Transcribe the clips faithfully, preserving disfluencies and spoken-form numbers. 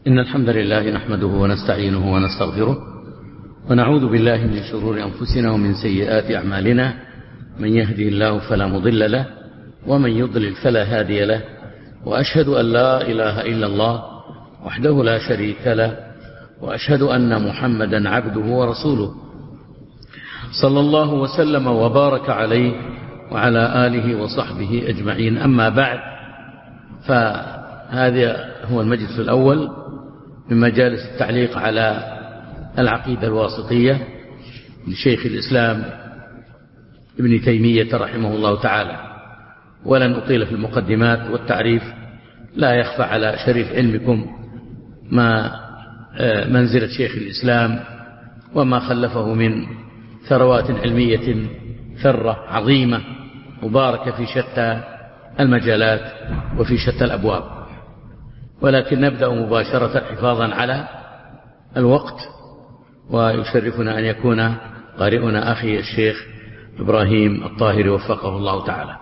إن الحمد لله نحمده ونستعينه ونستغفره ونعوذ بالله من شرور أنفسنا ومن سيئات أعمالنا. من يهدي الله فلا مضل له ومن يضلل فلا هادي له، وأشهد أن لا إله إلا الله وحده لا شريك له، وأشهد أن محمدا عبده ورسوله صلى الله وسلم وبارك عليه وعلى آله وصحبه أجمعين. أما بعد، فهذا هو المجلس الأول من مجالس التعليق على العقيدة الواسطية لشيخ الإسلام ابن تيمية رحمه الله تعالى، ولن أطيل في المقدمات والتعريف. لا يخفى على شريف علمكم ما منزلة شيخ الإسلام وما خلفه من ثروات علمية ثرة عظيمة مباركة في شتى المجالات وفي شتى الأبواب. ولكن نبدأ مباشرة حفاظا على الوقت، ويشرفنا أن يكون قارئنا أخي الشيخ إبراهيم الطاهري وفقه الله تعالى.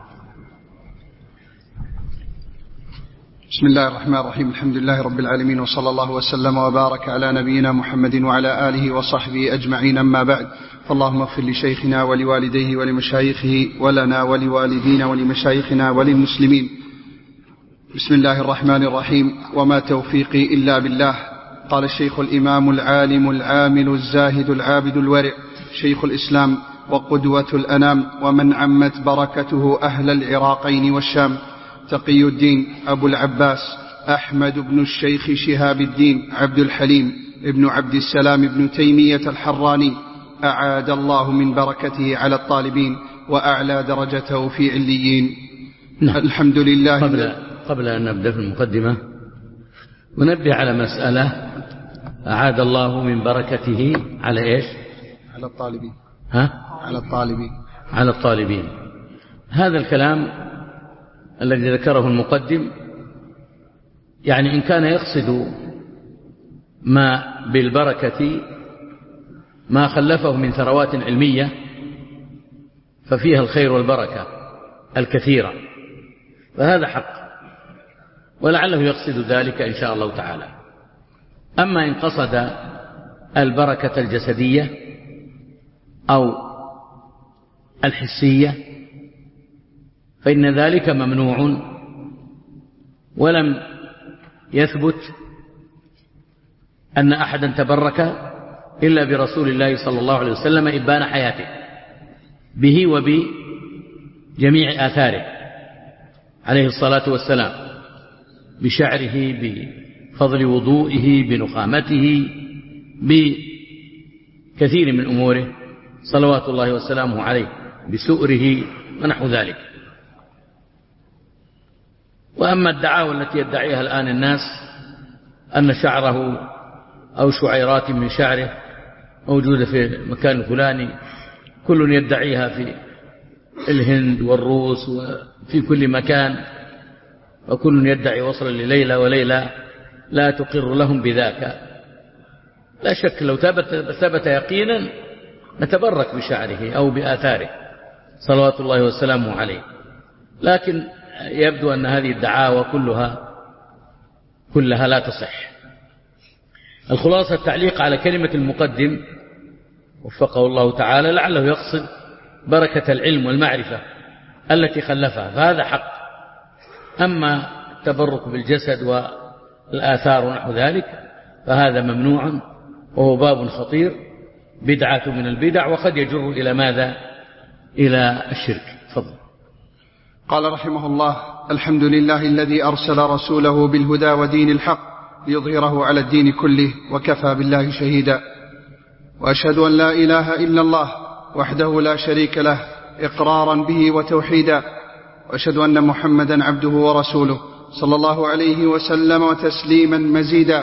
بسم الله الرحمن الرحيم. الحمد لله رب العالمين، وصلى الله وسلم وبارك على نبينا محمد وعلى آله وصحبه أجمعين. أما بعد، فاللهم اغفر لشيخنا ولوالديه ولمشايخه ولنا ولوالدينا ولمشايخنا وللمسلمين. بسم الله الرحمن الرحيم. وما توفيقي إلا بالله. قال الشيخ الإمام العالم العامل الزاهد العابد الورع شيخ الإسلام وقدوة الأنام، ومن عمت بركته أهل العراقين والشام، تقي الدين أبو العباس أحمد بن الشيخ شهاب الدين عبد الحليم ابن عبد السلام ابن تيمية الحراني، أعاد الله من بركته على الطالبين وأعلى درجته في عليين. نعم. الحمد لله. قبل, قبل أن نبدأ في المقدمة ونبدأ على مسألة أعاد الله من بركته على إيش؟ على الطالبين. ها؟ على الطالبين. على الطالبين. هذا الكلام الذي ذكره المقدم يعني إن كان يقصد ما بالبركة ما خلفه من ثروات علمية ففيها الخير والبركة الكثيرة، فهذا حق، ولعله يقصد ذلك إن شاء الله تعالى. أما إن قصد البركة الجسدية أو الحسية فإن ذلك ممنوع، ولم يثبت أن أحدا تبرك إلا برسول الله صلى الله عليه وسلم إبان حياته به وبجميع آثاره عليه الصلاة والسلام، بشعره، بفضل وضوئه، بنخامته، بكثير من أموره صلوات الله وسلامه عليه، بسؤره ونحو ذلك. وأما الدعاوى التي يدعيها الآن الناس أن شعره أو شعيرات من شعره موجودة في المكان الفلاني، كل يدعيها في الهند والروس وفي كل مكان، وكل يدعي وصلا لليلى وليلى لا تقر لهم بذاك. لا شك لو ثبت, ثبت يقينا نتبرك بشعره أو بآثاره صلوات الله وسلامه عليه، لكن يبدو أن هذه الدعاوى كلها كلها لا تصح. الخلاصة التعليق على كلمة المقدم وفقه الله تعالى لعله يقصد بركة العلم والمعرفة التي خلفها، فهذا حق. أما التبرك بالجسد والآثار ونحو ذلك فهذا ممنوع، وهو باب خطير، بدعة من البدع، وقد يجر إلى ماذا؟ إلى الشرك. تفضل. قال رحمه الله: الحمد لله الذي أرسل رسوله بالهدى ودين الحق ليظهره على الدين كله، وكفى بالله شهيدا. وأشهد أن لا إله إلا الله وحده لا شريك له إقرارا به وتوحيدا، وأشهد أن محمدا عبده ورسوله صلى الله عليه وسلم وتسليما مزيدا.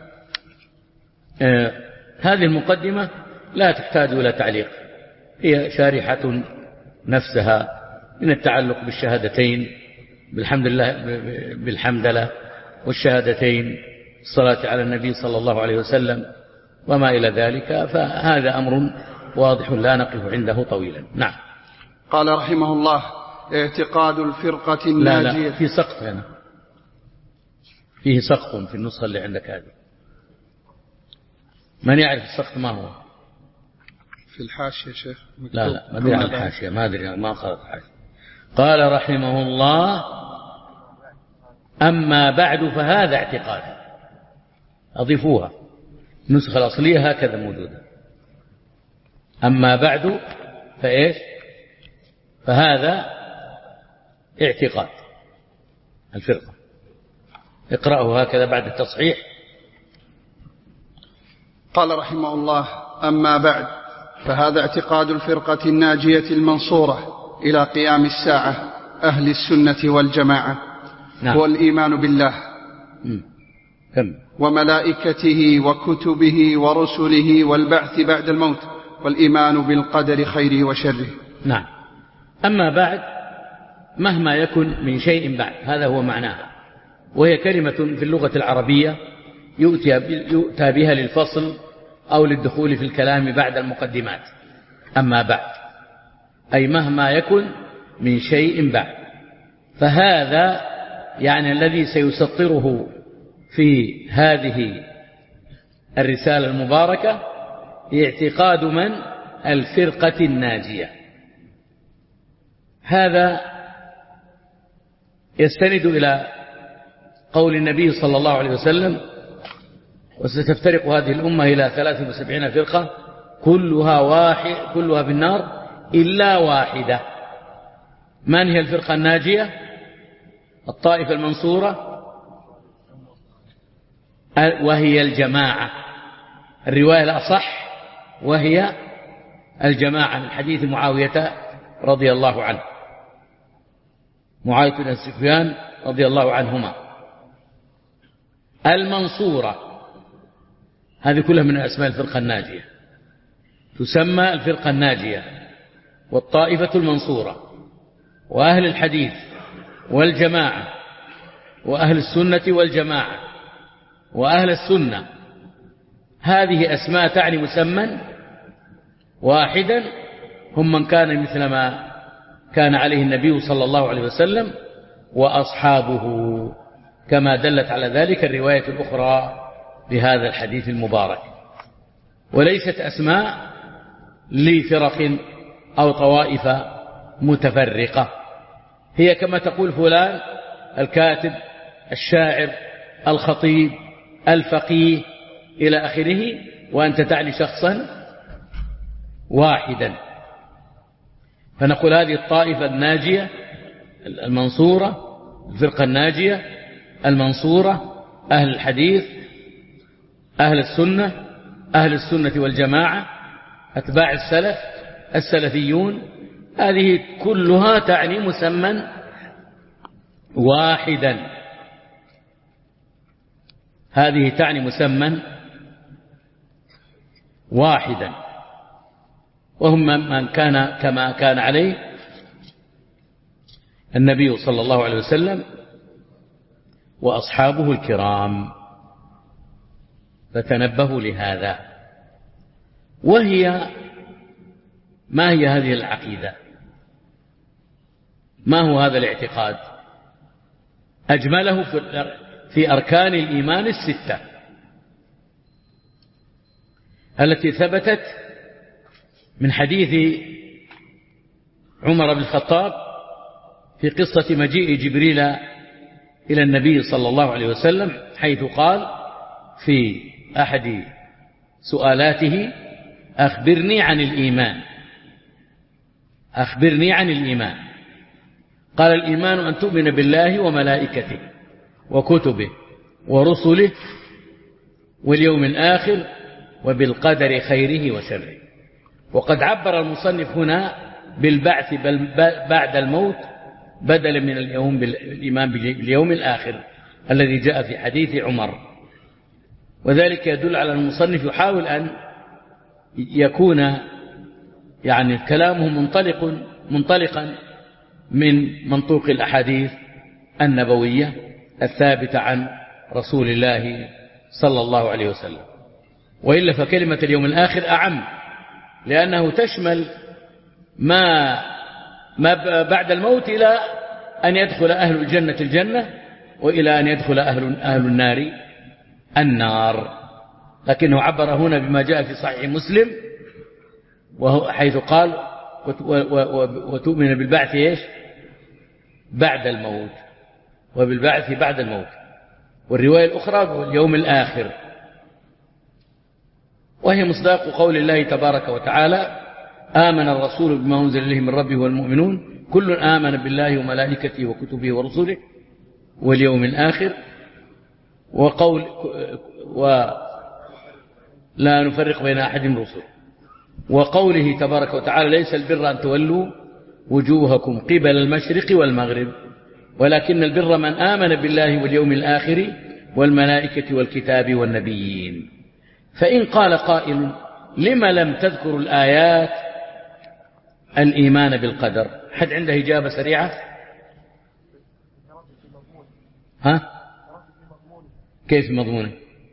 آه هذه المقدمة لا تحتاج إلى تعليق، هي شارحة نفسها من التعلق بالشهادتين، بالحمد لله بالحمدلله والشهادتين، الصلاة على النبي صلى الله عليه وسلم وما إلى ذلك، فهذا أمر واضح لا نقف عنده طويلا. نعم. قال رحمه الله: اعتقاد الفرقة الناجية. لا لا في سقط هنا، فيه سقط في النسخة اللي عندك هذه. من يعرف السقط ما هو؟ في الحاشية يا شيخ. لا لا ما أدري عن الحاشية، ما أدري ما قرأت الحاشية. قال رحمه الله: أما بعد فهذا اعتقاد. أضيفوها، النسخة الأصلية هكذا موجودة. أما بعد فإيش؟ فهذا اعتقاد الفرقة. اقرأه هكذا بعد التصحيح. قال رحمه الله: أما بعد فهذا اعتقاد الفرقة الناجية المنصورة إلى قيام الساعة أهل السنة والجماعة. نعم. هو الإيمان بالله كم. وملائكته وكتبه ورسله والبعث بعد الموت والإيمان بالقدر خيره وشره. نعم. أما بعد مهما يكن من شيء بعد، هذا هو معناها، وهي كلمة في اللغة العربية يؤتى بها للفصل أو للدخول في الكلام بعد المقدمات. أما بعد أي مهما يكن من شيء بعد، فهذا يعني الذي سيسطره في هذه الرسالة المباركة اعتقاد من؟ الفرقة الناجية. هذا يستند إلى قول النبي صلى الله عليه وسلم: وستفترق هذه الأمة إلى ثلاث وسبعين فرقة كلها واحد كلها في النار إلا واحدة. من هي الفرقة الناجية؟ الطائفة المنصورة، وهي الجماعة. الرواية الأصح وهي الجماعة، من حديث معاوية رضي الله عنه، معاوية بن سفيان رضي الله عنهما. المنصورة هذه كلها من أسماء الفرقة الناجية، تسمى الفرقة الناجية والطائفة المنصورة وأهل الحديث والجماعة وأهل السنة والجماعة وأهل السنة. هذه أسماء تعني مسمى واحدا، هم من كان مثل ما كان عليه النبي صلى الله عليه وسلم وأصحابه، كما دلت على ذلك الرواية الأخرى بهذا الحديث المبارك. وليست أسماء لفرق أو طوائف متفرقة، هي كما تقول فلان الكاتب، الشاعر، الخطيب، الفقيه إلى آخره، وأنت تعني شخصا واحدا. فنقول هذه الطائفة الناجية المنصورة، الفرقة الناجية المنصورة، أهل الحديث، أهل السنة، أهل السنة والجماعة، أتباع السلف، السلفيون، هذه كلها تعني مسمى واحدا. هذه تعني مسمى واحدا، وهم من كان كما كان عليه النبي صلى الله عليه وسلم وأصحابه الكرام. فتنبهوا لهذا. وهي ما هي هذه العقيدة؟ ما هو هذا الاعتقاد؟ أجمله في أركان الإيمان الستة التي ثبتت من حديث عمر بن الخطاب في قصة مجيء جبريل إلى النبي صلى الله عليه وسلم، حيث قال في أحد سؤالاته: أخبرني عن الإيمان، أخبرني عن الإيمان. قال: الإيمان أن تؤمن بالله وملائكته وكتبه ورسله واليوم الآخر وبالقدر خيره وشره. وقد عبر المصنف هنا بالبعث بعد الموت بدلا من اليوم بالإيمان باليوم الآخر الذي جاء في حديث عمر، وذلك يدل على المصنف يحاول أن يكون يعني كلامه منطلق منطلقا من منطوق الأحاديث النبوية الثابتة عن رسول الله صلى الله عليه وسلم. وإلا فكلمة اليوم الآخر أعم، لأنه تشمل ما ما بعد الموت إلى أن يدخل أهل الجنة الجنة، وإلى أن يدخل أهل أهل النار النار. لكنه عبر هنا بما جاء في صحيح مسلم وهو حيث قال وتؤمن بالبعث إيش بعد الموت، وبالبعث بعد الموت. والرواية الأخرى واليوم الآخر، وهي مصداق قول الله تبارك وتعالى: آمن الرسول بما أنزل إليه من ربه والمؤمنون كل آمن بالله وملائكته وكتبه ورسله واليوم الآخر. وقول ولا نفرق بين أحد من رسله. وقوله تبارك وتعالى: ليس البر أن تولوا وجوهكم قبل المشرق والمغرب ولكن البر من آمن بالله واليوم الآخر والملائكة والكتاب والنبيين. فإن قال قائل: لما لم تذكر الآيات الإيمان بالقدر؟ حد عنده إجابة سريعة؟ ها؟ كيف مضمونه؟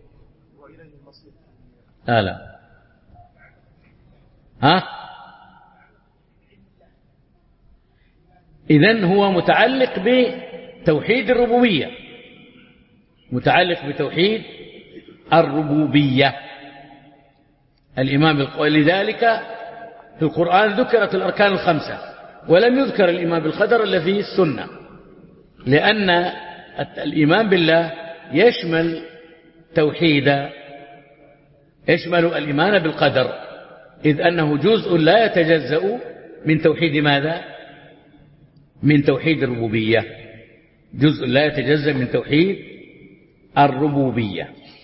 لا لا ها؟ إذن هو متعلق بتوحيد الربوبية، متعلق بتوحيد الربوبية الإيمان بالقدر. لذلك في القرآن ذكرت الأركان الخمسة ولم يذكر الإيمان بالقدر إلا في السنة، لأن الإيمان بالله يشمل توحيد يشمل الإيمان بالقدر، إذ أنه جزء لا يتجزأ من توحيد ماذا؟ من توحيد الربوبية، جزء لا يتجزأ من توحيد الربوبية.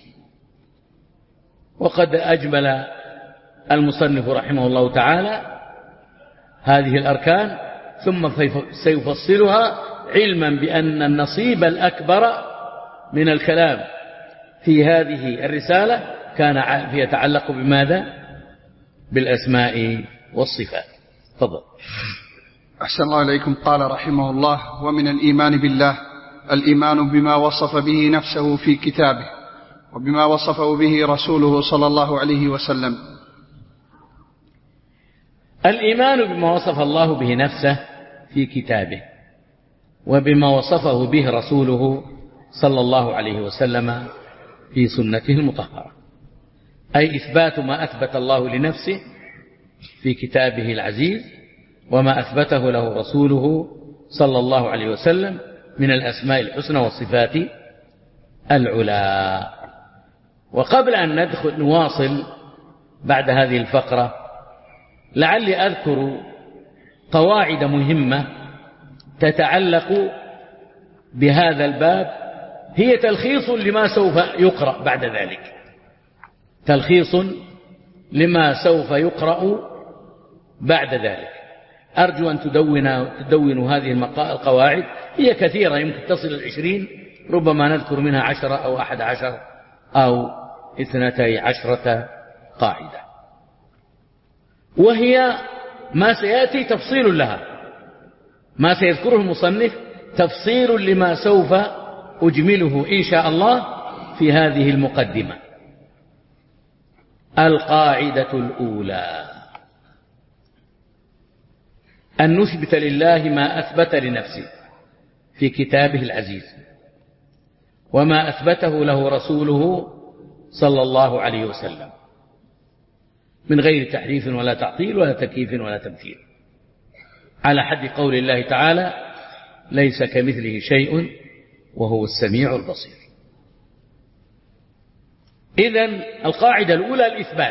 وقد أجمل المصنف رحمه الله تعالى هذه الأركان ثم سيفصلها علما بأن النصيب الأكبر من الكلام في هذه الرسالة كان يتعلق بماذا؟ بالأسماء والصفات. تفضل. أحسن الله إليكم. قال رحمه الله: ومن الإيمان بالله الإيمان بما وصف به نفسه في كتابه وبما وصفه به رسوله صلى الله عليه وسلم. الإيمان بما وصف الله به نفسه في كتابه وبما وصفه به رسوله صلى الله عليه وسلم في سنته المطهرة، أي إثبات ما أثبت الله لنفسه في كتابه العزيز وما أثبته له رسوله صلى الله عليه وسلم من الأسماء الحسنى والصفات العلى. وقبل أن ندخل نواصل بعد هذه الفقرة لعلي أذكر قواعد مهمة تتعلق بهذا الباب، هي تلخيص لما سوف يقرأ بعد ذلك، تلخيص لما سوف يقرأ بعد ذلك. أرجو أن تدون تدونوا هذه القواعد، هي كثيرة يمكن تصل العشرين، ربما نذكر منها عشرة أو أحد عشر أو اثنتي عشرة قاعدة، وهي ما سيأتي تفصيل لها، ما سيذكره المصنف تفصيل لما سوف أجمله إن شاء الله في هذه المقدمة. القاعدة الأولى: أن نثبت لله ما أثبت لنفسه في كتابه العزيز وما أثبته له رسوله صلى الله عليه وسلم من غير تحريف ولا تعطيل ولا تكييف ولا تمثيل، على حد قول الله تعالى: ليس كمثله شيء وهو السميع البصير. إذن القاعدة الأولى الإثبات،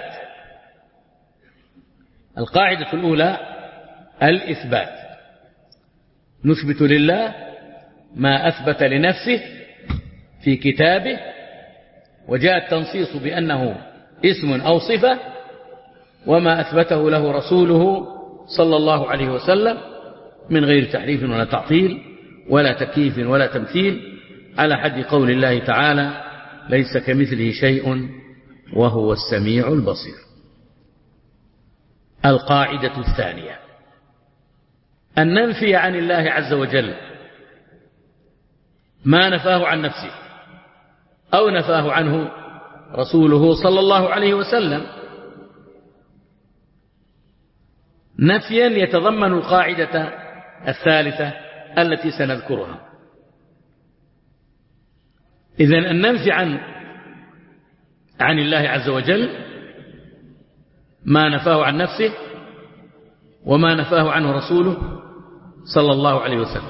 القاعدة الأولى الإثبات، نثبت لله ما أثبت لنفسه في كتابه وجاء التنصيص بأنه اسم أو صفة، وما أثبته له رسوله صلى الله عليه وسلم من غير تحريف ولا تعطيل ولا تكييف ولا تمثيل، على حد قول الله تعالى: ليس كمثله شيء وهو السميع البصير. القاعدة الثانية: أن ننفي عن الله عز وجل ما نفاه عن نفسه أو نفاه عنه رسوله صلى الله عليه وسلم، نفيا يتضمن القاعدة الثالثة التي سنذكرها. إذن أن ننفي عن عن الله عز وجل ما نفاه عن نفسه وما نفاه عنه رسوله صلى الله عليه وسلم،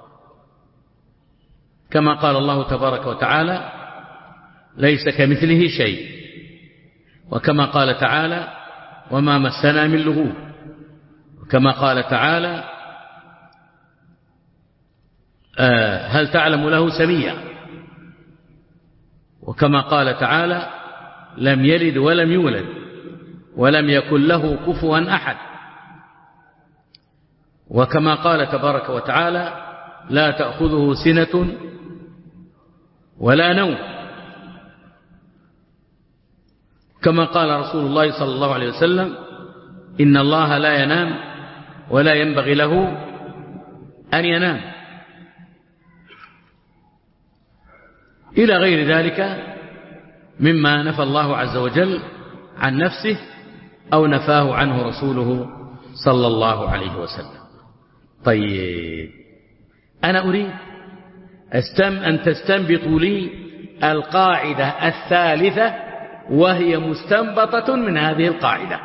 كما قال الله تبارك وتعالى ليس كمثله شيء، وكما قال تعالى وما مسنا من لغوب، وكما قال تعالى آه هل تعلم له سميا، وكما قال تعالى لم يلد ولم يولد ولم يكن له كفوا أحد، وكما قال تبارك وتعالى لا تأخذه سنة ولا نوم، كما قال رسول الله صلى الله عليه وسلم إن الله لا ينام ولا ينبغي له أن ينام، إلى غير ذلك مما نفى الله عز وجل عن نفسه أو نفاه عنه رسوله صلى الله عليه وسلم. طيب أنا أريد أستم أن تستنبطوا لي القاعدة الثالثة وهي مستنبطة من هذه القاعدة.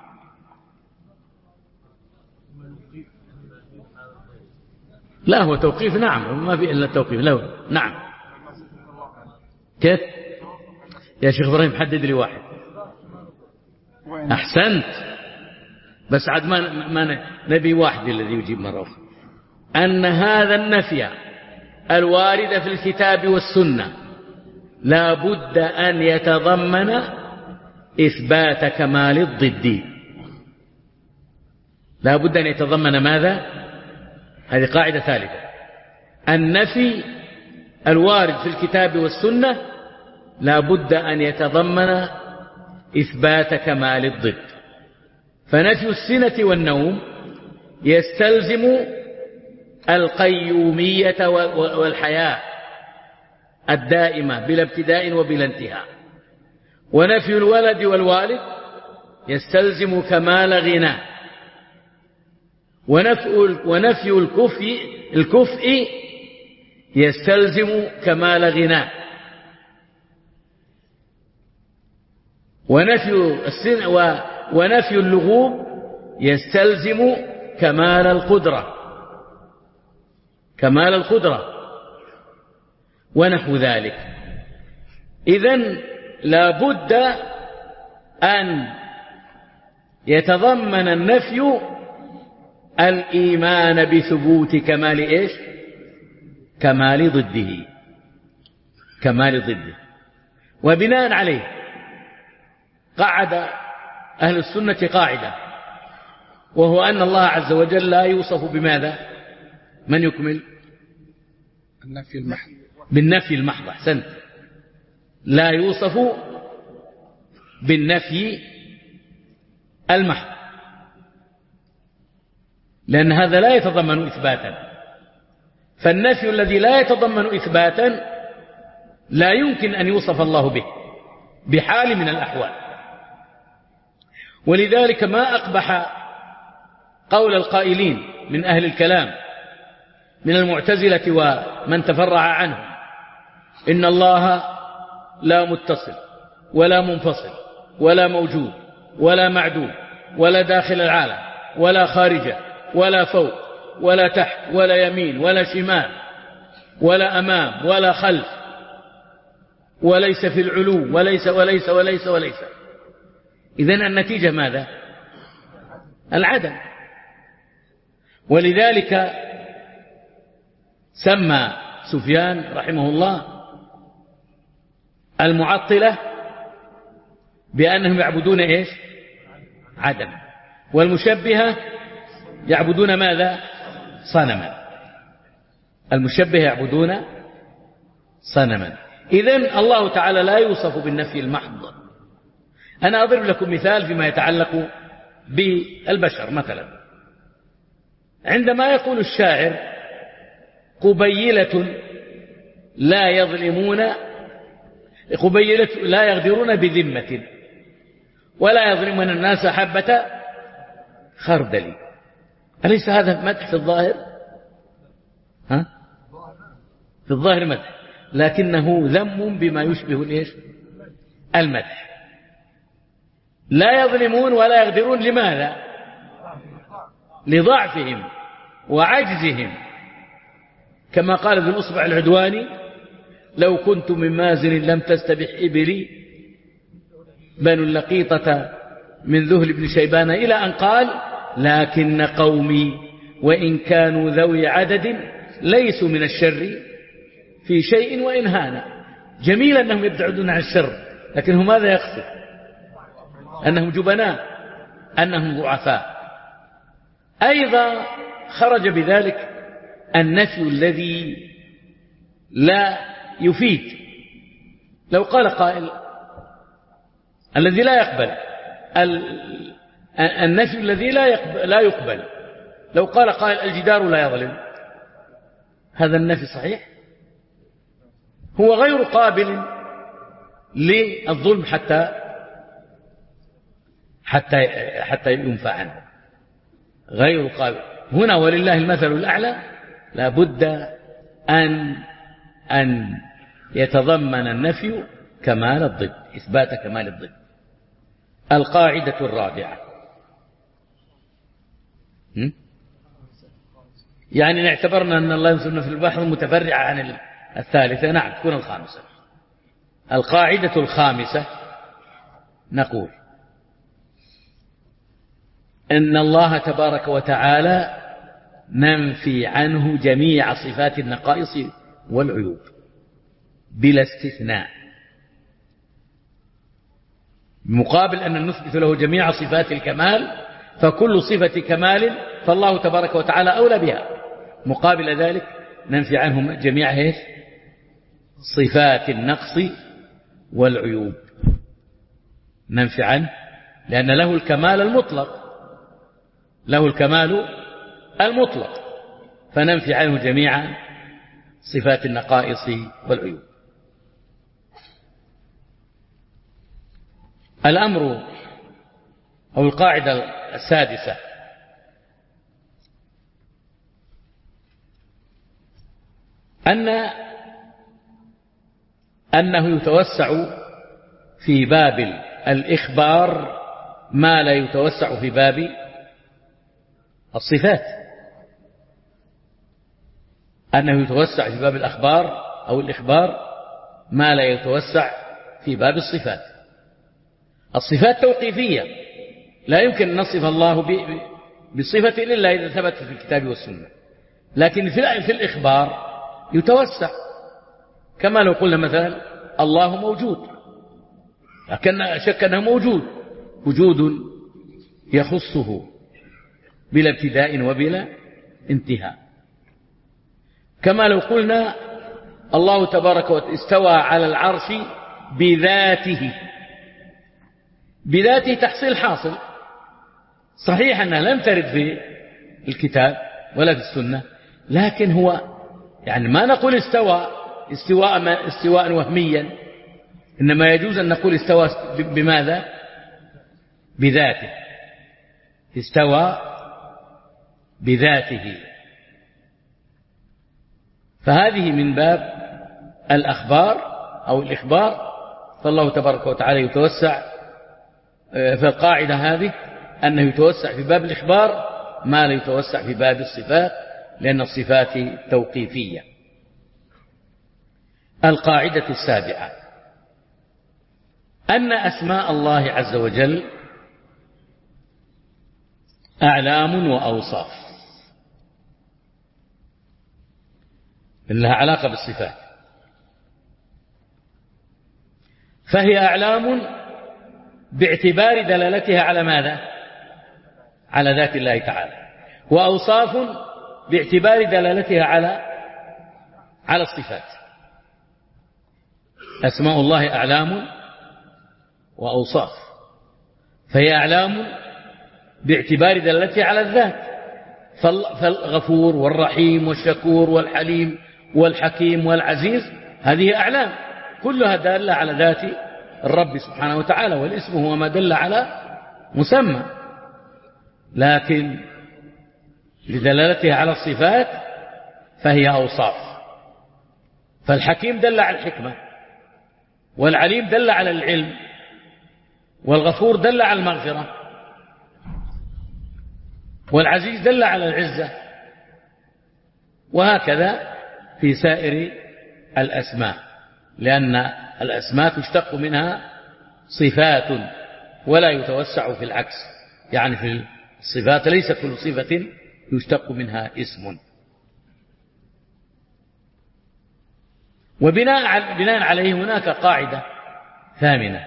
لا هو توقيف، نعم، ما في إلا التوقيف، لا نعم. كيف يا شيخ إبراهيم؟ حدد لي واحد. أحسنت، بس عاد ما ما نبي واحد الذي يجيب مرة أخرى. أن هذا النفي الوارد في الكتاب والسنة لا بد أن يتضمن إثبات كمال الضد. لا بد أن يتضمن ماذا؟ هذه قاعدة ثالثة. النفي الوارد في الكتاب والسنة لا بد أن يتضمن إثبات كمال الضد. فنفي السنة والنوم يستلزم القيومية والحياة الدائمة بلا ابتداء وبلا انتهاء، ونفي الولد والوالد يستلزم كمال غنى، ونفي الكفء الكفء يستلزم كمال غنى، ونفي السن ونفي اللغوب يستلزم كمال القدرة كمال القدرة ونحو ذلك. إذن لا بد أن يتضمن النفي الإيمان بثبوت كمال إيش؟ كمال ضده كمال ضده. وبناء عليه قعد أهل السنة قاعدة، وهو أن الله عز وجل لا يوصف بماذا؟ من يكمل؟ النفي المحض. بالنفي المحض. أحسنت. لا يوصف بالنفي المحض، لأن هذا لا يتضمن إثباتا. فالنفي الذي لا يتضمن إثباتا لا يمكن أن يوصف الله به بحال من الأحوال. ولذلك ما أقبح قول القائلين من أهل الكلام من المعتزلة ومن تفرع عنه إن الله لا متصل ولا منفصل ولا موجود ولا معدوم ولا داخل العالم ولا خارجه ولا فوق ولا تحت ولا يمين ولا شمال ولا أمام ولا خلف، وليس في العلو وليس وليس وليس وليس. إذن النتيجة ماذا؟ العدم. ولذلك سمى سفيان رحمه الله المعطلة بأنهم يعبدون إيش؟ عدم. والمشبهة يعبدون ماذا؟ صنما. المشبهة يعبدون صنما. إذن الله تعالى لا يوصف بالنفي المحض. أنا أضرب لكم مثال فيما يتعلق بالبشر. مثلا عندما يقول الشاعر قبيلة لا يظلمون قبيلة لا يغدرون بذمة ولا يظلمون الناس حبة خردل، أليس هذا مدح في الظاهر؟ ها؟ في الظاهر مدح، لكنه ذم بما يشبه الإيش؟ المدح. لا يظلمون ولا يغدرون. لماذا؟ لضعفهم وعجزهم، كما قال ذو الأصبع العدواني: لو كنت من مازن لم تستبح إبلي بنو اللقيطة من ذهل بن شيبان، إلى أن قال: لكن قومي وإن كانوا ذوي عدد ليسوا من الشر في شيء وإن هان. جميل أنهم يبتعدون عن الشر، لكنه ماذا يقصد؟ أنهم جبناء، أنهم ضعفاء. أيضا خرج بذلك النفي الذي لا يفيد. لو قال قائل الذي لا يقبل، النفي الذي لا يقبل, لا يقبل لو قال قائل الجدار لا يظلم، هذا النفي صحيح؟ هو غير قابل للظلم حتى حتى حتى ينفع عنه، غير قابل. هنا ولله المثل الأعلى لا بد أن أن يتضمن النفي كمال الضد، إثبات كمال الضد. القاعدة الرابعة، يعني نعتبرنا أن الله ينصرنا في البحر متفرعة عن الثالثة، نعم تكون الخامسة. القاعدة الخامسة نقول إن الله تبارك وتعالى ننفي عنه جميع صفات النقائص والعيوب بلا استثناء، مقابل أن نثبت له جميع صفات الكمال، فكل صفة كمال فالله تبارك وتعالى أولى بها. مقابل ذلك ننفي عنهم جميع إيش؟ صفات النقص والعيوب، ننفي عنه لأن له الكمال المطلق، له الكمال المطلق، فننفي عنه جميع صفات النقائص والعيوب. الأمر أو القاعدة السادسة أن أنه يتوسع في باب الإخبار ما لا يتوسع في باب الصفات، أنه يتوسع في باب الأخبار أو الإخبار ما لا يتوسع في باب الصفات. الصفات توقيفية، لا يمكن أن نصف الله بصفة إلا إذا ثبت في الكتاب والسنة، لكن في الإخبار يتوسع، كما لو قلنا مثلا الله موجود، لكن شك أنه موجود، وجود يخصه بلا ابتداء وبلا انتهاء. كما لو قلنا الله تبارك وتعالى استوى على العرش بذاته، بذاته تحصيل حاصل، صحيح أنها لم ترد في الكتاب ولا في السنة، لكن هو يعني ما نقول استوى استواء استواء وهميا، إنما يجوز أن نقول استوى بماذا؟ بذاته، استوى بذاته. فهذه من باب الأخبار أو الإخبار، فالله تبارك وتعالى يتوسع في القاعدة هذه أنه يتوسع في باب الإخبار ما لا يتوسع في باب الصفات، لأن الصفات توقيفية. القاعدة السابعة أن أسماء الله عز وجل أعلام وأوصاف لها علاقة بالصفات، فهي أعلام باعتبار دلالتها على ماذا؟ على ذات الله تعالى، وأوصاف باعتبار دلالتها على على الصفات. أسماء الله أعلام وأوصاف، فهي أعلام باعتبار دلالتها على الذات، فالغفور والرحيم والشكور والحليم والحكيم والعزيز هذه أعلام كلها دالة على ذات الرب سبحانه وتعالى، والاسم هو ما دل على مسمى، لكن لدلالتها على الصفات فهي أوصاف. فالحكيم دل على الحكمة، والعليم دل على العلم، والغفور دل على المغفرة، والعزيز دل على العزة، وهكذا في سائر الأسماء، لأن الأسماء تشتق منها صفات ولا يتوسع في العكس، يعني في الصفات ليس كل صفة يشتق منها اسم. وبناء بناء عليه هناك قاعدة ثامنة،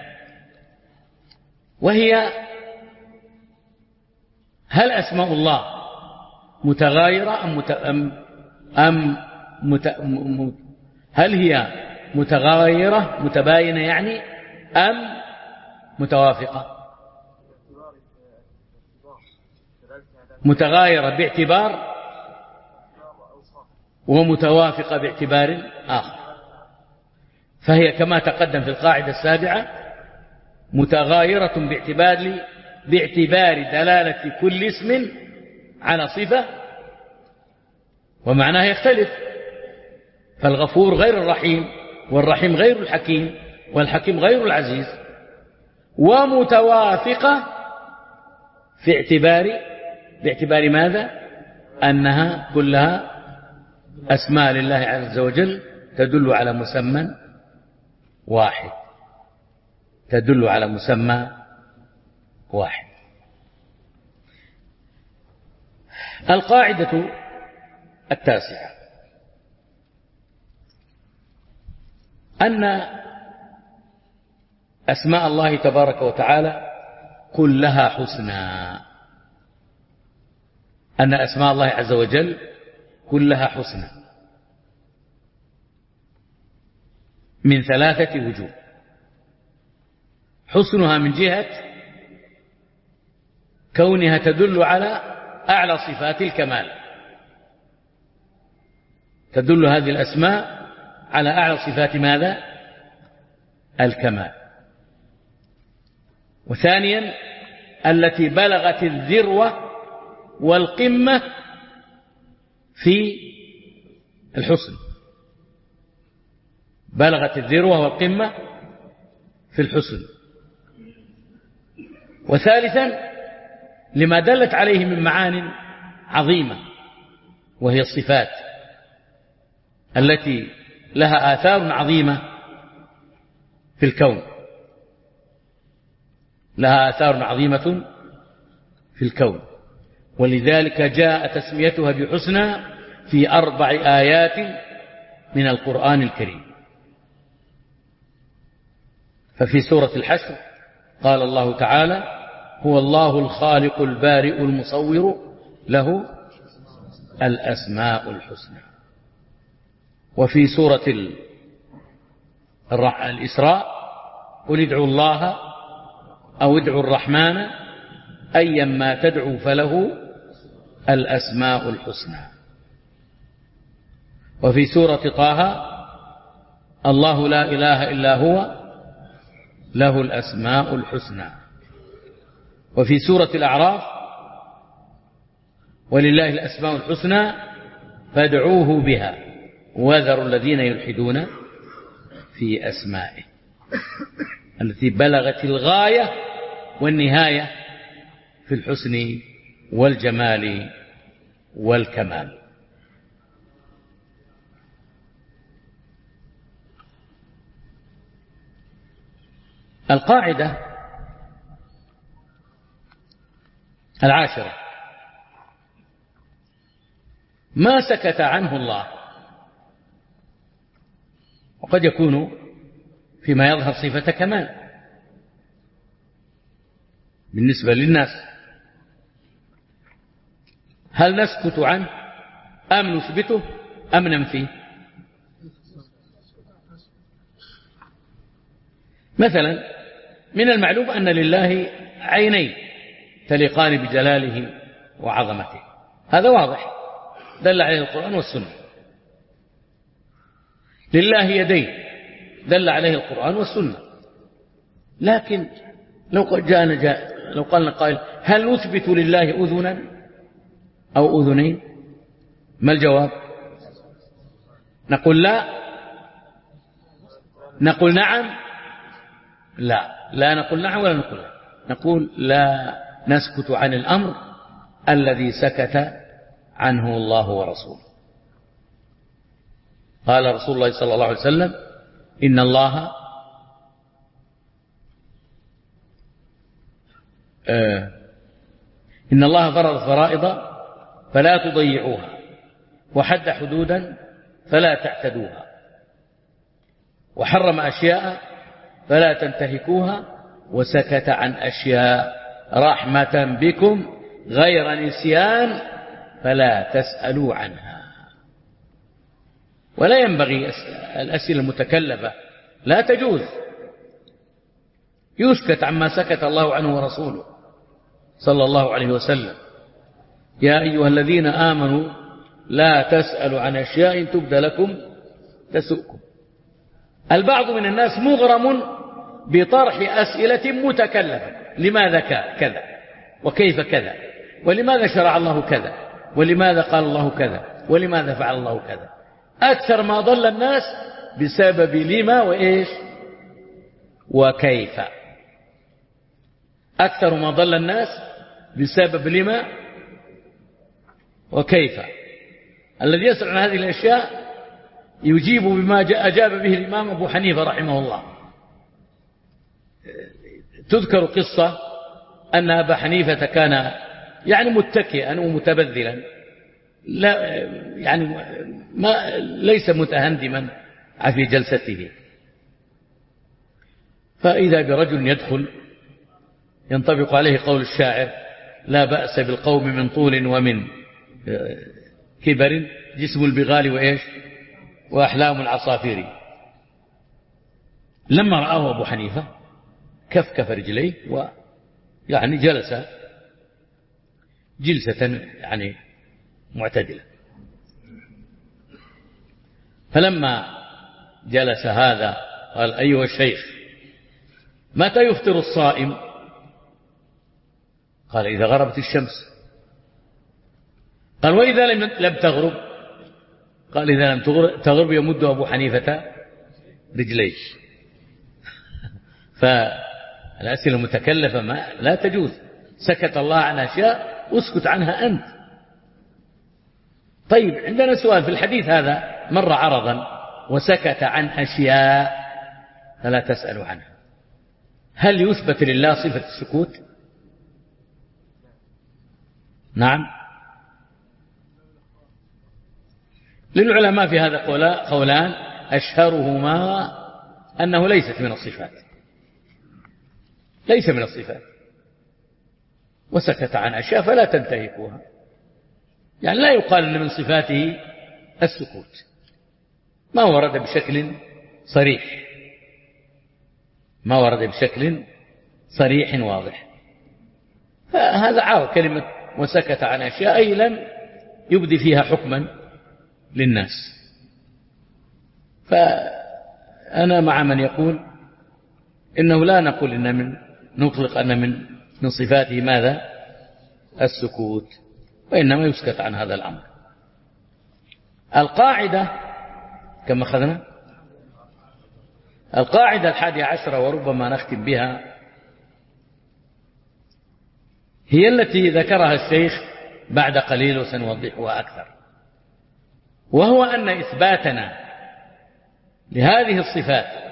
وهي هل أسماء الله متغايرة أم, مت... أم... أم مت... م... هل هي متغايرة متباينة يعني أم متوافقة؟ متغايرة باعتبار ومتوافقة باعتبار آخر، فهي كما تقدم في القاعدة السابعة متغايرة باعتبار باعتبار دلالة كل اسم على صفة ومعناه يختلف، فالغفور غير الرحيم، والرحيم غير الحكيم، والحكيم غير العزيز. ومتوافقة في اعتبار باعتبار ماذا؟ أنها كلها أسماء لله عز وجل تدل على مسمى واحد، تدل على مسمى واحد. القاعدة التاسعة أن أسماء الله تبارك وتعالى كلها حسنى، أن أسماء الله عز وجل كلها حسنى من ثلاثة وجوه. حسنها من جهة كونها تدل على أعلى صفات الكمال، تدل هذه الأسماء على أعلى صفات ماذا؟ الكمال. وثانيا التي بلغت الذروة والقمة في الحسن، بلغت الذروة والقمة في الحسن. وثالثا لما دلت عليه من معان عظيمة، وهي الصفات التي لها آثار عظيمة في الكون، لها آثار عظيمة في الكون، ولذلك جاء تسميتها بحسنى في أربع آيات من القرآن الكريم. ففي سورة الحشر قال الله تعالى: هو الله الخالق البارئ المصور له الأسماء الحسنى. وفي سورة الإسراء: قل ادعوا الله أو ادعوا الرحمن أيا ما تدعوا فله الأسماء الحسنى. وفي سورة طه: الله لا إله إلا هو له الأسماء الحسنى. وفي سورة الأعراف: ولله الأسماء الحسنى فادعوه بها وذروا الذين يلحدون في أسمائه، التي بلغت الغاية والنهاية في الحسن والجمال والكمال. القاعدة العاشرة: ما سكت عنه الله، وقد يكون فيما يظهر صفة كمال بالنسبة للناس، هل نسكت عنه أم نثبته أم ننفيه؟ مثلا من المعلوم أن لله عينين تليقان بجلاله وعظمته، هذا واضح دل عليه القرآن والسنة. لله يدين دل عليه القرآن والسنة. لكن لو جاءنا جاء لو قالنا قائل: هل نثبت لله أذنا أو أذنين؟ ما الجواب؟ نقول لا، نقول نعم، لا، لا نقول نعم ولا نقول لا، نقول لا نسكت عن الأمر الذي سكت عنه الله ورسوله. قال رسول الله صلى الله عليه وسلم: إن الله آه إن الله فرض فرائض فلا تضيعوها، وحد حدودا فلا تعتدوها، وحرم أشياء فلا تنتهكوها، وسكت عن أشياء رحمة بكم غير نسيان فلا تسألوا عنها. ولا ينبغي الأسئلة المتكلفة، لا تجوز، يسكت عما سكت الله عنه ورسوله صلى الله عليه وسلم. يا أيها الذين آمنوا لا تسألوا عن أشياء تبدى لكم تسؤكم. البعض من الناس مغرم بطرح أسئلة متكلفة: لماذا كذا، وكيف كذا، ولماذا شرع الله كذا، ولماذا قال الله كذا، ولماذا فعل الله كذا. أكثر ما ضل الناس بسبب لما وإيش وكيف. أكثر ما ضل الناس بسبب لما وكيف. الذي يسأل عن هذه الأشياء يجيب بما أجاب به الإمام أبو حنيفة رحمه الله. تذكر قصة أن أبا حنيفة كان يعني متكئا ومتبذلا، لا يعني ما ليس متهندما في جلسته، فإذا برجل يدخل ينطبق عليه قول الشاعر: لا بأس بالقوم من طول ومن كبر، جسم البغال وإيش وأحلام العصافير. لما رآه أبو حنيفة كفكف رجليه ويعني جلس جلسة يعني معتدلة. فلما جلس هذا قال: أيها الشيخ، متى يفطر الصائم؟ قال: إذا غربت الشمس. قال: وإذا لم تغرب؟ قال: إذا لم تغرب يمد أبو حنيفة رجليه. فالأسئلة المتكلفة ما لا تجوز. سكت الله عن أشياء اسكت عنها أنت. طيب، عندنا سؤال في الحديث هذا: مر عرضا وسكت عن أشياء فلا تسألوا عنها، هل يثبت لله صفة السكوت؟ نعم. للعلماء في هذا قولان، أشهرهما أنه ليست من الصفات، ليس من الصفات، وسكت عن أشياء فلا تنتهكوها، يعني لا يقال أن من صفاته السكوت، ما ورد بشكل صريح، ما ورد بشكل صريح واضح. فهذا عار كلمة وسكت عن أشياء، أي لم يبدي فيها حكما للناس. فأنا مع من يقول إنه لا نقول إن من نطلق أن من من صفاته ماذا السكوت، وإنما يسكت عن هذا الأمر. القاعدة كما أخذنا القاعدة الحادية عشرة وربما نختم بها، هي التي ذكرها الشيخ بعد قليل وسنوضحها أكثر، وهو أن إثباتنا لهذه الصفات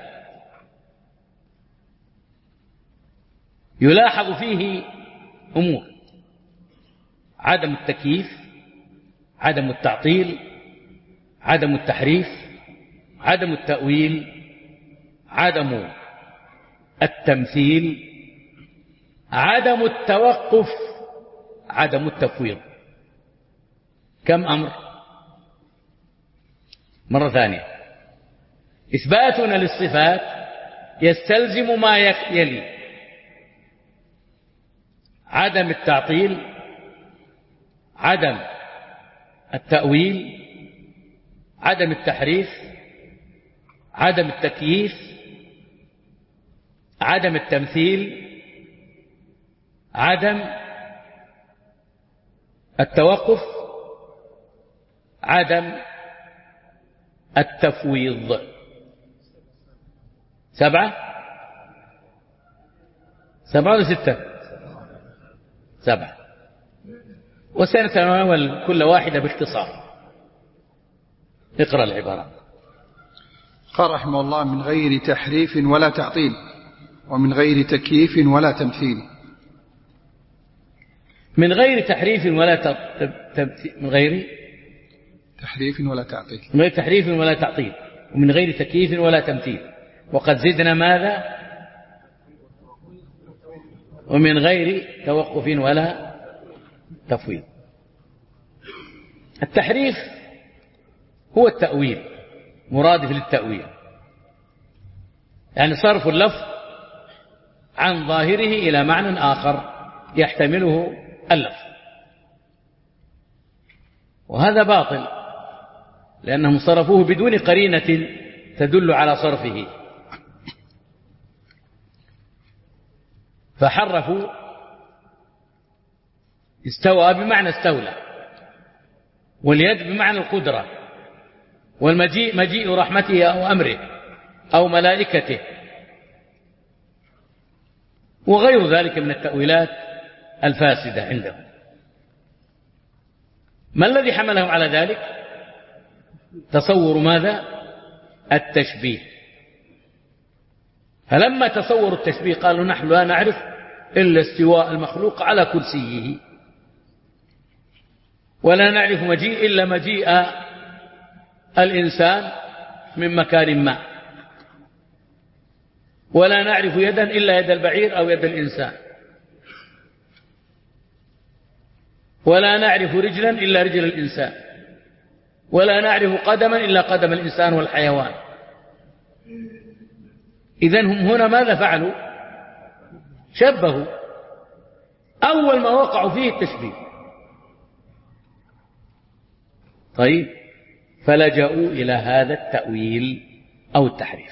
يلاحظ فيه أمور: عدم التكييف، عدم التعطيل، عدم التحريف، عدم التأويل، عدم التمثيل، عدم التوقف، عدم التفويض. كم أمر؟ مرة ثانية، إثباتنا للصفات يستلزم ما يلي: عدم التعطيل، عدم التأويل، عدم التحريف، عدم التكييف، عدم التمثيل، عدم التوقف، عدم التفويض. سبعة. سبعة ولا ستة؟ سبعة. وسنتناول كل واحدة باختصار. اقرأ العبارة. قال رحمه الله: من غير تحريف ولا تعطيل، ومن غير تكييف ولا تمثيل. من غير تحريف ولا تمثيل، من غير تحريف ولا تعطيل، من غير تحريف ولا تعطيل، ومن غير تكييف ولا تمثيل. وقد زدنا ماذا؟ ومن غير توقف ولا تفويض. التحريف هو التأويل، مرادف للتأويل، يعني صرف اللفظ عن ظاهره إلى معنى آخر يحتمله اللفظ، وهذا باطل لأنهم صرفوه بدون قرينة تدل على صرفه، فحرفوا استوى بمعنى استولى، واليد بمعنى القدرة، والمجيء مجيء رحمته أو أمره أو ملائكته، وغير ذلك من التأويلات الفاسدة عندهم. ما الذي حملهم على ذلك؟ تصور ماذا؟ التشبيه. فلما تصوروا التشبيه قالوا نحن لا نعرف إلا استواء المخلوق على كرسيه، ولا نعرف مجيء إلا مجيء الإنسان من مكان ما، ولا نعرف يدا إلا يد البعير أو يد الإنسان، ولا نعرف رجلا إلا رجل الإنسان، ولا نعرف قدما إلا قدم الإنسان والحيوان. إذن هم هنا ماذا فعلوا؟ شبهوا. أول ما وقعوا فيه التشبيه. طيب، فلجأوا إلى هذا التأويل أو التحريف،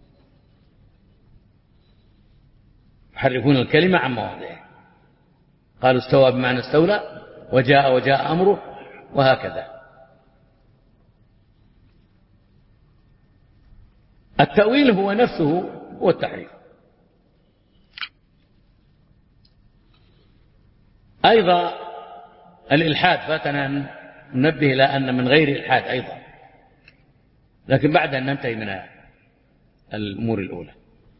يحرفون الكلمة عن مواضعه. قالوا استوى بمعنى استولى، وجاء وجاء أمره، وهكذا. التأويل هو نفسه هو التحريف. أيضا الإلحاد، فاتنا أن ننبه إلى أن من غير إلحاد أيضا، لكن بعد أن ننتهي من الأمور الأولى.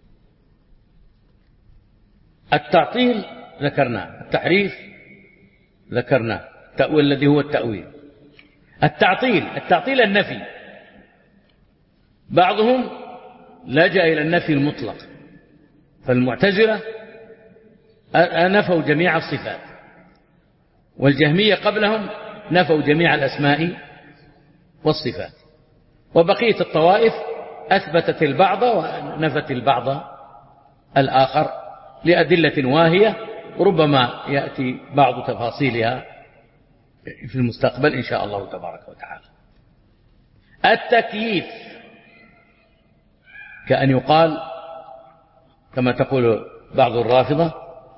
التعطيل ذكرناه، التحريف ذكرناه، التأويل الذي هو التأويل. التعطيل، التعطيل النفي. بعضهم لجأ إلى النفي المطلق، فالمعتزلة نفوا جميع الصفات، والجهمية قبلهم نفوا جميع الأسماء والصفات، وبقية الطوائف أثبتت البعض ونفت البعض الآخر لأدلة واهية، وربما يأتي بعض تفاصيلها في المستقبل إن شاء الله تبارك وتعالى. التكييف، كأن يقال كما تقول بعض الرافضة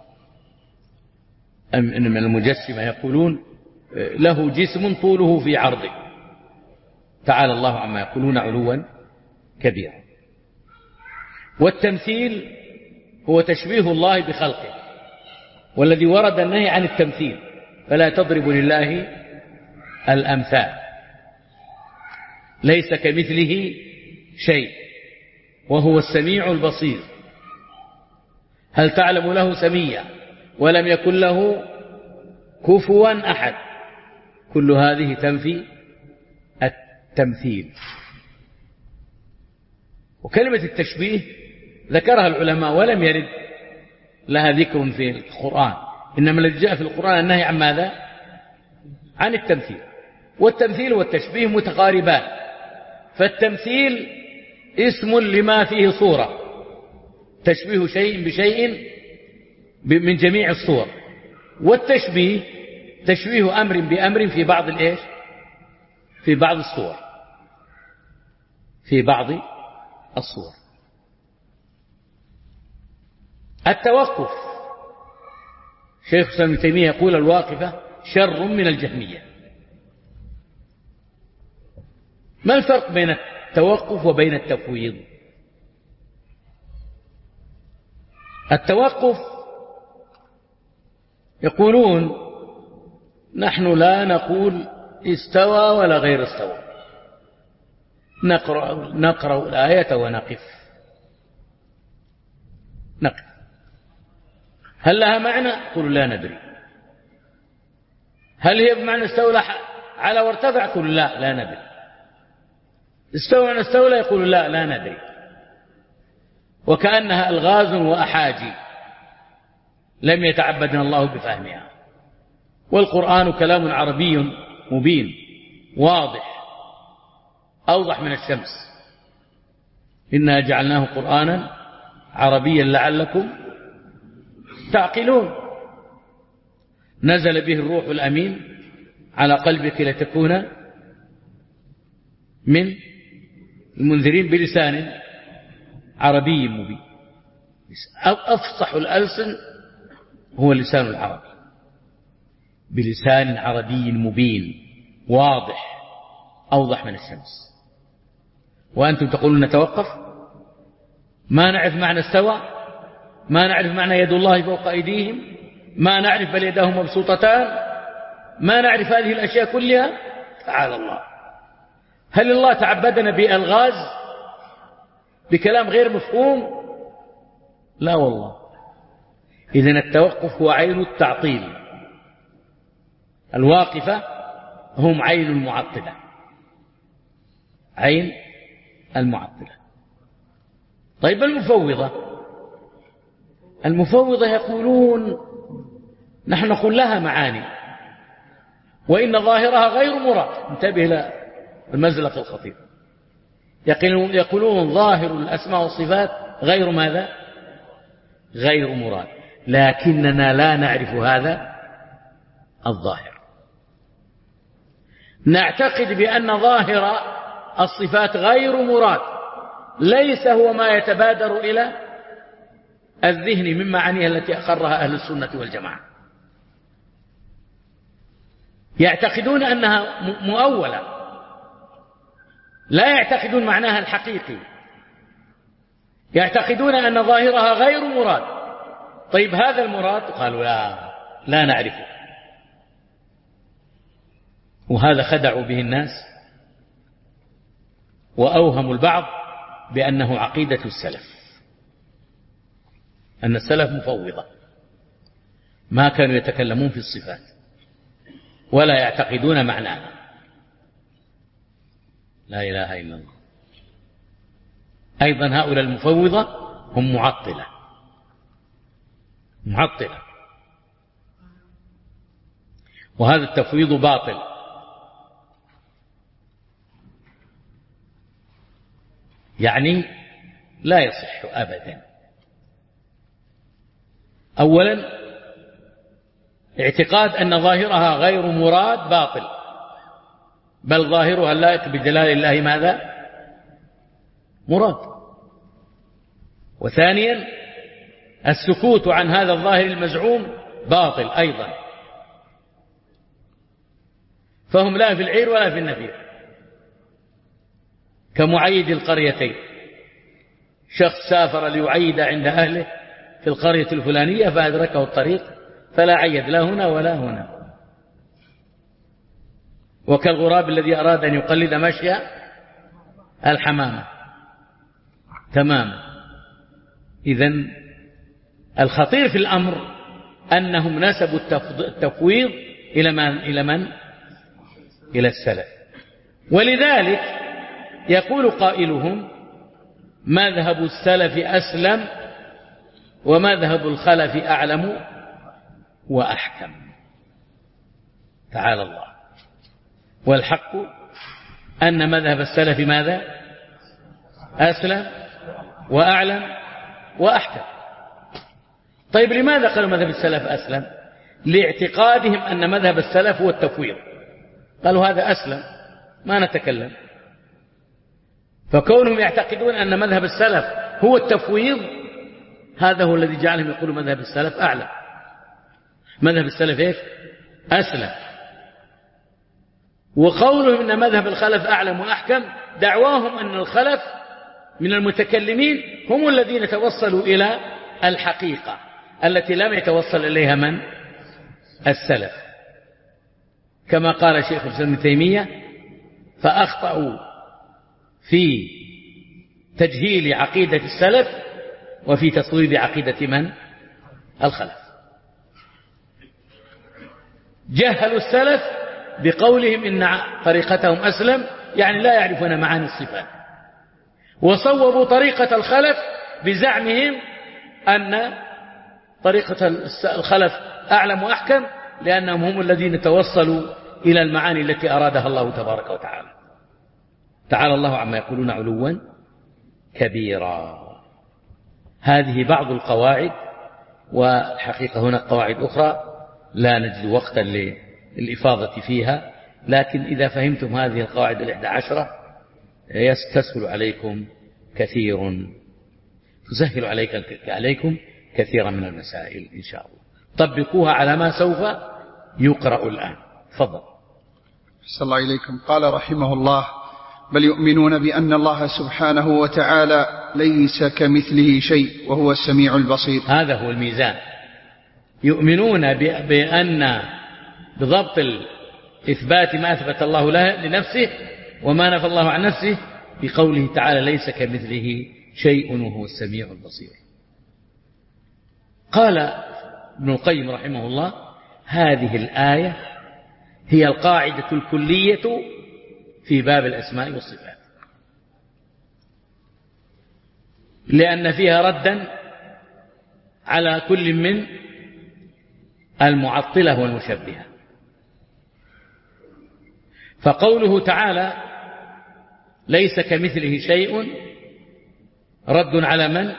أن من المجسمة يقولون له جسم طوله في عرضه، تعالى الله عما يقولون علوا كبيرا. والتمثيل هو تشبيه الله بخلقه، والذي ورد النهي عن التمثيل، فلا تضربوا لله الأمثال، ليس كمثله شيء وهو السميع البصير. هل تعلم له سميا ولم يكن له كفوا أحد. كل هذه تنفي التمثيل. وكلمة التشبيه ذكرها العلماء ولم يرد لها ذكر في القرآن، إنما الذي جاء في القرآن النهي عن ماذا؟ عن التمثيل. والتمثيل والتشبيه متقاربان، فالتمثيل اسم لما فيه صورة، تشبيه شيء بشيء من جميع الصور، والتشبيه تشبيه أمر بأمر في بعض الإيش؟ في بعض الصور، في بعض الصور. التوقف، شيخ الإسلام ابن تيمية يقول الواقفة شر من الجهمية. ما الفرق بين التوقف وبين التفويض؟ التوقف يقولون نحن لا نقول استوى ولا غير استوى، نقرأ, نقرأ الآية ونقف نقف هل لها معنى؟ قل لا ندري. هل هي بمعنى استولى على وارتفع؟ قل لا لا ندري. استوى أن استولى؟ يقول لا لا ندري. وكأنها ألغاز وأحاجي لم يتعبدنا الله بفهمها. والقرآن كلام عربي مبين واضح أوضح من الشمس. إنا جعلناه قرآنا عربيا لعلكم تعقلون. نزل به الروح الأمين على قلبك لتكون من المنذرين بلسان عربي مبين. أفصح الألسن هو اللسان العربي بلسان عربي مبين واضح أوضح من الشمس. وأنتم تقولون نتوقف، ما نعرف معنى استوى، ما نعرف معنى يد الله فوق أيديهم، ما نعرف بل يداه مبسوطتان، ما نعرف هذه الأشياء كلها. تعالى الله. هل الله تعبدنا بألغاز بكلام غير مفهوم؟ لا والله. إذن التوقف هو عين التعطيل، الواقفة هم عين المعطلة، عين المعطلة. طيب المفوضة، المفوضة يقولون نحن نقول لها معاني وإن ظاهرها غير مراد. انتبه إلى المزلق الخطير. يقولون ظاهر الأسماء والصفات غير ماذا؟ غير مراد، لكننا لا نعرف هذا الظاهر. نعتقد بأن ظاهر الصفات غير مراد ليس هو ما يتبادر إلى الذهن من معانيها التي أقرها أهل السنة والجماعة. يعتقدون أنها مؤولة، لا يعتقدون معناها الحقيقي، يعتقدون أن ظاهرها غير مراد. طيب هذا المراد؟ قالوا لا لا نعرفه. وهذا خدعوا به الناس وأوهموا البعض بأنه عقيدة السلف، أن السلف مفوضة ما كانوا يتكلمون في الصفات ولا يعتقدون معناها. لا إله إلا الله. أيضا هؤلاء المفوضة هم معطلة، معطلة. وهذا التفويض باطل. يعني لا يصح أبدا. أولا اعتقاد أن ظاهرها غير مراد باطل، بل ظاهرها اللائق بجلال الله ماذا؟ مراد. وثانيا السكوت عن هذا الظاهر المزعوم باطل أيضا. فهم لا في العير ولا في النفير، كمعيد القريتين. شخص سافر ليعيد عند أهله في القرية الفلانية فأدركه الطريق فلا عيد لا هنا ولا هنا. وكالغراب الذي أراد أن يقلد مشي الحمامة تماما. إذن الخطير في الأمر أنهم نسبوا التفويض إلى من؟ إلى من؟ إلى السلف. ولذلك يقول قائلهم مذهب السلف أسلم ومذهب الخلف أعلم وأحكم. تعالى الله. والحق أن مذهب السلف ماذا؟ أسلم وأعلم وأحكم. طيب لماذا قالوا مذهب السلف أسلم؟ لاعتقادهم أن مذهب السلف هو التفويض. قالوا هذا أسلم ما نتكلم. فكونهم يعتقدون أن مذهب السلف هو التفويض هذا هو الذي جعلهم يقولوا مذهب السلف أعلم. مذهب السلف إيش؟ أسلم. وقولهم أن مذهب الخلف أعلم وأحكم دعواهم أن الخلف من المتكلمين هم الذين توصلوا إلى الحقيقة التي لم يتوصل إليها من؟ السلف، كما قال شيخ الإسلام ابن تيمية: فأخطأوا في تجهيل عقيدة السلف وفي تصويب عقيدة من؟ الخلف. جهلوا السلف بقولهم إن طريقتهم أسلم، يعني لا يعرفون معاني الصفات، وصوبوا طريقة الخلف بزعمهم أن طريقة الخلف أعلم وأحكم، لأنهم هم الذين توصلوا إلى المعاني التي أرادها الله تبارك وتعالى. تعالى الله عما يقولون علوا كبيرا. هذه بعض القواعد، والحقيقة هناك قواعد أخرى لا نجد وقتا للإفاضة فيها، لكن إذا فهمتم هذه القواعد الإحدى عشرة يستسهل عليكم كثير، تسهل عليك عليكم كثيرا من المسائل إن شاء الله. طبقوها على ما سوف يقرأ الآن. تفضل. صلى الله إليكم. قال رحمه الله: بل يؤمنون بأن الله سبحانه وتعالى ليس كمثله شيء وهو السميع البصير. هذا هو الميزان. يؤمنون بأن بضبط إثبات ما أثبت الله لنفسه وما نفى الله عن نفسه بقوله تعالى: ليس كمثله شيء وهو السميع البصير. قال ابن القيم رحمه الله: هذه الآية هي القاعدة الكلية في باب الأسماء والصفات، لأن فيها ردا على كل من المعطلة والمشبهة. فقوله تعالى: ليس كمثله شيء رد على من؟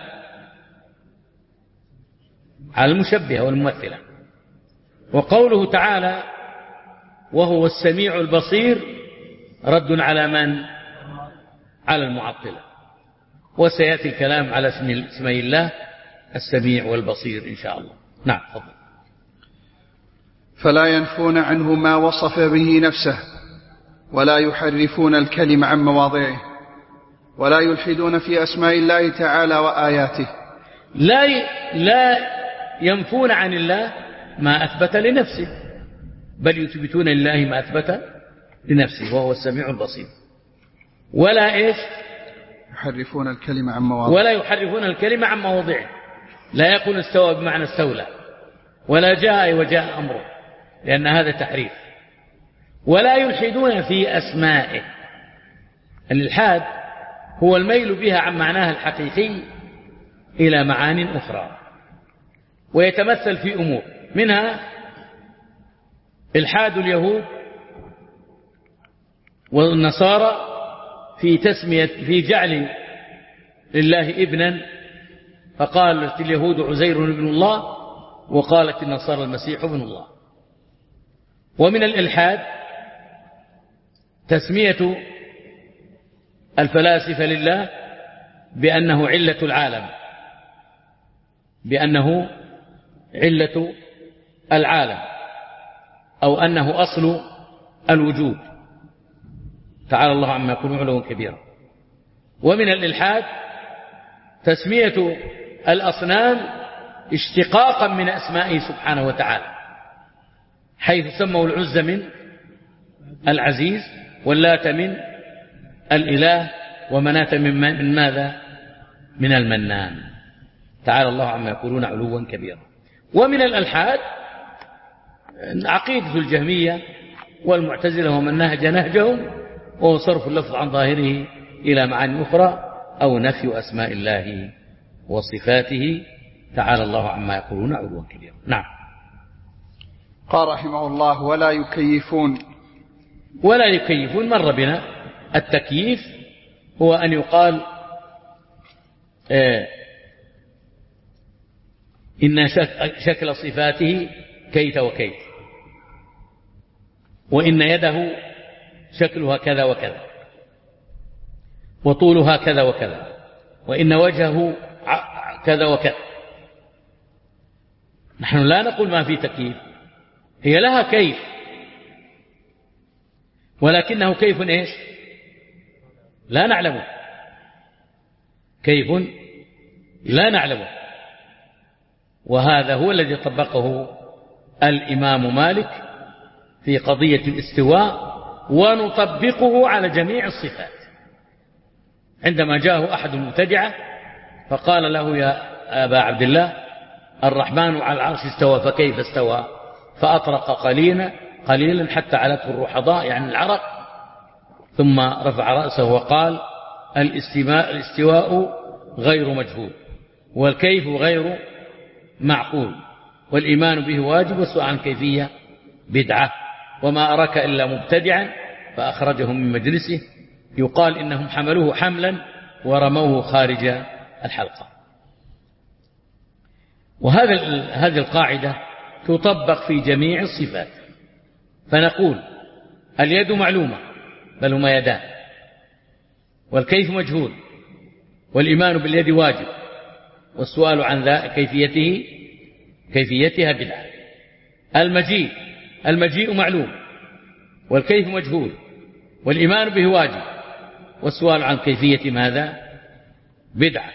على المشبهة والممثلة. وقوله تعالى: وهو السميع البصير رد على من؟ على المعطلة. وسيأتي الكلام على اسمي الله السميع والبصير إن شاء الله. نعم فضل. فلا ينفون عنه ما وصف به نفسه، ولا يحرفون الكلم عن مواضعه، ولا يلحدون في أسماء الله تعالى وآياته. لا لا ينفون عن الله ما أثبت لنفسه، بل يثبتون لله ما أثبت لنفسه وهو السميع البصير. ولا إيش؟ يحرفون الكلمة عن مواضعه. ولا يحرفون الكلمة عن مواضعه. لا يقول استوى بمعنى استولى، ولا جاء وجاء أمره، لأن هذا تحريف. ولا يلحدون في أسمائه. الإلحاد هو الميل بها عن معناها الحقيقي إلى معان أخرى، ويتمثل في أمور، منها إلحاد اليهود والنصارى في تسمية في جعل لله ابنا، فقالت اليهود عزير ابن الله، وقالت النصارى المسيح ابن الله. ومن الإلحاد تسمية الفلاسفة لله بأنه علة العالم، بأنه علة العالم، أو أنه أصل الوجود. تعالى الله عما يقولون علوا كبيرا. ومن الإلحاد تسمية الأصنام اشتقاقا من أسمائه سبحانه وتعالى، حيث سموا العزى من العزيز، واللات من الإله، ومناة من, من ماذا؟ من المنان. تعالى الله عما يقولون علوا كبيرا. ومن الألحاد عقيدة الجهمية والمعتزلة ومن نهج نهجهم، وهو صرف اللفظ عن ظاهره إلى معاني أخرى، أو نفي أسماء الله وصفاته. تعالى الله عما يقولون علوا كبيرا. نعم. قال رحمه الله: ولا يكيفون. ولا يكيفون مر بنا. التكييف هو أن يقال آه إن شكل صفاته كيت وكيت، وإن يده شكلها كذا وكذا، وطولها كذا وكذا، وإن وجهه كذا وكذا. نحن لا نقول ما في تكييف، هي لها كيف، ولكنه كيف إيش؟ لا نعلمه. كيف لا نعلمه. وهذا هو الذي طبقه الإمام مالك في قضية الاستواء ونطبقه على جميع الصفات. عندما جاءه أحد المبتدعة فقال له يا أبا عبد الله الرحمن على العرش استوى فكيف استوى؟ فأطرق قليلا قليلا حتى علته الرحضاء يعني العرق، ثم رفع رأسه وقال الاستواء غير مجهول والكيف غير معقول والإيمان به واجب والسؤال عن كيفية بدعة وما أراك إلا مبتدعا. فأخرجه من مجلسه. يقال إنهم حملوه حملا ورموه خارج الحلقة. وهذا هذه القاعدة تطبق في جميع الصفات. فنقول اليد معلومة بل هما يدان، والكيف مجهول، والإيمان باليد واجب، والسؤال عن ذا كيفيته كيفيتها بدعة. المجيء المجيء معلوم والكيف مجهول والإيمان به واجب، والسؤال عن كيفية ماذا بدعة.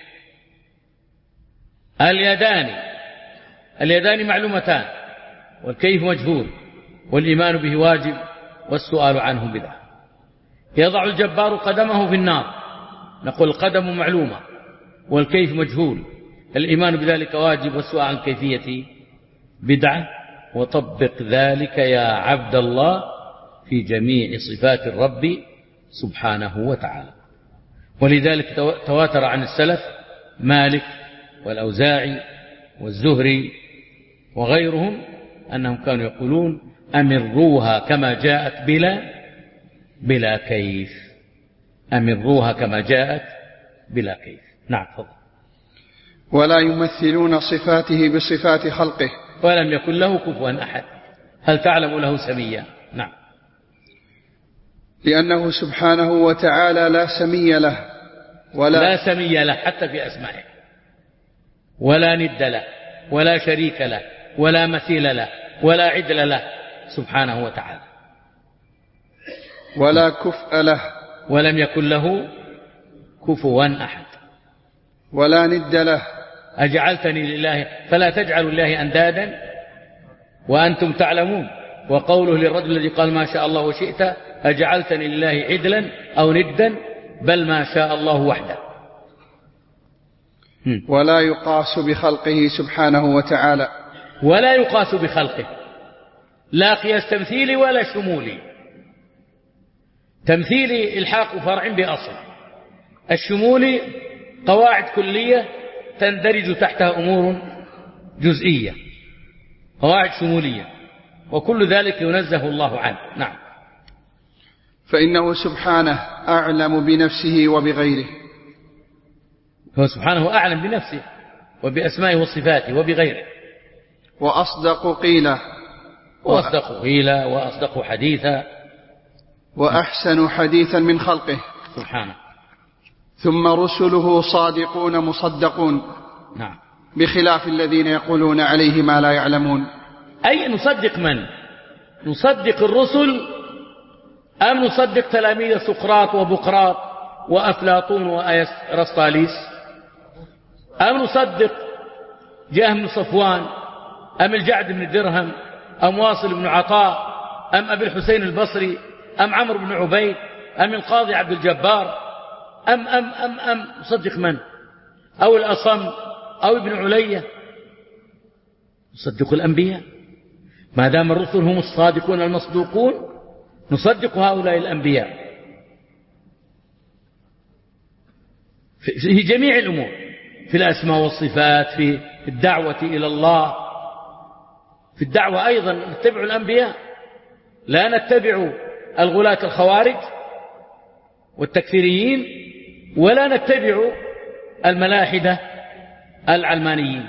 اليدان اليدان معلومتان والكيف مجهول والإيمان به واجب، والسؤال عنه بدعة. يضع الجبار قدمه في النار، نقول القدم معلومة والكيف مجهول، الإيمان بذلك واجب، والسؤال عن كيفية بدعة. وطبق ذلك يا عبد الله في جميع صفات الرب سبحانه وتعالى. ولذلك تواتر عن السلف مالك والأوزاعي والزهري وغيرهم أنهم كانوا يقولون أمروها كما جاءت بلا بلا كيف، أمروها كما جاءت بلا كيف. نعم فضل. ولا يمثلون صفاته بصفات خلقه ولم يكن له كفوا أحد. هل تعلم له سميا؟ نعم. لأنه سبحانه وتعالى لا سمي له ولا لا سمي له حتى في أسمائه، ولا ند له ولا شريك له ولا مثيل له ولا عدل له سبحانه وتعالى. ولا كفء له ولم يكن له كفوا أحد. ولا ند له. أجعلتني لله فلا تجعلوا الله أندادا وأنتم تعلمون. وقوله للرجل الذي قال ما شاء الله وشئت أجعلتني لله عدلا أو ندا بل ما شاء الله وحده. ولا يقاس بخلقه سبحانه وتعالى. ولا يقاس بخلقه، لا قياس تمثيلي ولا شمولي. تمثيلي الحاق فرع بأصل، الشمولي قواعد كلية تندرج تحتها أمور جزئية، قواعد شمولية، وكل ذلك ينزه الله عنه. نعم. فإنه سبحانه أعلم بنفسه وبغيره. هو سبحانه أعلم بنفسه وبأسمائه وصفاته وبغيره. وأصدق قيلا وأصدق قيلا وأصدق حديثا وأحسن حديثا من خلقه سبحانه. ثم رسله صادقون مصدقون. نعم. بخلاف الذين يقولون عليه ما لا يعلمون. أي نصدق من؟ نصدق الرسل أم نصدق تلاميذ سقراط وبقراط وأفلاطون وأرسطاليس؟ أم نصدق جهم بن صفوان أم الجعد بن درهم أم واصل بن عطاء أم أبي الحسين البصري أم عمرو بن عبيد أم القاضي عبد الجبار أم أم أم أم نصدق من؟ أو الأصم أو ابن علية؟ نصدق الأنبياء ما دام الرسل هم الصادقون المصدوقون، نصدق هؤلاء الأنبياء في جميع الأمور، في الأسماء والصفات، في الدعوة إلى الله، في الدعوة أيضا نتبع الأنبياء، لا نتبع الغلاة الخوارج والتكفيريين، ولا نتبع الملاحدة العلمانيين،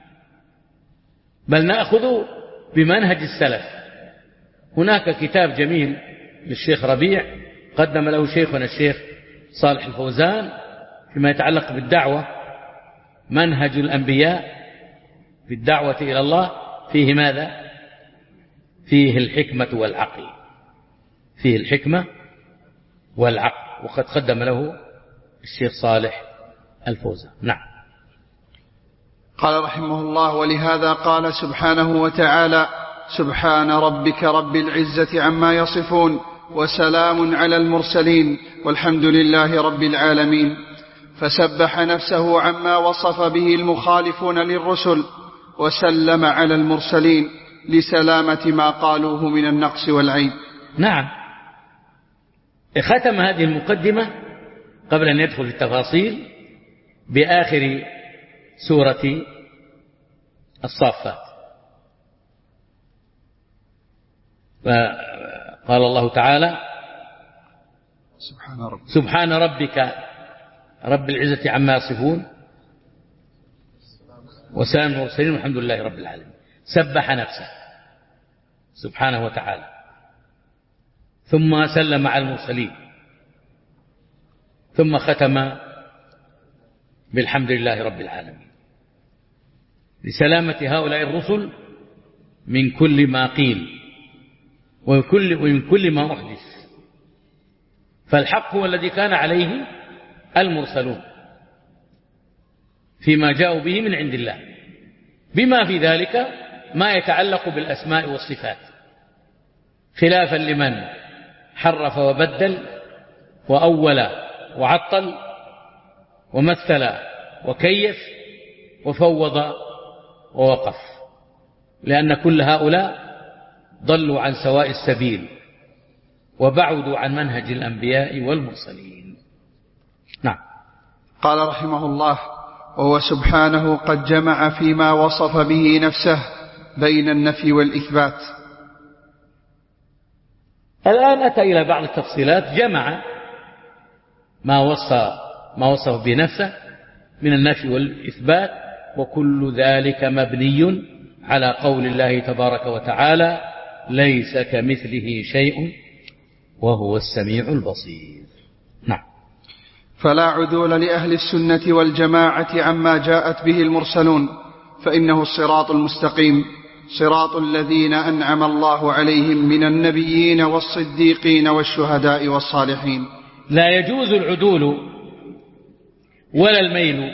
بل نأخذ بمنهج السلف. هناك كتاب جميل للشيخ ربيع قدم له شيخنا الشيخ صالح الفوزان فيما يتعلق بالدعوة، منهج الأنبياء في الدعوة إلى الله، فيه ماذا؟ فيه الحكمة والعقل، فيه الحكمة والعقل، وقد قدم له الشيخ صالح الفوزان. نعم. قال رحمه الله: ولهذا قال سبحانه وتعالى: سبحان ربك رب العزة عما يصفون وسلام على المرسلين والحمد لله رب العالمين. فسبح نفسه عما وصف به المخالفون للرسل وسلم على المرسلين لسلامة ما قالوه من النقص والعيب. نعم، ختم هذه المقدمة قبل أن يدخل في التفاصيل بآخر سورة الصافات. قال الله تعالى سبحان ربك, سبحان ربك رب العزة عما يصفون وسلام المرسلين والحمد لله رب العالمين. سبح نفسه سبحانه وتعالى، ثم سلم على المرسلين، ثم ختم بالحمد لله رب العالمين لسلامة هؤلاء الرسل من كل ما قيل وكل ومن كل ما أحدث. فالحق هو الذي كان عليه المرسلون فيما جاءوا به من عند الله، بما في ذلك ما يتعلق بالأسماء والصفات، خلافا لمن حرف وبدل وأول وعطل ومثل وكيف وفوض ووقف، لأن كل هؤلاء ضلوا عن سواء السبيل وبعدوا عن منهج الأنبياء والمرسلين. نعم. قال رحمه الله: وهو سبحانه قد جمع فيما وصف به نفسه بين النفي والإثبات. الآن أتى إلى بعض التفصيلات، جمع ما وصف ما وصف بنفسه من النفي والإثبات، وكل ذلك مبني على قول الله تبارك وتعالى: ليس كمثله شيء وهو السميع البصير. نعم. فلا عدول لأهل السنة والجماعة عما جاءت به المرسلون، فإنه الصراط المستقيم، صراط الذين أنعم الله عليهم من النبيين والصديقين والشهداء والصالحين. لا يجوز العدول ولا الميل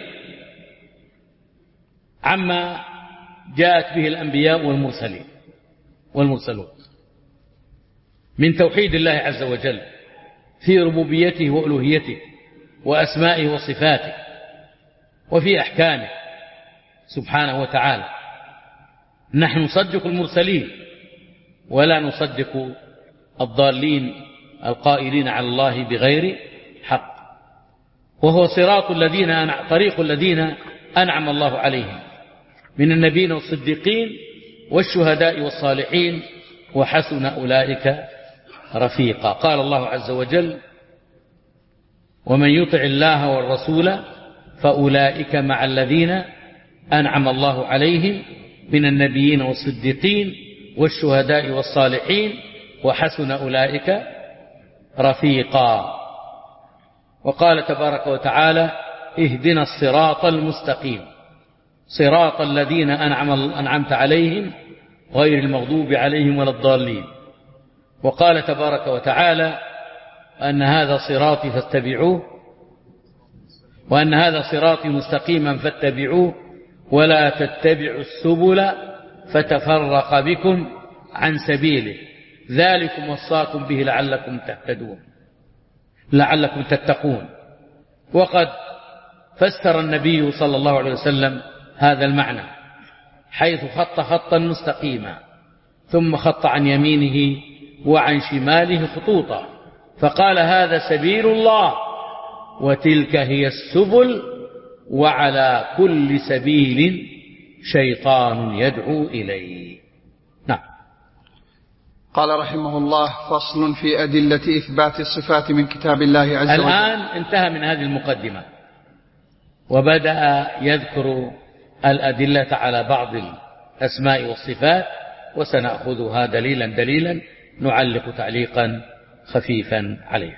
عما جاءت به الأنبياء والمرسلين والمرسلون من توحيد الله عز وجل في ربوبيته وألوهيته وأسمائه وصفاته وفي أحكامه سبحانه وتعالى. نحن نصدق المرسلين ولا نصدق الضالين القائلين على الله بغير حق، وهو صراط الذين أنع... طريق الذين أنعم الله عليهم من النبيين والصديقين والشهداء والصالحين وحسن أولئك رفيقا. قال الله عز وجل: ومن يطع الله والرسول فأولئك مع الذين أنعم الله عليهم من النبيين والصديقين والشهداء والصالحين وحسن أولئك رفيقا. وقال تبارك وتعالى: اهدنا الصراط المستقيم صراط الذين أنعم أنعمت عليهم غير المغضوب عليهم ولا الضالين. وقال تبارك وتعالى: أن هذا صراطي فاتبعوه وأن هذا صراطي مستقيما فاتبعوه ولا تتبعوا السبل فتفرق بكم عن سبيله ذلكم وصاكم به لعلكم تهتدون لعلكم تتقون. وقد فسر النبي صلى الله عليه وسلم هذا المعنى حيث خط خطا مستقيما ثم خط عن يمينه وعن شماله خطوطا فقال: هذا سبيل الله وتلك هي السبل وعلى كل سبيل شيطان يدعو إليه. نعم. قال رحمه الله: فصل في أدلة إثبات الصفات من كتاب الله عز وجل. الآن انتهى من هذه المقدمة وبدأ يذكر الأدلة على بعض الأسماء والصفات، وسنأخذها دليلا دليلا نعلق تعليقا خفيفا عليها.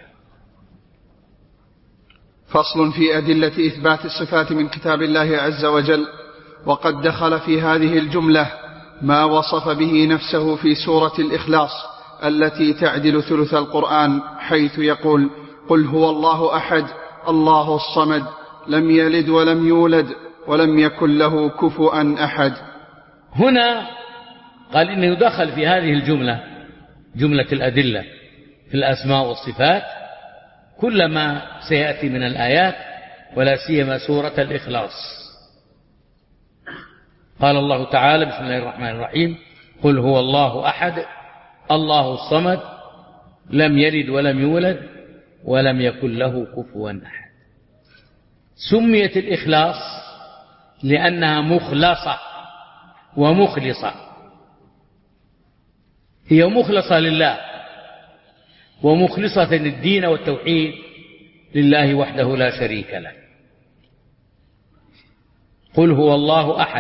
فصل في أدلة إثبات الصفات من كتاب الله عز وجل. وقد دخل في هذه الجملة ما وصف به نفسه في سورة الإخلاص التي تعدل ثلث القرآن، حيث يقول: قل هو الله أحد الله الصمد لم يلد ولم يولد ولم يكن له كفوا أحد. هنا قال إنه يدخل في هذه الجملة جملة الأدلة في الأسماء والصفات كل ما سيأتي من الآيات، ولا سيما سورة الإخلاص. قال الله تعالى: بسم الله الرحمن الرحيم: قل هو الله أحد الله الصمد لم يلد ولم يولد ولم يكن له كفوا أحد. سميت الإخلاص لأنها مخلصة ومخلصة، هي مخلصة لله ومخلصة للدين والتوحيد لله وحده لا شريك له. قل هو الله أحد،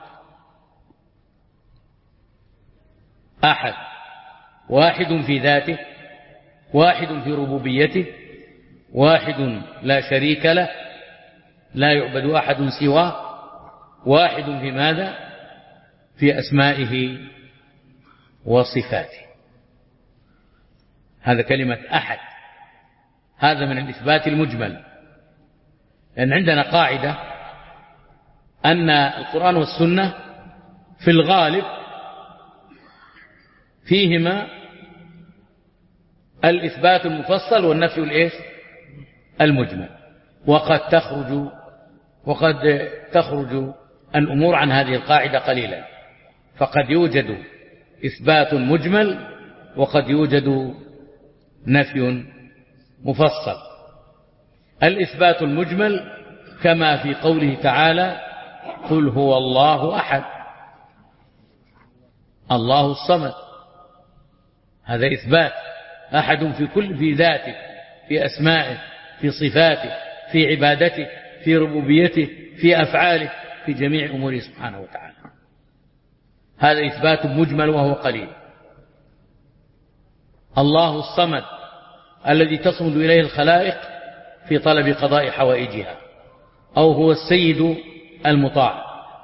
أحد واحد في ذاته، واحد في ربوبيته، واحد لا شريك له، لا يعبد أحد سواه، واحد في ماذا؟ في أسمائه وصفاته. هذا كلمة أحد، هذا من الإثبات المجمل. لأن عندنا قاعدة أن القرآن والسنة في الغالب فيهما الإثبات المفصل والنفي الإيش المجمل، وقد تخرج وقد تخرج الأمور عن هذه القاعدة قليلا، فقد يوجد إثبات مجمل وقد يوجد نفي مفصل. الإثبات المجمل كما في قوله تعالى: قل هو الله أحد الله الصمد، هذا إثبات، أحد في كل في ذاته، في أسمائه، في صفاته، في عبادته، في ربوبيته، في أفعاله، في جميع أموره سبحانه وتعالى. هذا إثبات مجمل وهو قليل. الله الصمد الذي تصمد إليه الخلائق في طلب قضاء حوائجها، أو هو السيد المطاع،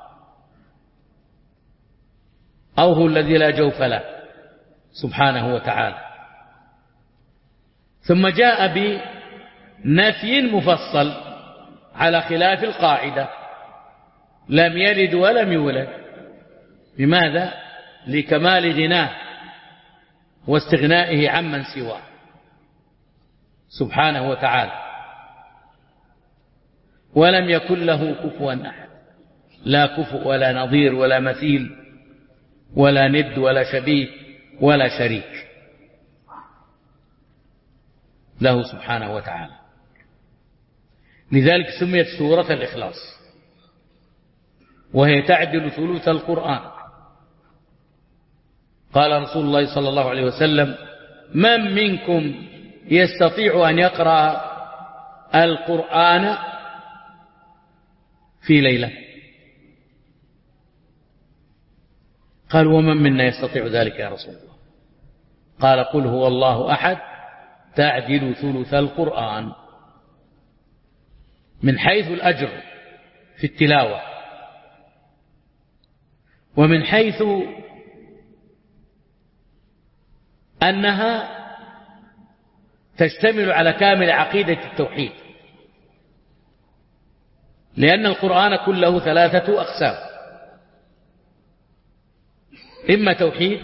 أو هو الذي لا جوف له سبحانه وتعالى. ثم جاء بنفي مفصل على خلاف القاعدة: لم يلد ولم يولد. لماذا؟ لكمال غناه واستغنائه عمن سواه سبحانه وتعالى. ولم يكن له كفوا أحد، لا كفؤ ولا نظير ولا مثيل ولا ند ولا شبيه ولا شريك له سبحانه وتعالى. لذلك سميت سورة الإخلاص، وهي تعدل ثلث القرآن. قال رسول الله صلى الله عليه وسلم: من منكم يستطيع أن يقرأ القرآن في ليلة؟ قال: ومن منا يستطيع ذلك يا رسول الله؟ قال: قل هو الله أحد تعدل ثلث القرآن، من حيث الأجر في التلاوة، ومن حيث أنها تشتمل على كامل عقيدة التوحيد، لأن القرآن كله ثلاثة أقسام: إما توحيد،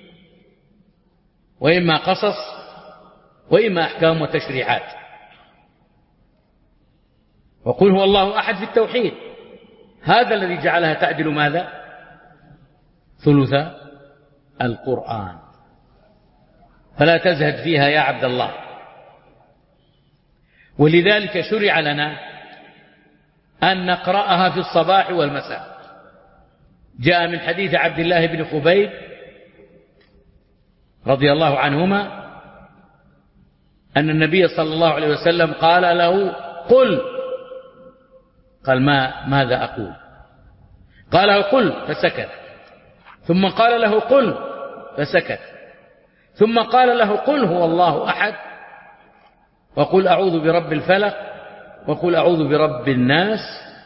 وإما قصص، وإما أحكام وتشريعات. وقل هو الله أحد في التوحيد، هذا الذي جعلها تعدل ماذا؟ ثلث القرآن. فلا تزهد فيها يا عبد الله. ولذلك شرع لنا أن نقرأها في الصباح والمساء. جاء من حديث عبد الله بن خبيب رضي الله عنهما أن النبي صلى الله عليه وسلم قال له: قل. قال: ما ماذا أقول؟ قال له: قل، فسكت. ثم قال له: قل، فسكت. ثم قال له: قل هو الله أحد، وقل أعوذ برب الفلق، وقل أعوذ برب الناس،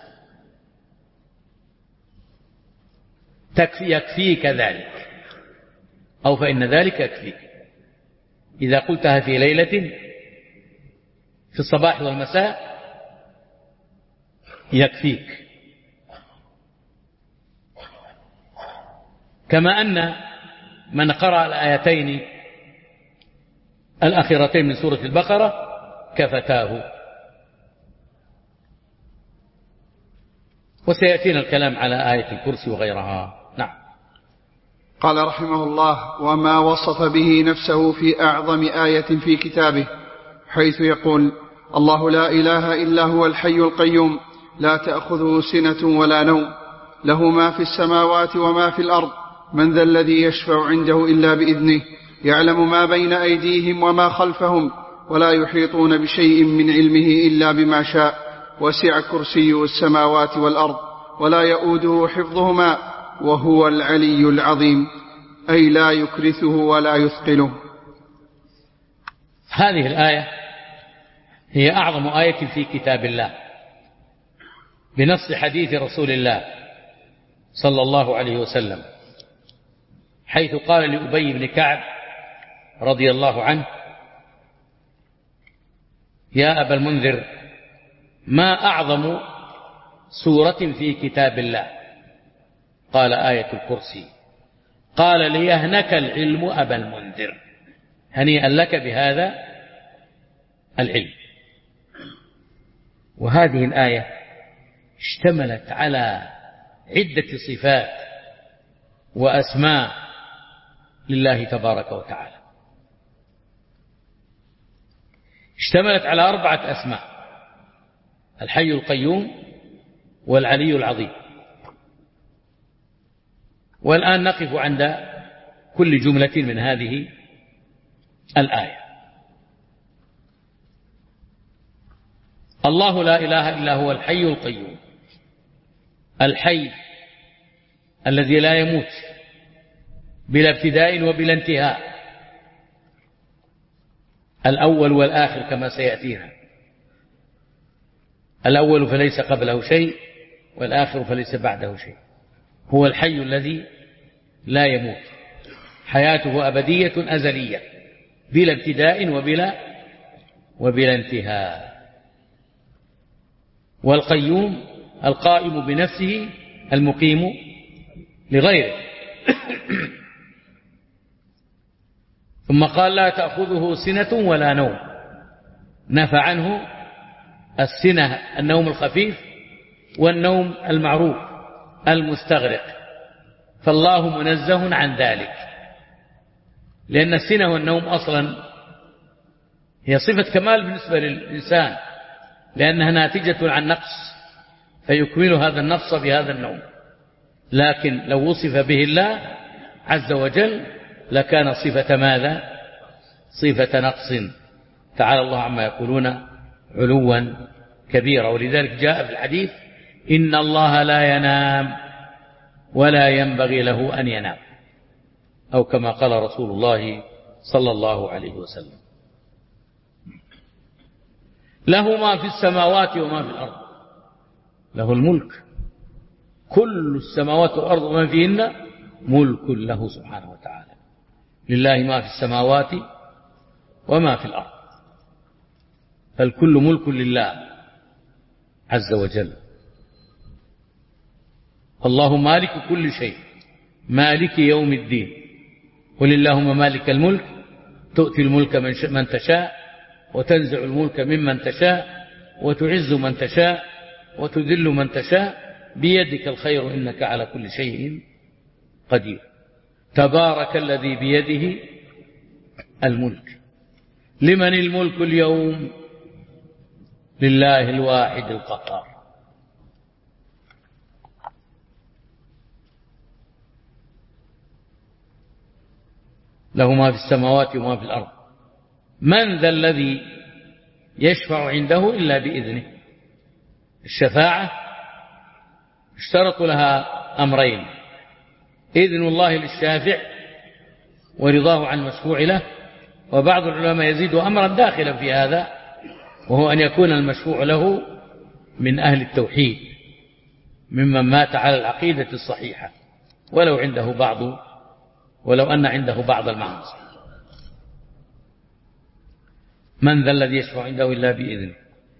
تكفي يكفيك ذلك، أو فإن ذلك يكفيك. إذا قلتها في ليلة في الصباح والمساء يكفيك. كما أن من قرأ الآيتين الأخيرتين من سورة البقرة كفتاه. وسيأتينا الكلام على آية الكرسي وغيرها. نعم. قال رحمه الله: وما وصف به نفسه في أعظم آية في كتابه، حيث يقول: الله لا إله إلا هو الحي القيوم لا تأخذه سنة ولا نوم له ما في السماوات وما في الأرض من ذا الذي يشفع عنده إلا بإذنه يعلم ما بين أيديهم وما خلفهم ولا يحيطون بشيء من علمه إلا بما شاء وسع كرسيه السماوات والأرض ولا يؤوده حفظهما وهو العلي العظيم، أي لا يكرثه ولا يثقله. هذه الآية هي أعظم آية في كتاب الله بنص حديث رسول الله صلى الله عليه وسلم، حيث قال لأبي بن كعب رضي الله عنه: يا أبا المنذر، ما أعظم سورة في كتاب الله؟ قال: آية الكرسي. قال: ليهنك العلم أبا المنذر، هنيئا لك بهذا العلم. وهذه الآية اشتملت على عدة صفات وأسماء لله تبارك وتعالى. اشتملت على أربعة أسماء: الحي القيوم والعلي العظيم. والآن نقف عند كل جملة من هذه الآية. الله لا إله إلا هو الحي القيوم، الحي الذي لا يموت بلا ابتداء وبلا انتهاء، الأول والآخر كما سيأتينا، الأول فليس قبله شيء والآخر فليس بعده شيء. هو الحي الذي لا يموت، حياته أبدية أزلية بلا ابتداء وبلا وبلا انتهاء. والقيوم القائم بنفسه المقيم لغيره. ثم قال: لا تأخذه سنة ولا نوم، نفى عنه السنة النوم الخفيف والنوم المعروف المستغرق، فالله منزه عن ذلك، لأن السنة والنوم أصلا هي صفة كمال بالنسبة للإنسان، لأنها ناتجة عن نقص فيكمل هذا النقص بهذا النوم. لكن لو وصف به الله عز وجل لكان صفة ماذا؟ صفة نقص، تعالى الله عما يقولون علوا كبيرا. ولذلك جاء في الحديث: إن الله لا ينام ولا ينبغي له أن ينام، أو كما قال رسول الله صلى الله عليه وسلم. له ما في السماوات وما في الأرض، له الملك، كل السماوات والأرض وما فيهن ملك له سبحانه وتعالى. لله ما في السماوات وما في الأرض، فالكل ملك لله عز وجل. الله مالك كل شيء، مالك يوم الدين. قل اللهم مالك الملك تؤتي الملك من تشاء وتنزع الملك ممن تشاء وتعز من تشاء وتذل من تشاء بيدك الخير إنك على كل شيء قدير. تبارك الذي بيده الملك. لمن الملك اليوم؟ لله الواحد القهار. له ما في السماوات وما في الأرض. من ذا الذي يشفع عنده إلا بإذنه؟ الشفاعة اشترط لها أمرين: إذن الله للشافع ورضاه عن المشفوع له. وبعض العلماء يزيد أمرا داخلا في هذا، وهو أن يكون المشفوع له من أهل التوحيد ممن مات على العقيدة الصحيحة، ولو عنده بعض ولو أن عنده بعض المعاصي. من ذا الذي يشفع عنده إلا بإذنه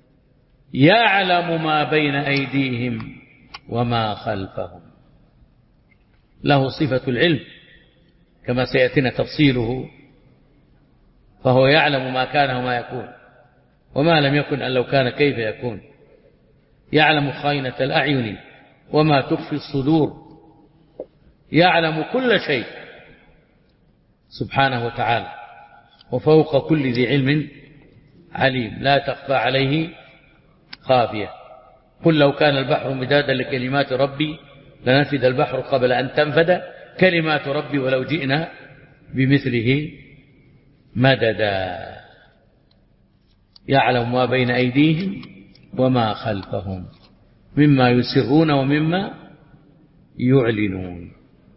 يعلم ما بين أيديهم وما خلفهم. له صفة العلم، كما سيأتينا تفصيله، فهو يعلم ما كان وما يكون، وما لم يكن أن لو كان كيف يكون، يعلم خائنة الأعين وما تخفي الصدور، يعلم كل شيء سبحانه وتعالى، وفوق كل ذي علم عليم، لا تخفى عليه خافية. قل لو كان البحر مدادا لكلمات ربي لنفد البحر قبل أن تنفد كلمات ربي ولو جئنا بمثله مددا. يعلم ما بين أيديهم وما خلفهم مما يسرون ومما يعلنون،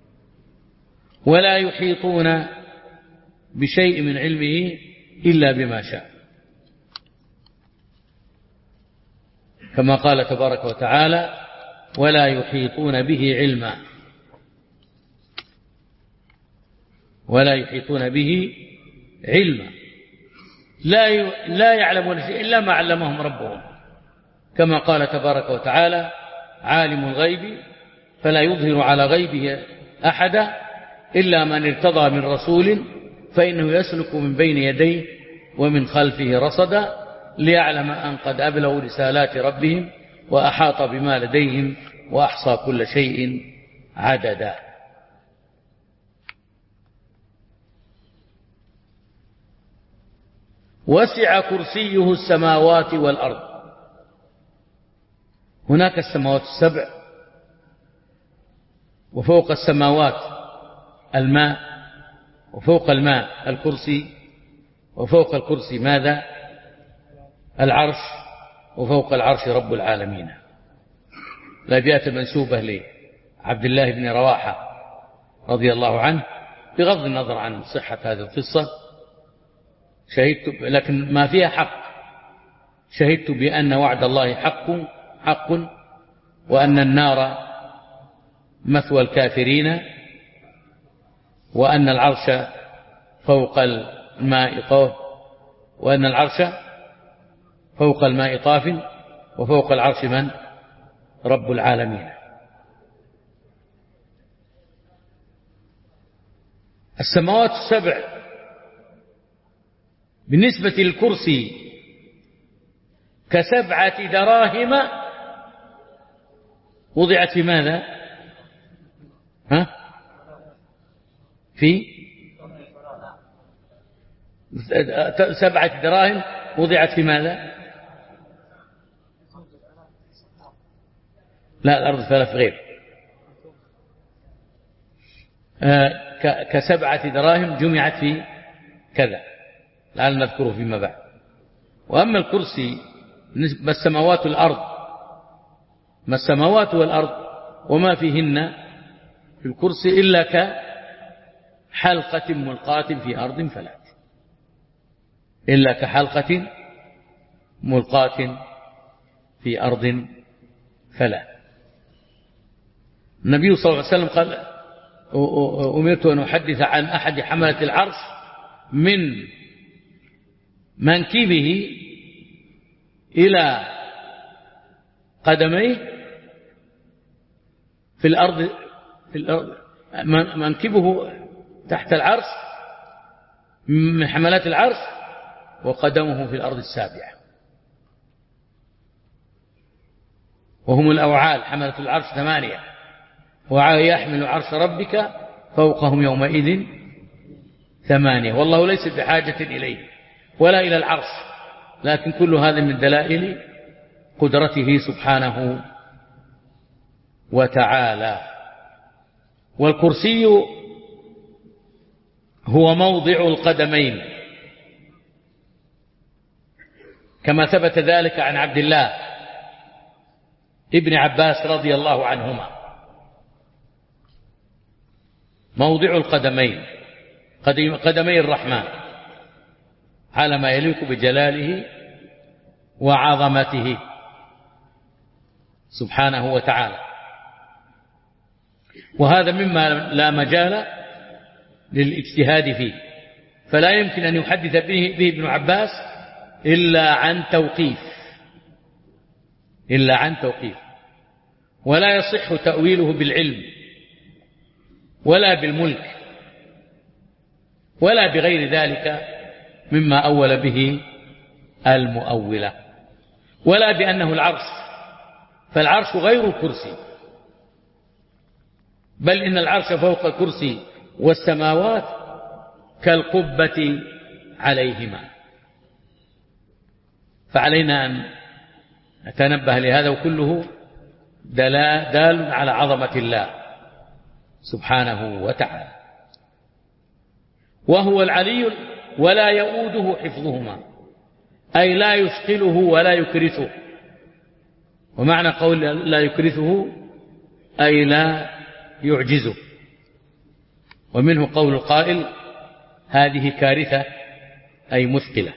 ولا يحيطون بشيء من علمه إلا بما شاء، كما قال تبارك وتعالى ولا يحيطون به علما، ولا يحيطون به علما، لا لا يعلمون شيء إلا ما علمهم ربهم، كما قال تبارك وتعالى عالم الغيب فلا يظهر على غيبه أحدا إلا من ارتضى من رسول فإنه يسلك من بين يديه ومن خلفه رصدا ليعلم أن قد أبلغوا رسالات ربهم وأحاط بما لديهم وأحصى كل شيء عددا. وسع كرسيه السماوات والأرض. هناك السماوات السبع، وفوق السماوات الماء، وفوق الماء الكرسي، وفوق الكرسي ماذا؟ العرش، وفوق العرش رب العالمين. الأبيات المنسوبة لعبد الله بن رواحة رضي الله عنه بغض النظر عن صحة هذه القصة، شهدت لكن ما فيها حق، شهدت بأن وعد الله حق حق وأن النار مثوى الكافرين، وأن العرش فوق الماء طاف، وأن العرش فوق الماء طاف، وفوق العرش من؟ رب العالمين. السماوات السبع بالنسبة للكرسي كسبعة دراهم وضعت في ماذا؟ ها؟ في سبعة دراهم وضعت في ماذا؟ لا، الأرض ثلاث غير. كسبعة دراهم جمعت في كذا، لعل نذكره فيما بعد. وأما الكرسي ما السماوات والأرض، ما السماوات والأرض وما فيهن في الكرسي إلا كحلقة ملقاة في أرض فلات، إلا كحلقة ملقاة في أرض فلات. النبي صلى الله عليه وسلم قال أمرت أن أحدث عن أحد حملة العرش من منكبه إلى قدميه في الأرض، في الأرض منكبه تحت العرش من حملات العرش، وقدمه في الأرض السابعة، وهم الأوعال حملة العرش ثمانية، وعاء يحمل عرش ربك فوقهم يومئذ ثمانية، والله ليس بحاجة إليه ولا إلى العرش، لكن كل هذا من دلائل قدرته سبحانه وتعالى. والكرسي هو موضع القدمين، كما ثبت ذلك عن عبد الله ابن عباس رضي الله عنهما، موضع القدمين، قدمي الرحمن على ما يليق بجلاله وعظمته سبحانه وتعالى. وهذا مما لا مجال للاجتهاد فيه، فلا يمكن أن يحدث به, به ابن عباس إلا عن توقيف، إلا عن توقيف، ولا يصح تأويله بالعلم ولا بالملك ولا بغير ذلك مما أول به المؤولة، ولا بأنه العرش، فالعرش غير الكرسي، بل إن العرش فوق الكرسي والسماوات كالقبة عليهما. فعلينا أن نتنبه لهذا، وكله دال على عظمة الله سبحانه وتعالى. وهو العلي ولا يؤوده حفظهما، أي لا يثقله ولا يكرثه. ومعنى قول لا يكرثه أي لا يعجزه. ومنه قول القائل هذه كارثة أي مثقلة.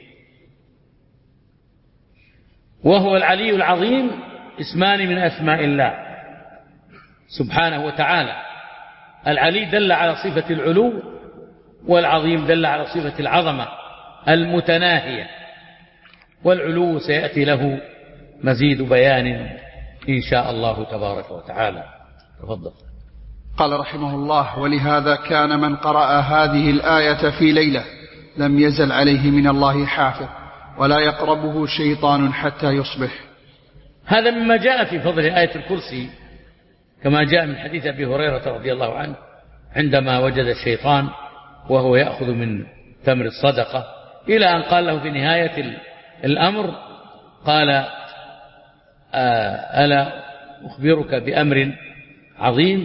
وهو العلي العظيم اسمان من أسماء الله سبحانه وتعالى. العلي دل على صفة العلو، والعظيم دل على صفة العظمة المتناهية، والعلو سيأتي له مزيد بيان إن شاء الله تبارك وتعالى. تفضل. قال رحمه الله: ولهذا كان من قرأ هذه الآية في ليلة لم يزل عليه من الله حافظ ولا يقربه شيطان حتى يصبح. هذا مما جاء في فضل آية الكرسي، كما جاء من حديث أبي هريرة رضي الله عنه عندما وجد الشيطان وهو يأخذ من تمر الصدقة، إلى أن قال له في نهاية الأمر قال: ألا أخبرك بأمر عظيم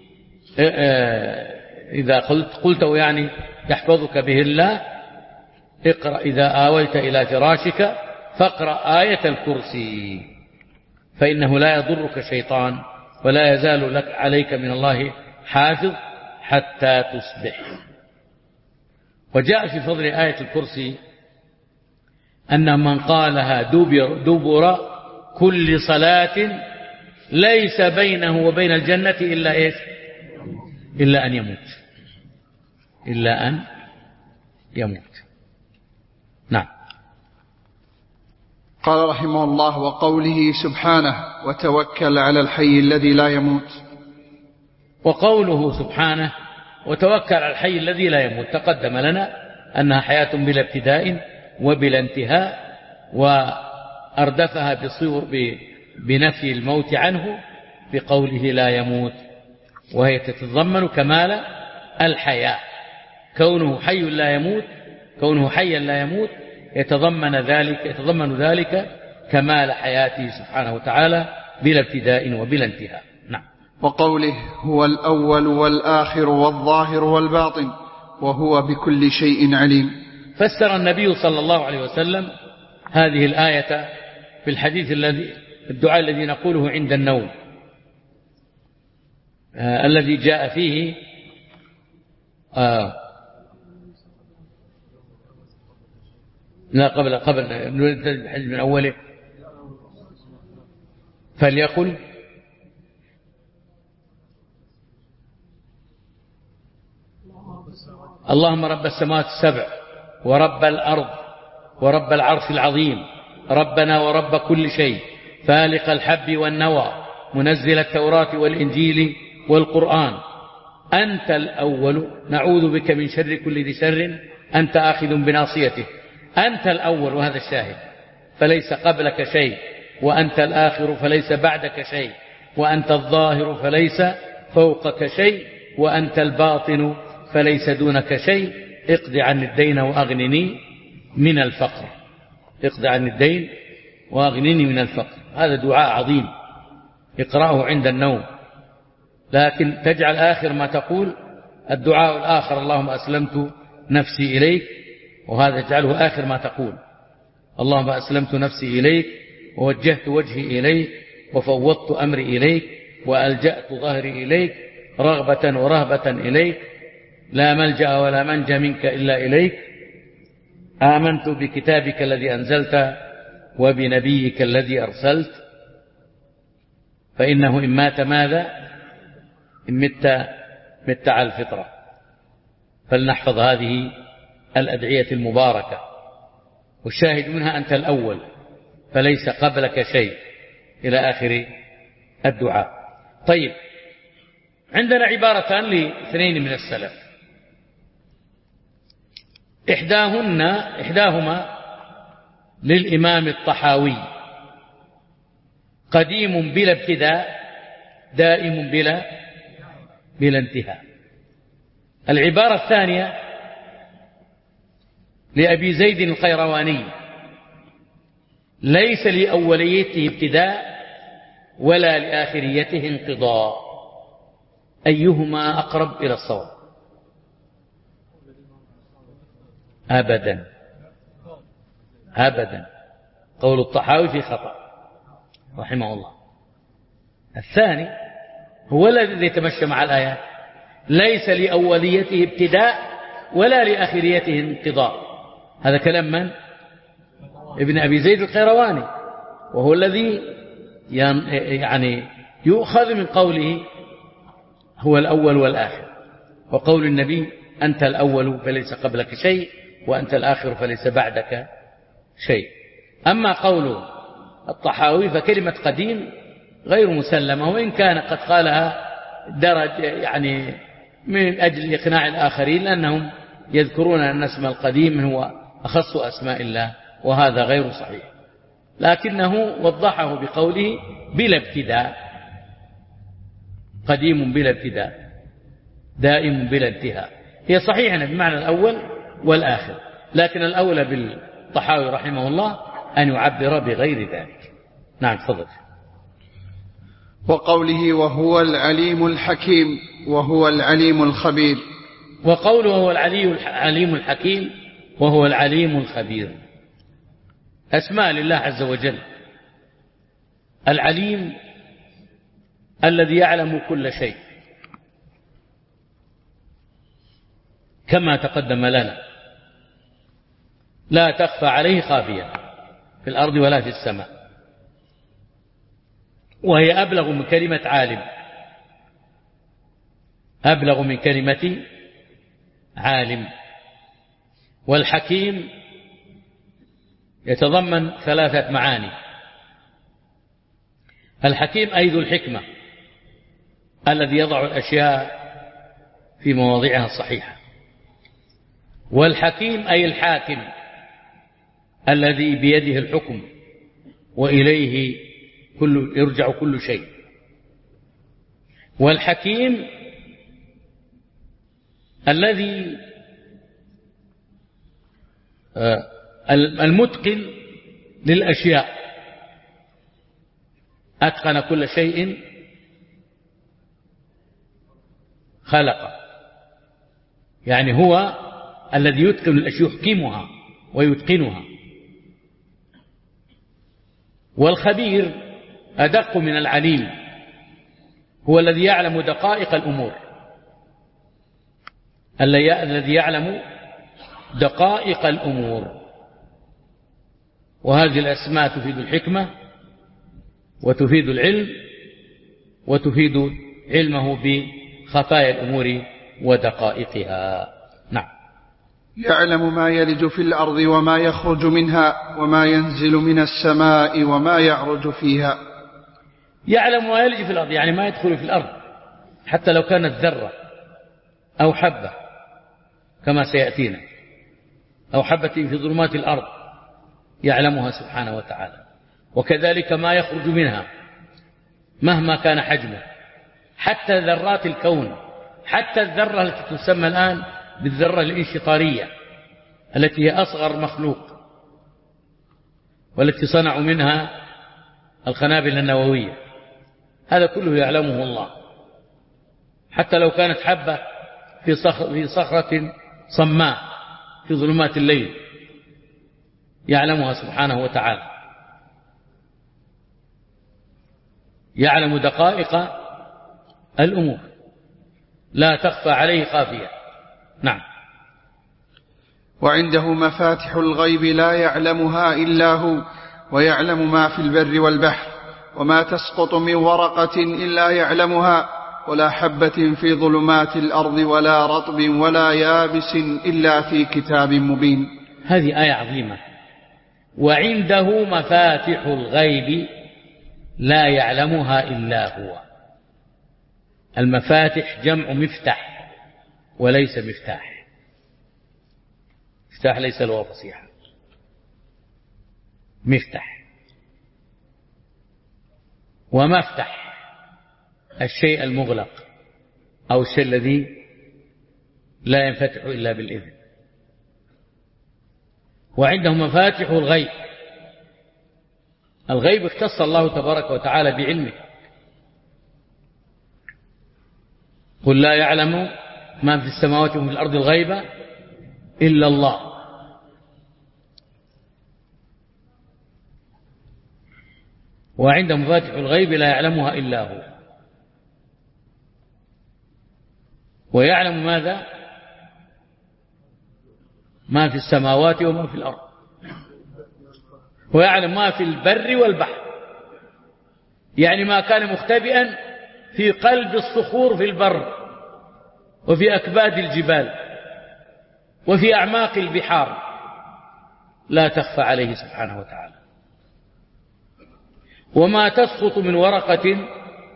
إذا قلت قلته يعني يحفظك به الله، اقرأ إذا آويت إلى فراشك فاقرأ آية الكرسي فإنه لا يضرك شيطان ولا يزال لك عليك من الله حافظ حتى تصبح. وجاء في فضل آية الكرسي أن من قالها دبر, دبر كل صلاة ليس بينه وبين الجنة إلا إيش؟ إلا أن يموت، إلا أن يموت. نعم. قال رحمه الله: وقوله سبحانه: وتوكل على الحي الذي لا يموت. وقوله سبحانه: وتوكل على الحي الذي لا يموت، تقدم لنا أنها حياة بلا ابتداء وبلا انتهاء، وأردفها بصور بنفي الموت عنه بقوله لا يموت، وهي تتضمن كمال الحياة. كونه حي لا يموت، كونه حيا لا يموت يتضمن ذلك يتضمن ذلك كمال حياته سبحانه وتعالى بلا ابتداء وبلا انتهاء. نعم. وقوله: هو الأول والآخر والظاهر والباطن وهو بكل شيء عليم. فسر النبي صلى الله عليه وسلم هذه الآية في الحديث الذي الدعاء الذي نقوله عند النوم، آه الذي جاء فيه آه لا قبل قبل الحديث من أوله، فليقل اللهم رب السماوات السبع ورب الأرض ورب العرش العظيم ربنا ورب كل شيء فالق الحب والنوى منزل التوراة والإنجيل والقرآن أنت الأول نعوذ بك من شر كل ذي شر أنت آخذ بناصيته. أنت الأول وهذا الشاهد، فليس قبلك شيء، وأنت الآخر فليس بعدك شيء، وأنت الظاهر فليس فوقك شيء، وأنت الباطن فليس دونك شيء. اقض عن الدين وأغنني من الفقر. اقض عن الدين وأغنني من الفقر. هذا دعاء عظيم اقرأه عند النوم، لكن تجعل آخر ما تقول الدعاء الآخر اللهم أسلمت نفسي إليك، وهذا اجعله آخر ما تقول اللهم أسلمت نفسي إليك ووجهت وجهي إليك وفوضت أمري إليك وألجأت ظهري إليك رغبة ورهبة إليك لا ملجأ ولا منجى منك إلا إليك. آمنت بكتابك الذي أنزلت وبنبيك الذي أرسلت، فإنه إن مات ماذا؟ إن مت مت على الفطرة. فلنحفظ هذه الأدعية المباركة. والشاهد منها أنت الأول فليس قبلك شيء إلى آخر الدعاء. طيب، عندنا عبارتان لاثنين من السلف. إحداهن إحداهما للإمام الطحاوي: قديم بلا ابتداء، دائم بلا بلا انتهاء. العبارة الثانية لأبي زيد القيرواني: ليس لأوليته ابتداء ولا لآخريته انقضاء. أيهما أقرب إلى الصواب؟ أبدا أبدا، قول الطحاوي في خطأ رحمه الله. الثاني هو الذي يتمشى مع الآيات: ليس لأوليته ابتداء ولا لآخريته انقضاء. هذا كلام من؟ ابن أبي زيد القيرواني، وهو الذي يعني يؤخذ من قوله هو الأول والآخر، وقول النبي: أنت الأول فليس قبلك شيء، وأنت الآخر فليس بعدك شيء. أما قول الطحاوي فكلمة قديم غير مسلمة، وإن كان قد قالها درج يعني من أجل إقناع الآخرين، لأنهم يذكرون أن اسم القديم هو أخص أسماء الله، وهذا غير صحيح، لكنه وضحه بقوله بلا ابتداء: قديم بلا ابتداء، دائم بلا انتهاء. هي صحيحة بمعنى الأول والآخر، لكن الأولى بالطحاوي رحمه الله أن يعبر بغير ذلك. نعم تفضل. وقوله وهو العليم الحكيم وهو العليم الخبير. وقوله هو العليم الحكيم وهو العليم الخبير أسماء لله عز وجل. العليم الذي يعلم كل شيء كما تقدم لنا، لا تخفى عليه خافية في الأرض ولا في السماء، وهي أبلغ من كلمة عالم، أبلغ من كلمة عالم. والحكيم يتضمن ثلاثة معاني: الحكيم أي ذو الحكمة، الذي يضع الأشياء في مواضعها الصحيحة. والحكيم أي الحاكم، الذي بيده الحكم وإليه كل يرجع كل شيء. والحكيم الذي المتقن للأشياء، أتقن كل شيء خلق، يعني هو الذي يتقن الأشياء، يحكمها ويتقنها. والخبير أدق من العليم، هو الذي يعلم دقائق الأمور، الذي يعلم دقائق الأمور. وهذه الأسماء تفيد الحكمة وتفيد العلم وتفيد علمه بخفايا الأمور ودقائقها. نعم. يعلم ما يلج في الأرض وما يخرج منها وما ينزل من السماء وما يعرج فيها. يعلم ما يلج في الأرض يعني ما يدخل في الأرض، حتى لو كانت ذرة أو حبة كما سيأتينا، أو حبة في ظلمات الأرض يعلمها سبحانه وتعالى. وكذلك ما يخرج منها مهما كان حجمه، حتى ذرات الكون، حتى الذرة التي تسمى الآن بالذرة الانشطارية التي هي أصغر مخلوق، والتي صنعوا منها القنابل النووية، هذا كله يعلمه الله. حتى لو كانت حبة في صخرة, في صخرة صماء في ظلمات الليل يعلمها سبحانه وتعالى. يعلم دقائق الأمور، لا تخفى عليه خافية. نعم. وعنده مفاتح الغيب لا يعلمها إلا هو، ويعلم ما في البر والبحر، وما تسقط من ورقة إلا يعلمها، ولا حبة في ظلمات الأرض ولا رطب ولا يابس إلا في كتاب مبين. هذه آية عظيمة. وعنده مفاتح الغيب لا يعلمها إلا هو. المفاتح جمع مفتاح وليس مفتاح، مفتاح ليس له فصيحة، مفتاح. ومفتح الشيء المغلق أو الشيء الذي لا ينفتح إلا بالإذن. وعنده مفاتح الغيب، الغيب اختص الله تبارك وتعالى بعلمه. قل لا يعلم ما في السماوات وفي الأرض الغيب إلا الله. وعنده مفاتح الغيب لا يعلمها إلا هو. ويعلم ماذا؟ ما في السماوات وما في الأرض، ويعلم ما في البر والبحر، يعني ما كان مختبئا في قلب الصخور في البر وفي أكباد الجبال وفي أعماق البحار لا تخفى عليه سبحانه وتعالى. وما تسقط من ورقة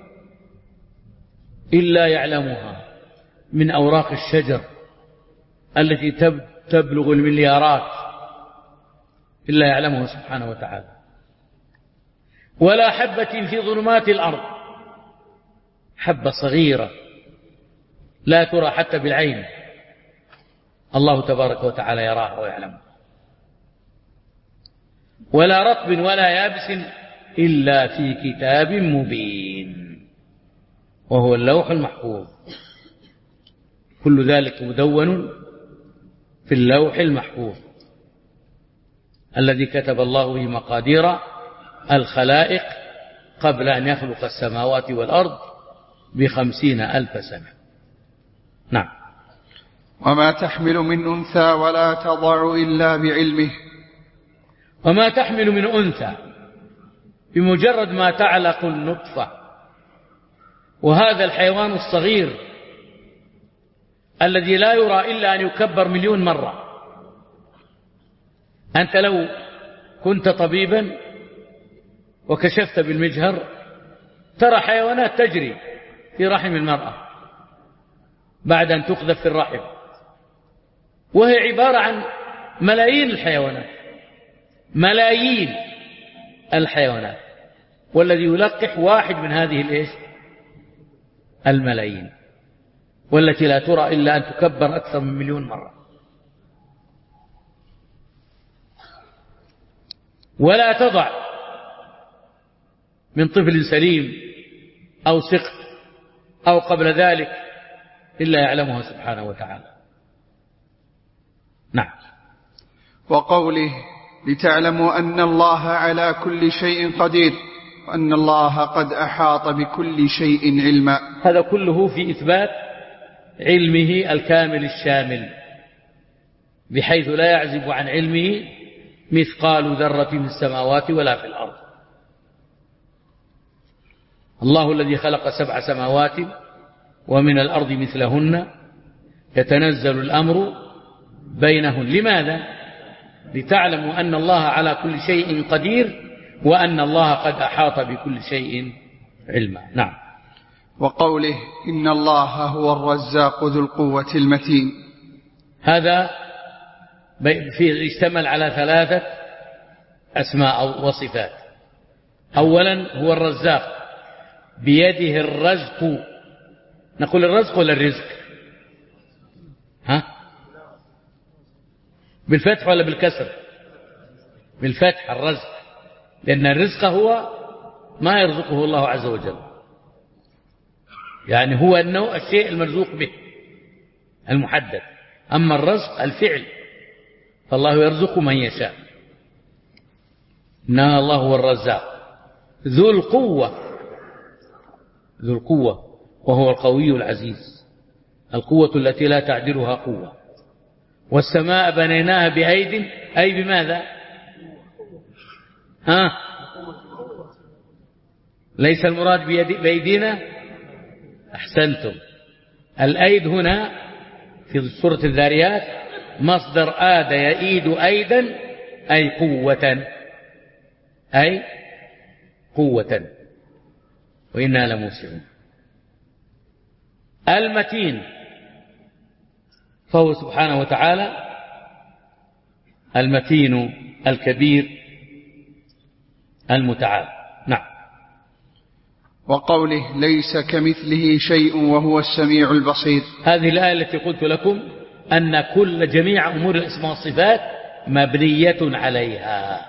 إلا يعلمها من أوراق الشجر التي تبلغ المليارات إلا يعلمها سبحانه وتعالى. ولا حبة في ظلمات الأرض، حبة صغيرة لا ترى حتى بالعين، الله تبارك وتعالى يراها ويعلمها. ولا رطب ولا يابس إلا في كتاب مبين، وهو اللوح المحفوظ. كل ذلك مدون في اللوح المحفوظ الذي كتب الله به مقادير الخلائق قبل أن يخلق السماوات والأرض بخمسين ألف سنة. نعم. وما تحمل من أنثى ولا تضع إلا بعلمه. وما تحمل من أنثى، بمجرد ما تعلق النطفة، وهذا الحيوان الصغير الذي لا يرى إلا أن يكبر مليون مرة. أنت لو كنت طبيبا وكشفت بالمجهر ترى حيوانات تجري في رحم المرأة بعد أن تقذف في الرحم، وهي عبارة عن ملايين الحيوانات، ملايين الحيوانات، والذي يلقح واحد من هذه الإيش الملايين، والتي لا ترى إلا أن تكبر أكثر من مليون مرة. ولا تضع من طفل سليم أو سقط أو قبل ذلك إلا يعلمها سبحانه وتعالى. نعم. وقوله لتعلموا أن الله على كل شيء قدير وأن الله قد أحاط بكل شيء علما. هذا كله في إثبات علمه الكامل الشامل، بحيث لا يعزب عن علمه مثقال ذرة في السماوات ولا في الأرض. الله الذي خلق سبع سماوات ومن الأرض مثلهن يتنزل الأمر بينهن. لماذا؟ لتعلموا أن الله على كل شيء قدير وأن الله قد أحاط بكل شيء علما. نعم. وقوله إن الله هو الرزاق ذو القوة المتين، هذا فيه اشتمل على ثلاثة أسماء وصفات. أولا هو الرزاق، بيده الرزق. نقول الرزق ولا الرزق؟ ها؟ بالفتح ولا بالكسر؟ بالفتح الرزق، لأن الرزق هو ما يرزقه الله عز وجل، يعني هو النوع الشيء المرزوق به المحدد. أما الرزق الفعل، فالله يرزق من يشاء. إن الله هو الرزاق ذو القوة، ذو القوة وهو القوي العزيز، القوة التي لا تعدلها قوة. والسماء بنيناها بأيد، أي بماذا؟ ها؟ ليس المراد بأيدينا، أحسنتم. الأيد هنا في سورة الذاريات مصدر آد يئيد أيدا، أي قوة، أي قوة، وإنا لموسعون. المتين فهو سبحانه وتعالى المتين الكبير المتعال. نعم. وقوله ليس كمثله شيء وهو السميع البصير. هذه الآية التي قلت لكم أن كل جميع أمور الأسماء والصفات مبنية عليها،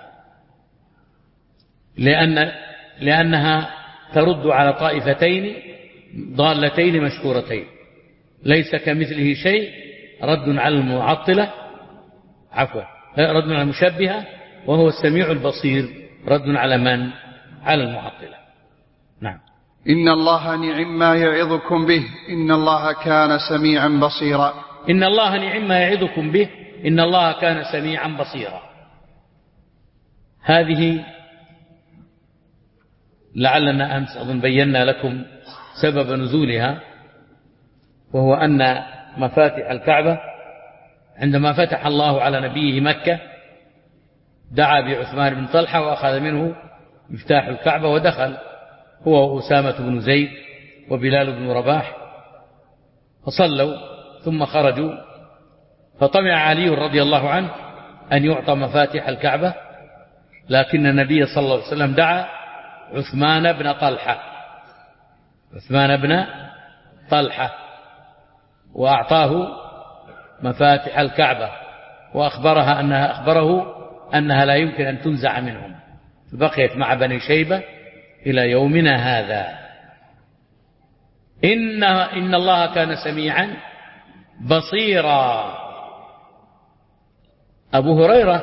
لأن لأنها ترد على طائفتين ضالتين مشهورتين. ليس كمثله شيء رد على المعطلة، عفوا رد على المشبهة، وهو السميع البصير رد على من؟ على المعطلة. نعم. إن الله نعم ما يعظكم به إن الله كان سميعا بصيرا. إن الله نعم ما يعظكم به إن الله كان سميعا بصيرا. هذه لعلنا أمس أظن بينا لكم سبب نزولها، وهو أن مفاتح الكعبة عندما فتح الله على نبيه مكة دعا بعثمان بن طلحة وأخذ منه مفتاح الكعبة ودخل هو وأسامة بن زيد وبلال بن رباح فصلوا ثم خرجوا، فطمع علي رضي الله عنه أن يعطى مفاتيح الكعبة، لكن النبي صلى الله عليه وسلم دعا عثمان بن طلحة عثمان بن طلحة وأعطاه مفاتيح الكعبة وأخبرها أنها أخبره أنها لا يمكن أن تنزع منهم، فبقيت مع بني شيبة إلى يومنا هذا. إن, إن الله كان سميعا بصيرا. أبو هريرة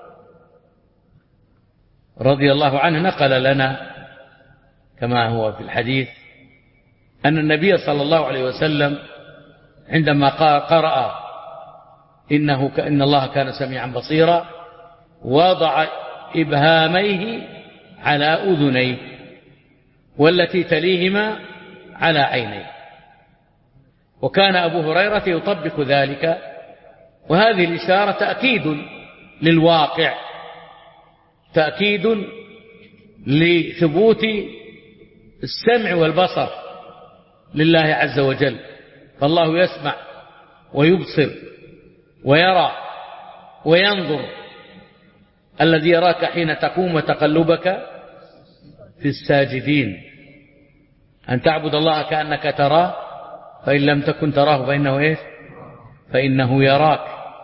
رضي الله عنه نقل لنا كما هو في الحديث أن النبي صلى الله عليه وسلم عندما قرأ إنه إن الله كان سميعا بصيرا وضع إبهاميه على أذنيه والتي تليهما على عينيه، وكان أبو هريرة يطبق ذلك، وهذه الإشارة تأكيد للواقع، تأكيد لثبوت السمع والبصر لله عز وجل، فالله يسمع ويبصر ويرى وينظر، الذي يراك حين تقوم وتقلبك في الساجدين، أن تعبد الله كأنك تراه فإن لم تكن تراه فإنه إيش؟ فإنه يراك،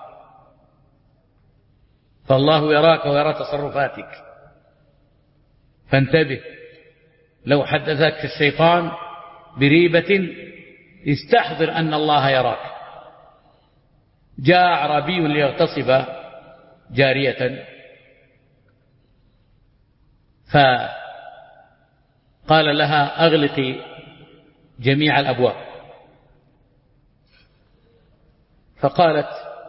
فالله يراك ويرى تصرفاتك، فانتبه. لو حدثك الشيطان بريبة استحضر أن الله يراك. جاء أعرابي ليغتصب جارية فقال لها أغلقي جميع الأبواب، فقالت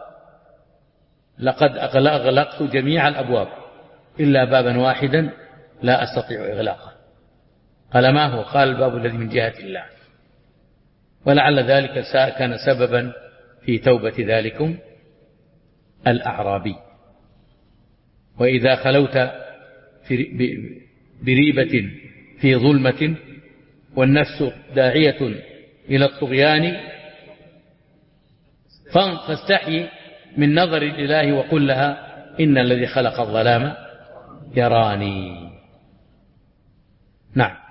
لقد أغلقت جميع الأبواب إلا بابا واحدا لا أستطيع إغلاقه. قال ما هو؟ قال الباب الذي من جهة الله، ولعل ذلك كان سببا في توبة ذلكم الأعرابي. وإذا خلوت في بريبة في ظلمة والنفس داعية إلى الطغيان فاستحي من نظر الإله وقل لها إن الذي خلق الظلام يراني. نعم.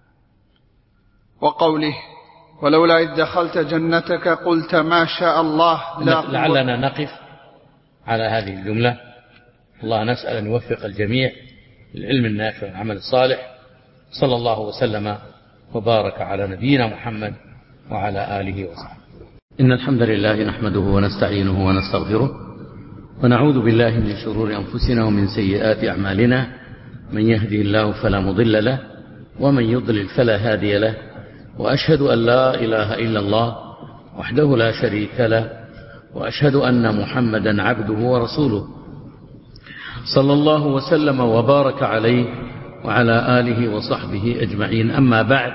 وقوله ولولا إذ دخلت جنتك قلت ما شاء الله لا قوة. لعلنا نقف على هذه الجملة. الله نسأل أن يوفق الجميع للعلم النافع والعمل الصالح. صلى الله وسلم وبارك على نبينا محمد وعلى آله وصحبه. إن الحمد لله نحمده ونستعينه ونستغفره ونعوذ بالله من شرور أنفسنا ومن سيئات أعمالنا، من يهدي الله فلا مضل له ومن يضلل فلا هادي له، وأشهد أن لا إله إلا الله وحده لا شريك له، وأشهد أن محمدا عبده ورسوله صلى الله وسلم وبارك عليه وعلى آله وصحبه أجمعين. أما بعد،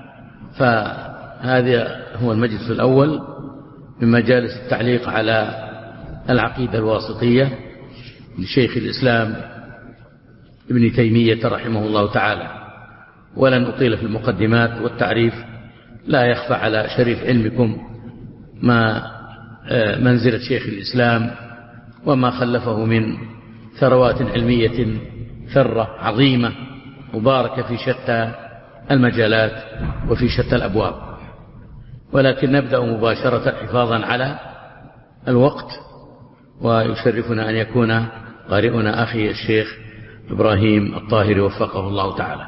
فهذا هو المجلس الأول من مجالس التعليق على العقيدة الواسطية لشيخ الإسلام ابن تيمية رحمه الله تعالى، ولن أطيل في المقدمات والتعريف. لا يخفى على شريف علمكم ما منزلة شيخ الإسلام وما خلفه من ثروات علمية ثرة عظيمة مباركة في شتى المجالات وفي شتى الأبواب. ولكن نبدأ مباشرة حفاظا على الوقت، ويشرفنا أن يكون قارئنا أخي الشيخ إبراهيم الطاهري وفقه الله تعالى.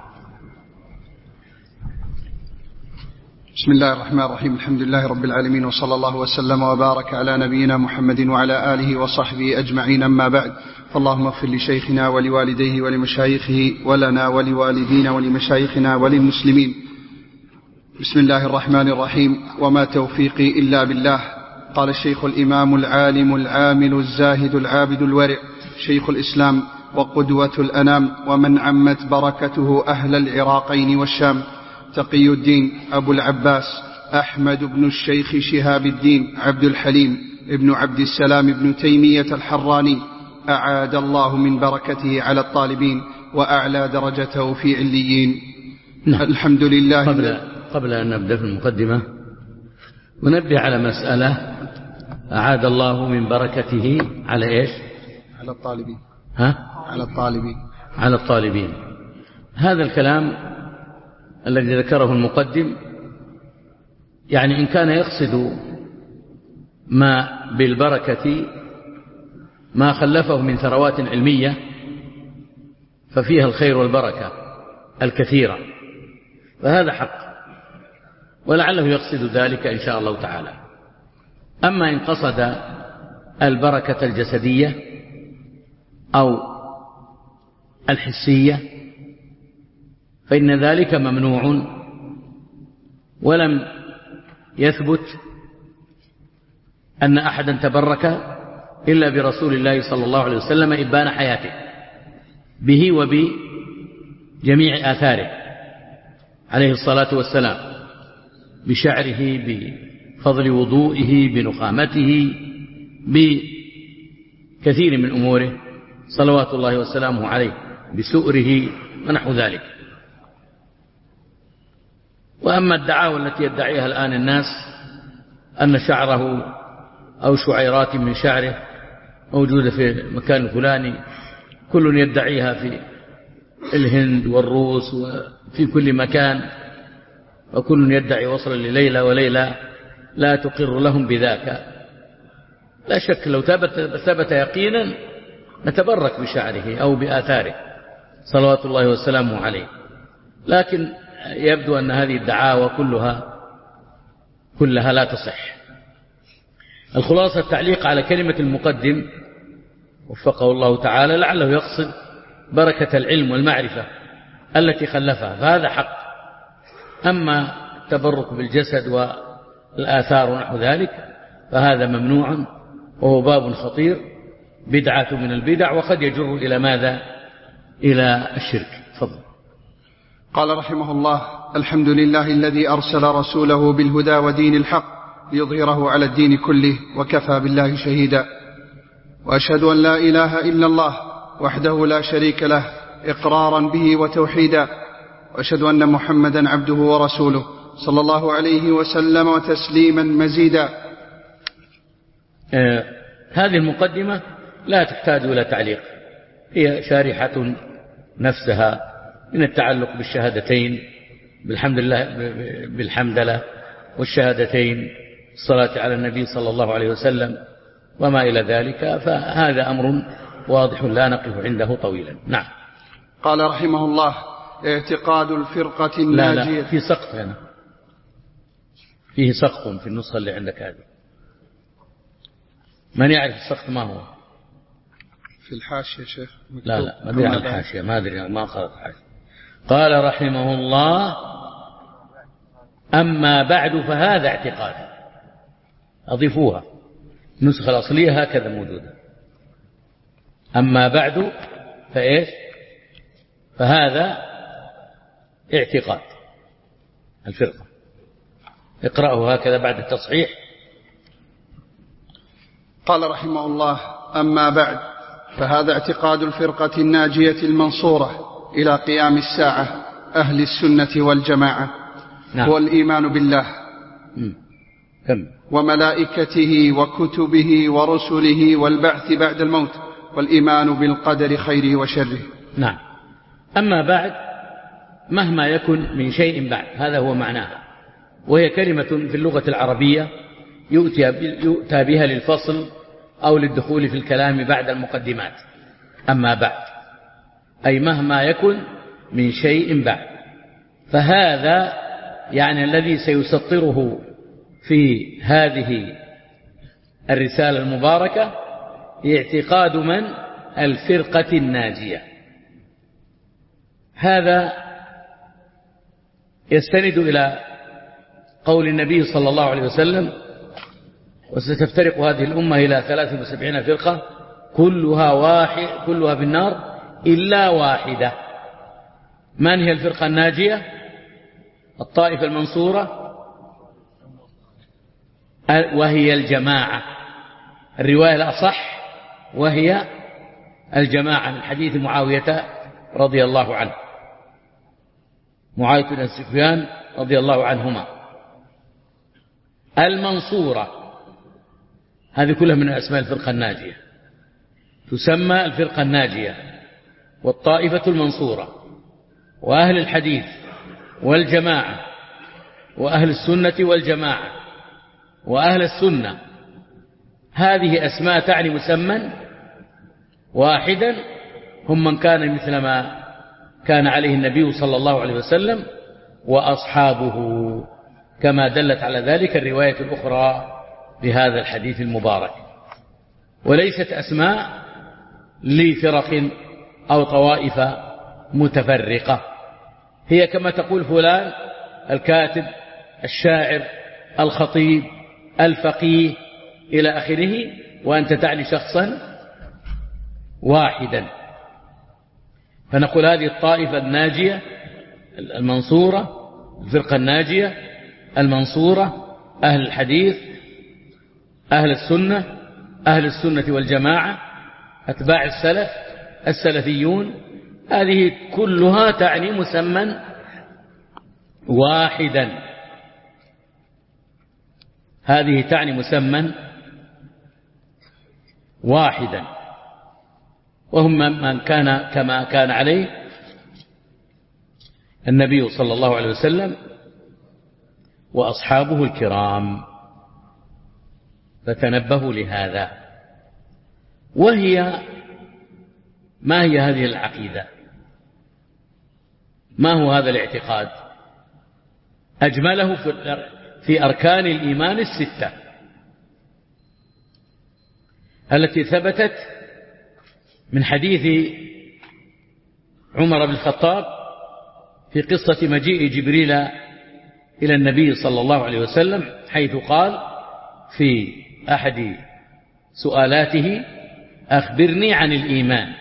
بسم الله الرحمن الرحيم. الحمد لله رب العالمين، وصلى الله وسلم وبارك على نبينا محمد وعلى آله وصحبه أجمعين، أما بعد. فاللهم اغفر لشيخنا ولوالديه ولمشايخه ولنا ولوالدينا ولمشايخنا وللمسلمين. بسم الله الرحمن الرحيم. وما توفيقي إلا بالله. قال الشيخ الإمام العالم العامل الزاهد العابد الورع شيخ الإسلام وقدوة الأنام، ومن عمت بركته أهل العراقين والشام، تقي الدين أبو العباس أحمد بن الشيخ شهاب الدين عبد الحليم ابن عبد السلام ابن تيمية الحراني، أعاد الله من بركته على الطالبين وأعلى درجته في عليين. نعم. الحمد لله. قبل, قبل أن نبدأ في المقدمة ونبه على مسألة، أعاد الله من بركته على إيش؟ على الطالبين. ها؟ على الطالبين. على الطالبين. هذا الكلام الذي ذكره المقدم يعني إن كان يقصد ما بالبركة ما خلفه من ثروات علمية ففيها الخير والبركة الكثيرة، فهذا حق، ولعله يقصد ذلك إن شاء الله تعالى. أما إن قصد البركة الجسدية أو الحسية فإن ذلك ممنوع، ولم يثبت أن أحدا تبرك إلا برسول الله صلى الله عليه وسلم إبان حياته به وبجميع آثاره عليه الصلاة والسلام، بشعره، بفضل وضوئه، بنخامته، بكثير من أموره صلوات الله وسلامه عليه، بسؤره ونحو ذلك. وأما الدعاوى التي يدعيها الآن الناس أن شعره أو شعيرات من شعره موجودة في المكان الفلاني، كل يدعيها في الهند والروس وفي كل مكان، وكل يدعي وصلا لليلى وليلى لا تقر لهم بذاك. لا شك لو ثبت, ثبت يقينا نتبرك بشعره أو بآثاره صلوات الله وسلامه عليه، لكن يبدو أن هذه الدعاوى كلها كلها لا تصح. الخلاصة التعليق على كلمة المقدم وفقه الله تعالى لعله يقصد بركة العلم والمعرفة التي خلفها، فهذا حق. أما التبرك بالجسد والآثار ونحو ذلك فهذا ممنوع، وهو باب خطير، بدعة من البدع، وقد يجر إلى ماذا؟ إلى الشرك. فضل. قال رحمه الله: الحمد لله الذي أرسل رسوله بالهدى ودين الحق ليظهره على الدين كله، وكفى بالله شهيدا. وأشهد أن لا إله إلا الله وحده لا شريك له إقرارا به وتوحيدا، وأشهد أن محمدا عبده ورسوله صلى الله عليه وسلم وتسليما مزيدا. آه هذه المقدمة لا تحتاج إلى تعليق، هي شارحة نفسها من التعلق بالشهادتين، بالحمد لله بالحمدلله والشهادتين، الصلاة على النبي صلى الله عليه وسلم وما إلى ذلك، فهذا أمر واضح لا نقف عنده طويلا. نعم. قال رحمه الله: اعتقاد الفرقة الناجية. لا لا في سقط هنا، فيه سقط في النسخة اللي عندك هذه. من يعرف السقط ما هو؟ في الحاشية شيخ. لا لا ما أدري عن الحاشية، ما أدري ما قرأت الحاشية. قال رحمه الله: أما بعد فهذا اعتقاد. أضيفوها، النسخة الأصلية هكذا موجودة. أما بعد فإيش؟ فهذا اعتقاد الفرقة. اقرأه هكذا بعد التصحيح. قال رحمه الله: أما بعد فهذا اعتقاد الفرقة الناجية المنصورة إلى قيام الساعة أهل السنة والجماعة. نعم. هو الإيمان بالله. كم وملائكته وكتبه ورسله والبعث بعد الموت والإيمان بالقدر خيره وشره. نعم. أما بعد، مهما يكن من شيء بعد، هذا هو معناها، وهي كلمة في اللغة العربية يؤتى بها للفصل أو للدخول في الكلام بعد المقدمات. أما بعد أي مهما يكن من شيء بعد، فهذا يعني الذي سيسطره في هذه الرسالة المباركة اعتقاد من؟ الفرقة الناجية. هذا يستند إلى قول النبي صلى الله عليه وسلم: وستفترق هذه الأمة إلى ثلاث وسبعين فرقة كلها واحد كلها في النار إلا واحدة. من هي الفرقة الناجية؟ الطائفة المنصورة، وهي الجماعة. الرواية الأصح وهي الجماعة، من حديث معاوية رضي الله عنه، معاوية بن سفيان رضي الله عنهما. المنصورة هذه كلها من أسماء الفرقة الناجية، تسمى الفرقة الناجية والطائفة المنصورة وأهل الحديث والجماعة وأهل السنة والجماعة وأهل السنة. هذه أسماء تعني مسمى واحدا، هم من كان مثل ما كان عليه النبي صلى الله عليه وسلم وأصحابه، كما دلت على ذلك الرواية الأخرى بهذا الحديث المبارك. وليست أسماء لفرق أو طوائف متفرقة، هي كما تقول فلان الكاتب، الشاعر، الخطيب، الفقيه إلى آخره، وأنت تعني شخصا واحدا. فنقول هذه الطائفة الناجية المنصورة، الفرقة الناجية المنصورة، أهل الحديث، أهل السنة، أهل السنة والجماعة، أتباع السلف، السلفيون، هذه كلها تعني مسمى واحدا. هذه تعني مسمى واحدا، وهم من كان كما كان عليه النبي صلى الله عليه وسلم وأصحابه الكرام. فتنبهوا لهذا. وهي ما هي هذه العقيدة؟ ما هو هذا الاعتقاد؟ أجمله في أركان الإيمان الستة التي ثبتت من حديث عمر بن الخطاب في قصة مجيء جبريل إلى النبي صلى الله عليه وسلم، حيث قال في أحد سؤالاته: أخبرني عن الإيمان،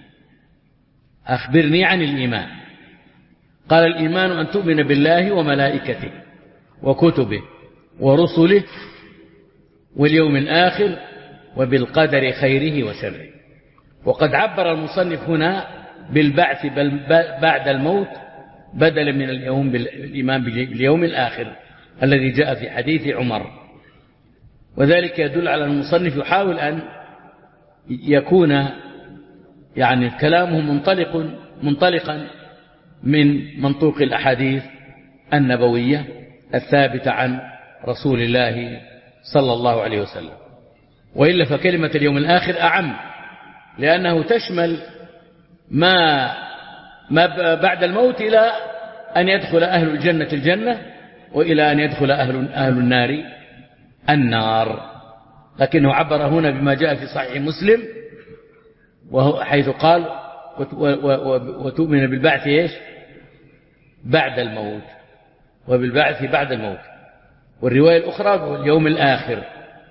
أخبرني عن الإيمان. قال: الإيمان أن تؤمن بالله وملائكته وكتبه ورسله واليوم الآخر وبالقدر خيره وشره. وقد عبر المصنف هنا بالبعث بعد الموت بدلا من اليوم بالإيمان باليوم الآخر الذي جاء في حديث عمر. وذلك يدل على المصنف يحاول أن يكون يعني كلامه منطلق منطلقا من منطوق الأحاديث النبوية الثابتة عن رسول الله صلى الله عليه وسلم. وإلا فكلمة اليوم الآخر أعم، لأنه تشمل ما ما بعد الموت إلى أن يدخل أهل الجنة الجنة، وإلى أن يدخل أهل أهل النار النار. لكنه عبر هنا بما جاء في صحيح مسلم، وهو حيث قال: وتؤمن بالبعث إيش؟ بعد الموت، وبالبعث بعد الموت. والرواية الأخرى اليوم الآخر،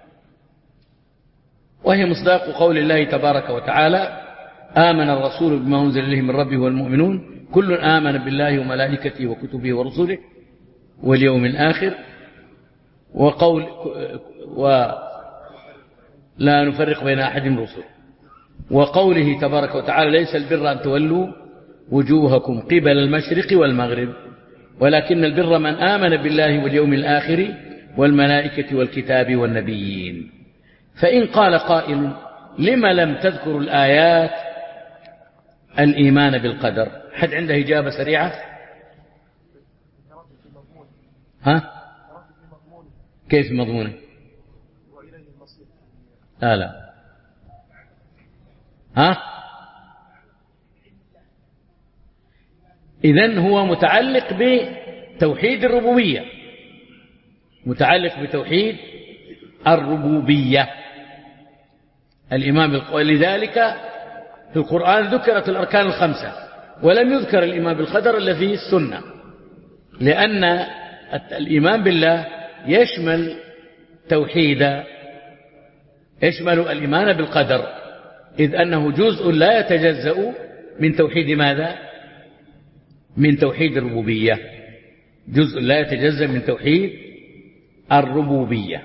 وهي مصداق قول الله تبارك وتعالى: آمن الرسول بما أنزل إليه من ربه والمؤمنون كل آمن بالله وملائكته وكتبه ورسله واليوم الآخر. وقول ولا نفرق بين أحد من رسله. وقوله تبارك وتعالى: ليس البر أن تولوا وجوهكم قبل المشرق والمغرب ولكن البر من آمن بالله واليوم الآخر والملائكة والكتاب والنبيين. فإن قال قائل لم لم تذكر الآيات الإيمان بالقدر؟ حد عنده إجابة سريعة؟ ها؟ كيف مضمونه؟ لا لا ها؟ إذن هو متعلق بتوحيد الربوبية، متعلق بتوحيد الربوبية الإيمان بالقدر. لذلك في القرآن ذكرت الأركان الخمسة ولم يذكر الإيمان بالقدر إلا في السنة، لأن الإيمان بالله يشمل توحيد، يشمل الإيمان بالقدر، إذ أنه جزء لا يتجزأ من توحيد ماذا؟ من توحيد الربوبية، جزء لا يتجزأ من توحيد الربوبية.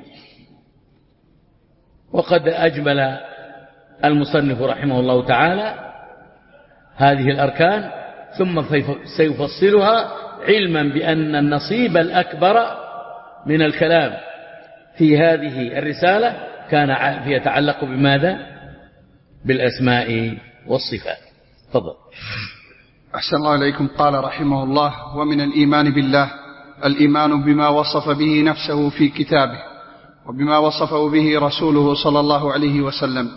وقد أجمل المصنف رحمه الله تعالى هذه الأركان ثم سيفصلها علما بأن النصيب الأكبر من الكلام في هذه الرسالة كان يتعلق بماذا؟ بالأسماء والصفات. تفضل. أحسن الله إليكم. قال رحمه الله: ومن الإيمان بالله الإيمان بما وصف به نفسه في كتابه وبما وصفه به رسوله صلى الله عليه وسلم.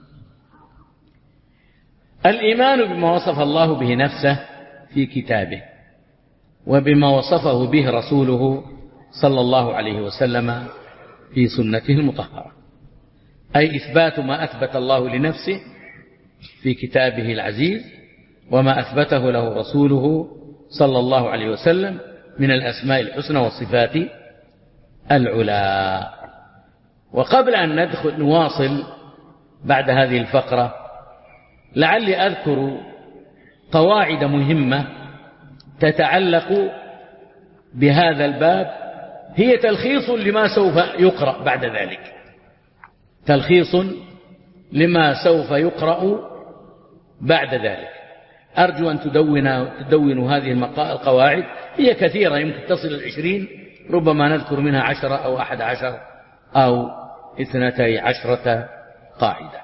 الإيمان بما وصف الله به نفسه في كتابه وبما وصفه به رسوله صلى الله عليه وسلم في سنته المطهرة، أي إثبات ما أثبت الله لنفسه في كتابه العزيز وما أثبته له رسوله صلى الله عليه وسلم من الأسماء الحسنى والصفات العلى. وقبل أن ندخل نواصل بعد هذه الفقرة لعلي أذكر قواعد مهمة تتعلق بهذا الباب، هي تلخيص لما سوف يقرأ بعد ذلك، تلخيص لما سوف يقرأ بعد ذلك. أرجو أن تدونوا تدونوا هذه القواعد، هي كثيرة يمكن تصل العشرين، ربما نذكر منها عشرة أو أحد عشر أو اثنتي عشرة قاعدة،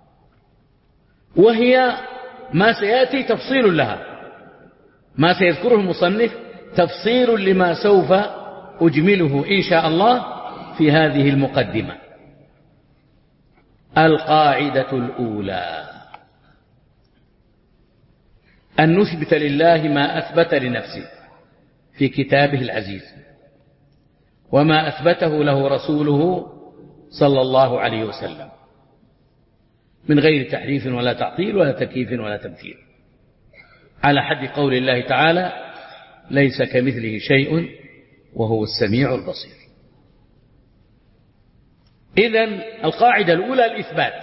وهي ما سيأتي تفصيل لها، ما سيذكره المصنف تفصيل لما سوف أجمله إن شاء الله في هذه المقدمة. القاعدة الأولى: أن نثبت لله ما أثبت لنفسه في كتابه العزيز وما أثبته له رسوله صلى الله عليه وسلم من غير تحريف ولا تعطيل ولا تكييف ولا تمثيل، على حد قول الله تعالى: ليس كمثله شيء وهو السميع البصير. إذن القاعدة الأولى الإثبات،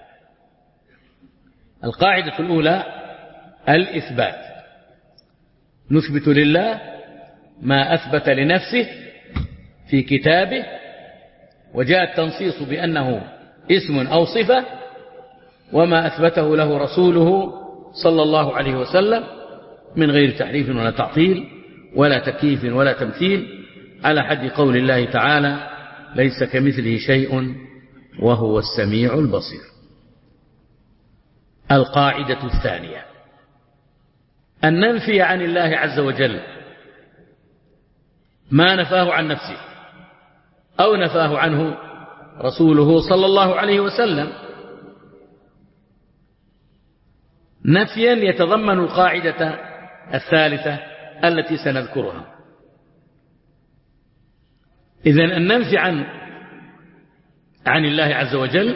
القاعدة الأولى الإثبات، نثبت لله ما أثبت لنفسه في كتابه، وجاء التنصيص بأنه اسم أو صفة، وما أثبته له رسوله صلى الله عليه وسلم من غير تحريف ولا تعطيل ولا تكييف ولا تمثيل، على حد قول الله تعالى: ليس كمثله شيء وهو السميع البصير. القاعدة الثانية: أن ننفي عن الله عز وجل ما نفاه عن نفسه أو نفاه عنه رسوله صلى الله عليه وسلم، نفيا يتضمن القاعدة الثالثة التي سنذكرها. إذن أن ننفي عن عن الله عز وجل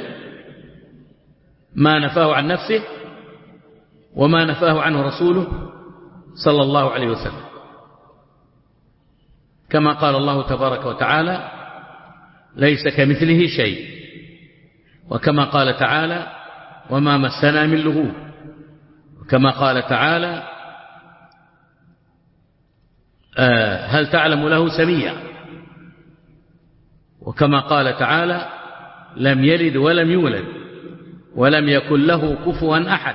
ما نفاه عن نفسه وما نفاه عنه رسوله صلى الله عليه وسلم، كما قال الله تبارك وتعالى: ليس كمثله شيء، وكما قال تعالى: وما مسنا من لغوب، وكما قال تعالى: آه هل تعلم له سميا، وكما قال تعالى: لم يلد ولم يولد ولم يكن له كفوا أحد،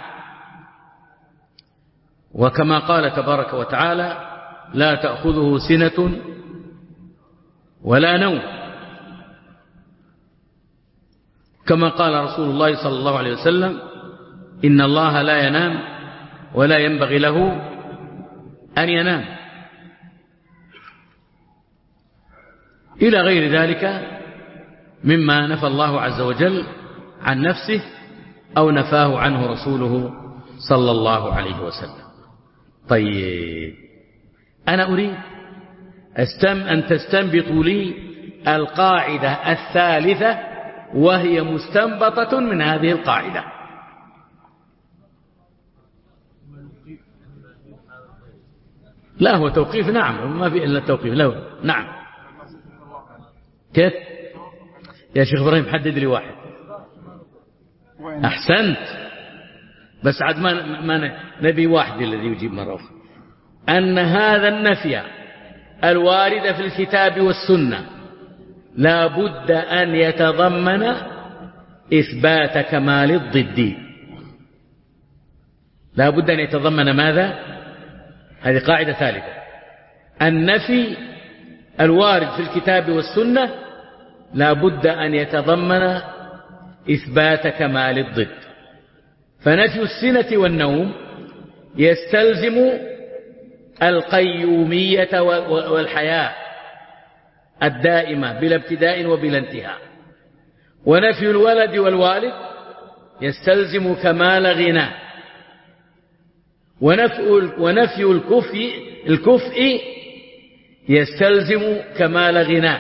وكما قال تبارك وتعالى: لا تأخذه سنة ولا نوم كما قال رسول الله صلى الله عليه وسلم: إن الله لا ينام ولا ينبغي له أن ينام، إلى غير ذلك مما نفى الله عز وجل عن نفسه أو نفاه عنه رسوله صلى الله عليه وسلم. طيب، أنا أريد أستم أن تستنبطوا لي القاعدة الثالثة، وهي مستنبطة من هذه القاعدة. لا، هو توقيف، نعم، ما في إلا التوقيف له، نعم. كيف يا شيخ إبراهيم؟ حدد لي واحد. أحسنت، بس عاد ما, ما نبي واحد الذي يجيب مرة أخرى. أن هذا النفي الوارد في الكتاب والسنة لا بد أن يتضمن إثبات كمال الضد. لا بد أن يتضمن ماذا؟ هذه قاعدة ثالثة. النفي الوارد في الكتاب والسنة لا بد أن يتضمن إثبات كمال الضد. فنفي السنة والنوم يستلزم القيومية والحياة الدائمة بلا ابتداء وبلا انتهاء. ونفي الولد والوالد يستلزم كمال غنى. ونفي الكفء الكفء يستلزم كمال غنى.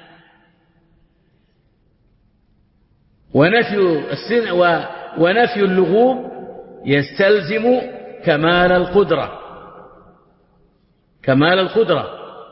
ونفي السن ونفي اللغوب يستلزم كمال القدرة كمال القدرة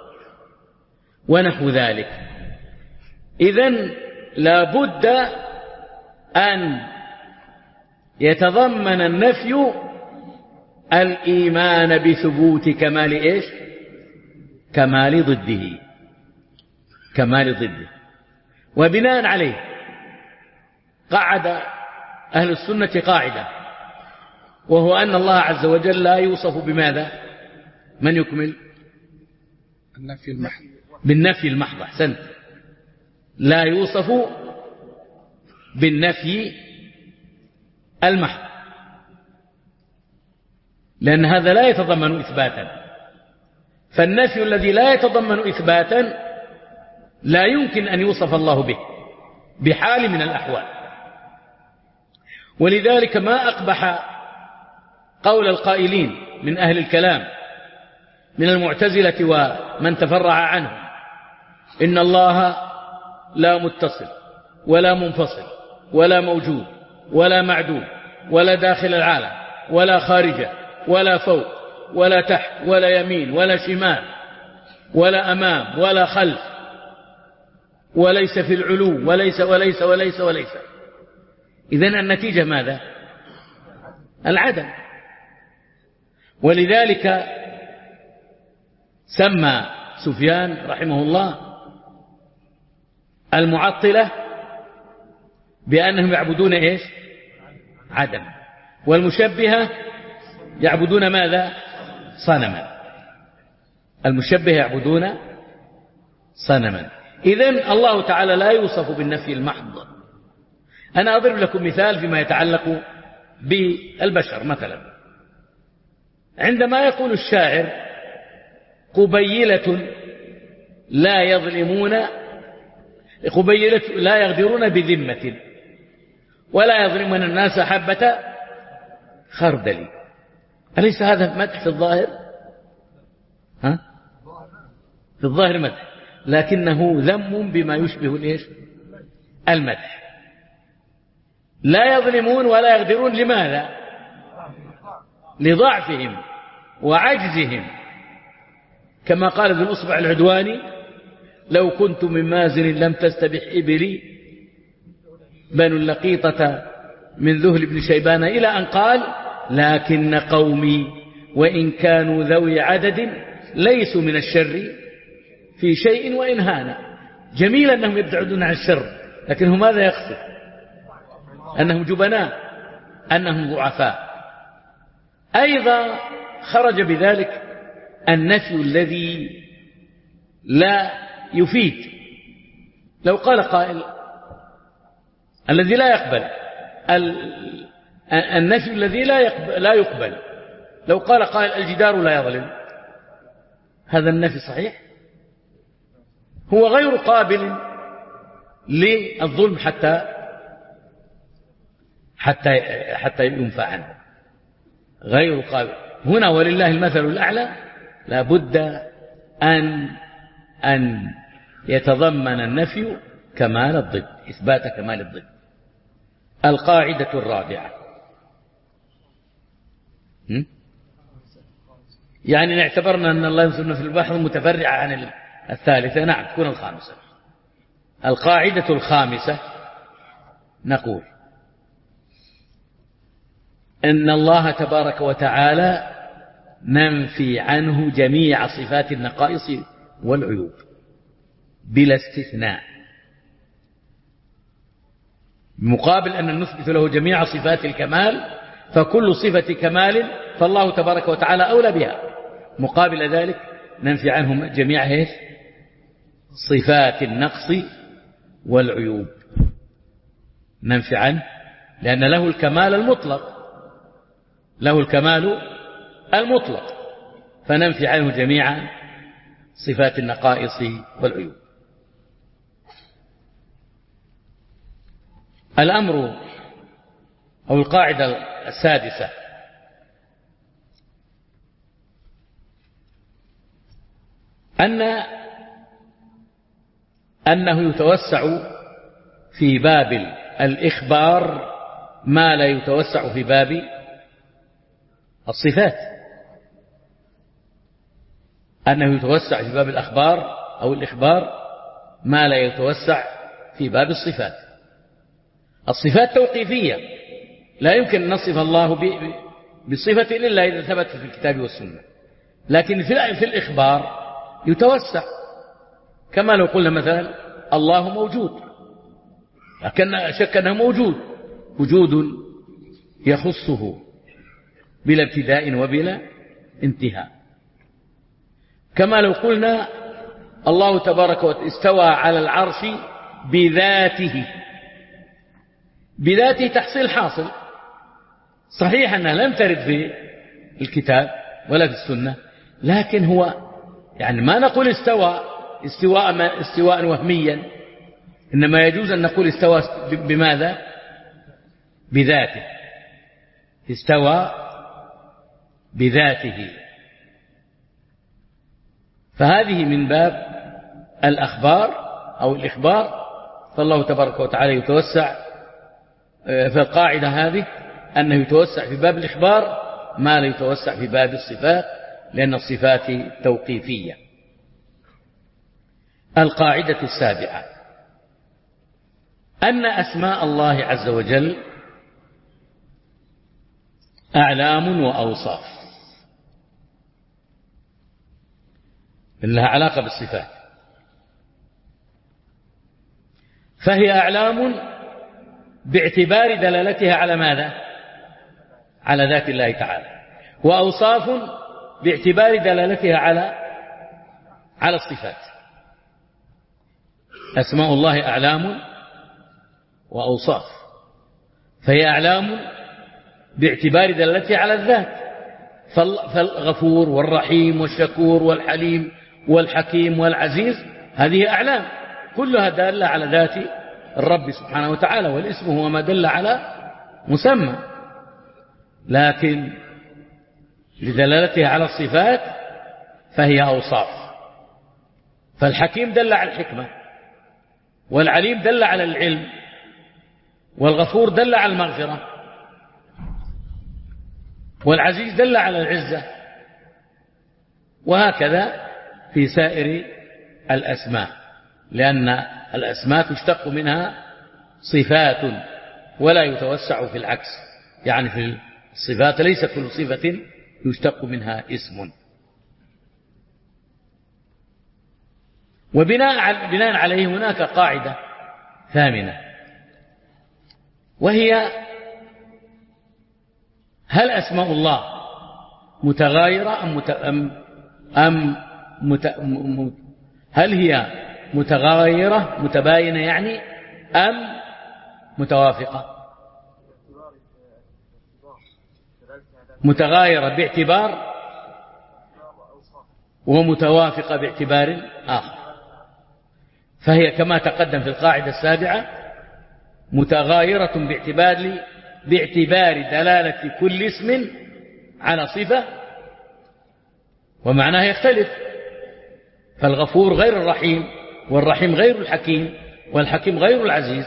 ونحو ذلك. إذن لا بد أن يتضمن النفي الإيمان بثبوت كمال إيش؟ كمال ضده كمال ضده. وبناء عليه قعد أهل السنة قاعدة، وهو أن الله عز وجل لا يوصف بماذا؟ من يكمل؟ النفي المحض. بالنفي المحض. أحسنت. لا يوصف بالنفي المحض، لأن هذا لا يتضمن إثباتا. فالنفي الذي لا يتضمن إثباتا لا يمكن أن يوصف الله به بحال من الأحوال. ولذلك ما أقبح قول القائلين من أهل الكلام من المعتزلة ومن تفرع عنه إن الله لا متصل ولا منفصل ولا موجود ولا معدوم ولا داخل العالم ولا خارجه ولا فوق ولا تحت ولا يمين ولا شمال ولا أمام ولا خلف وليس في العلو وليس وليس وليس وليس. إذن النتيجة ماذا؟ العدم. ولذلك سمى سفيان رحمه الله المعطلة بأنهم يعبدون إيش؟ عدم. والمشبهة يعبدون ماذا؟ صنما. المشبهة يعبدون صنما. إذن الله تعالى لا يوصف بالنفي المحض. أنا أضرب لكم مثال فيما يتعلق بالبشر. مثلا عندما يقول الشاعر قبيلة لا يظلمون قبيلة لا يغدرون بذمة ولا يظلمون الناس حبة خردل، أليس هذا مدح في الظاهر؟ ها؟ في الظاهر مدح، لكنه ذم بما يشبه الإيش؟ المدح. لا يظلمون ولا يغدرون، لماذا؟ لضعفهم وعجزهم، كما قال ذو الأصبع العدواني لو كنت من مازن لم تستبح إبلي بنو اللقيطة من ذهل بن شيبان، إلى أن قال لكن قومي وإن كانوا ذوي عدد ليسوا من الشر في شيء وإن هانا. جميل أنهم يبتعدون عن الشر، لكنه ماذا يقصد؟ أنهم جبناء، أنهم ضعفاء. أيضا خرج بذلك النفي الذي لا يفيد. لو قال قائل الذي لا يقبل، النفي الذي لا يقبل, لا يقبل. لو قال قائل الجدار لا يظلم، هذا النفي صحيح؟ هو غير قابل للظلم حتى حتى حتى ينفى عنه، غير قابل. هنا ولله المثل الأعلى لا بد أن أن يتضمن النفي كمال الضد، إثبات كمال الضد. القاعدة الرابعة، يعني نعتبرنا أن الله ينصرنا في البحر متفرعة عن الثالثة، نعم تكون الخامسة. القاعدة الخامسة نقول إن الله تبارك وتعالى ننفي عنه جميع صفات النقائص والعيوب بلا استثناء، مقابل أن نثبت له جميع صفات الكمال، فكل صفة كمال فالله تبارك وتعالى أولى بها. مقابل ذلك ننفي عنهم جميع إيش؟ صفات النقص والعيوب، ننفي عنه لأن له الكمال المطلق، له الكمال المطلق، فننفي عنه جميع صفات النقائص والعيوب. الأمر أو القاعدة السادسة أن أنه يتوسع في باب الإخبار ما لا يتوسع في باب الصفات، أنه يتوسع في باب الأخبار أو الإخبار ما لا يتوسع في باب الصفات. الصفات توقيفية، لا يمكن أن نصف الله بصفة إلا إذا ثبت في الكتاب والسنة، لكن في الإخبار يتوسع، كما لو قلنا مثلا الله موجود، لكن شك أنه موجود، وجود يخصه بلا ابتداء وبلا انتهاء. كما لو قلنا الله تبارك وتعالى استوى على العرش بذاته، بذاته تحصيل حاصل، صحيح أنها لم ترد في الكتاب ولا في السنة، لكن هو يعني ما نقول استوى استواء استواء وهميا، إنما يجوز أن نقول استوى بماذا؟ بذاته، استوى بذاته. فهذه من باب الأخبار أو الإخبار، فالله تبارك وتعالى يتوسع في القاعدة هذه أنه يتوسع في باب الإخبار ما لا يتوسع في باب الصفات، لأن الصفات توقيفية. القاعدة السابعة أن أسماء الله عز وجل أعلام وأوصاف لها علاقة بالصفات، فهي أعلام باعتبار دلالتها على ماذا؟ على ذات الله تعالى، وأوصاف باعتبار دلالتها على على الصفات. أسماء الله أعلام وأوصاف، فهي أعلام باعتبار دلالتها على الذات، فالغفور والرحيم والشكور والحليم والحكيم والعزيز هذه أعلام كلها دالة على ذات الرب سبحانه وتعالى، والاسم هو ما دل على مسمى، لكن لدلالتها على الصفات فهي أوصاف. فالحكيم دل على الحكمة، والعليم دل على العلم، والغفور دل على المغفرة، والعزيز دل على العزة، وهكذا في سائر الأسماء، لأن الأسماء تشتق منها صفات ولا يتوسع في العكس، يعني في الصفات ليس كل صفة يشتق منها اسم. وبناء بناء عليه هناك قاعدة ثامنة، وهي هل أسماء الله متغايرة أم, مت... أم... أم مت... م... هل هي متغايرة متباينة يعني أم متوافقة؟ متغايرة باعتبار ومتوافقة باعتبار آخر، فهي كما تقدم في القاعدة السابعة متغايرة باعتبار باعتبار دلالة كل اسم على صفة ومعناه يختلف، فالغفور غير الرحيم، والرحيم غير الحكيم، والحكيم غير العزيز.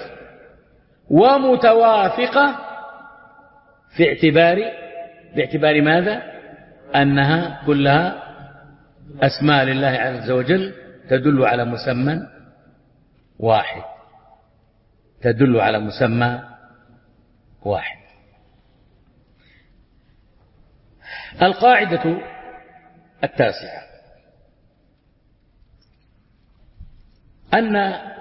ومتوافقة في اعتبار باعتبار ماذا؟ أنها كلها أسماء لله عز وجل تدل على مسمى واحد، تدل على مسمى واحد. القاعدة التاسعة أن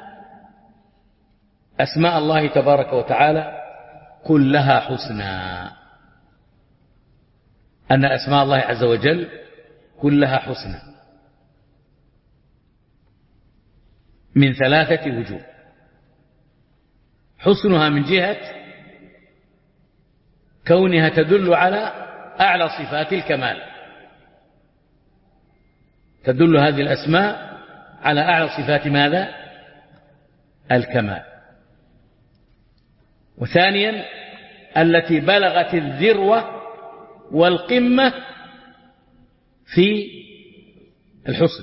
أسماء الله تبارك وتعالى كلها حسنى، أن أسماء الله عز وجل كلها حسنى من ثلاثة وجوه. حسنها من جهة كونها تدل على أعلى صفات الكمال، تدل هذه الأسماء على أعلى صفات ماذا؟ الكمال. وثانيا التي بلغت الذروة والقمة في الحسن،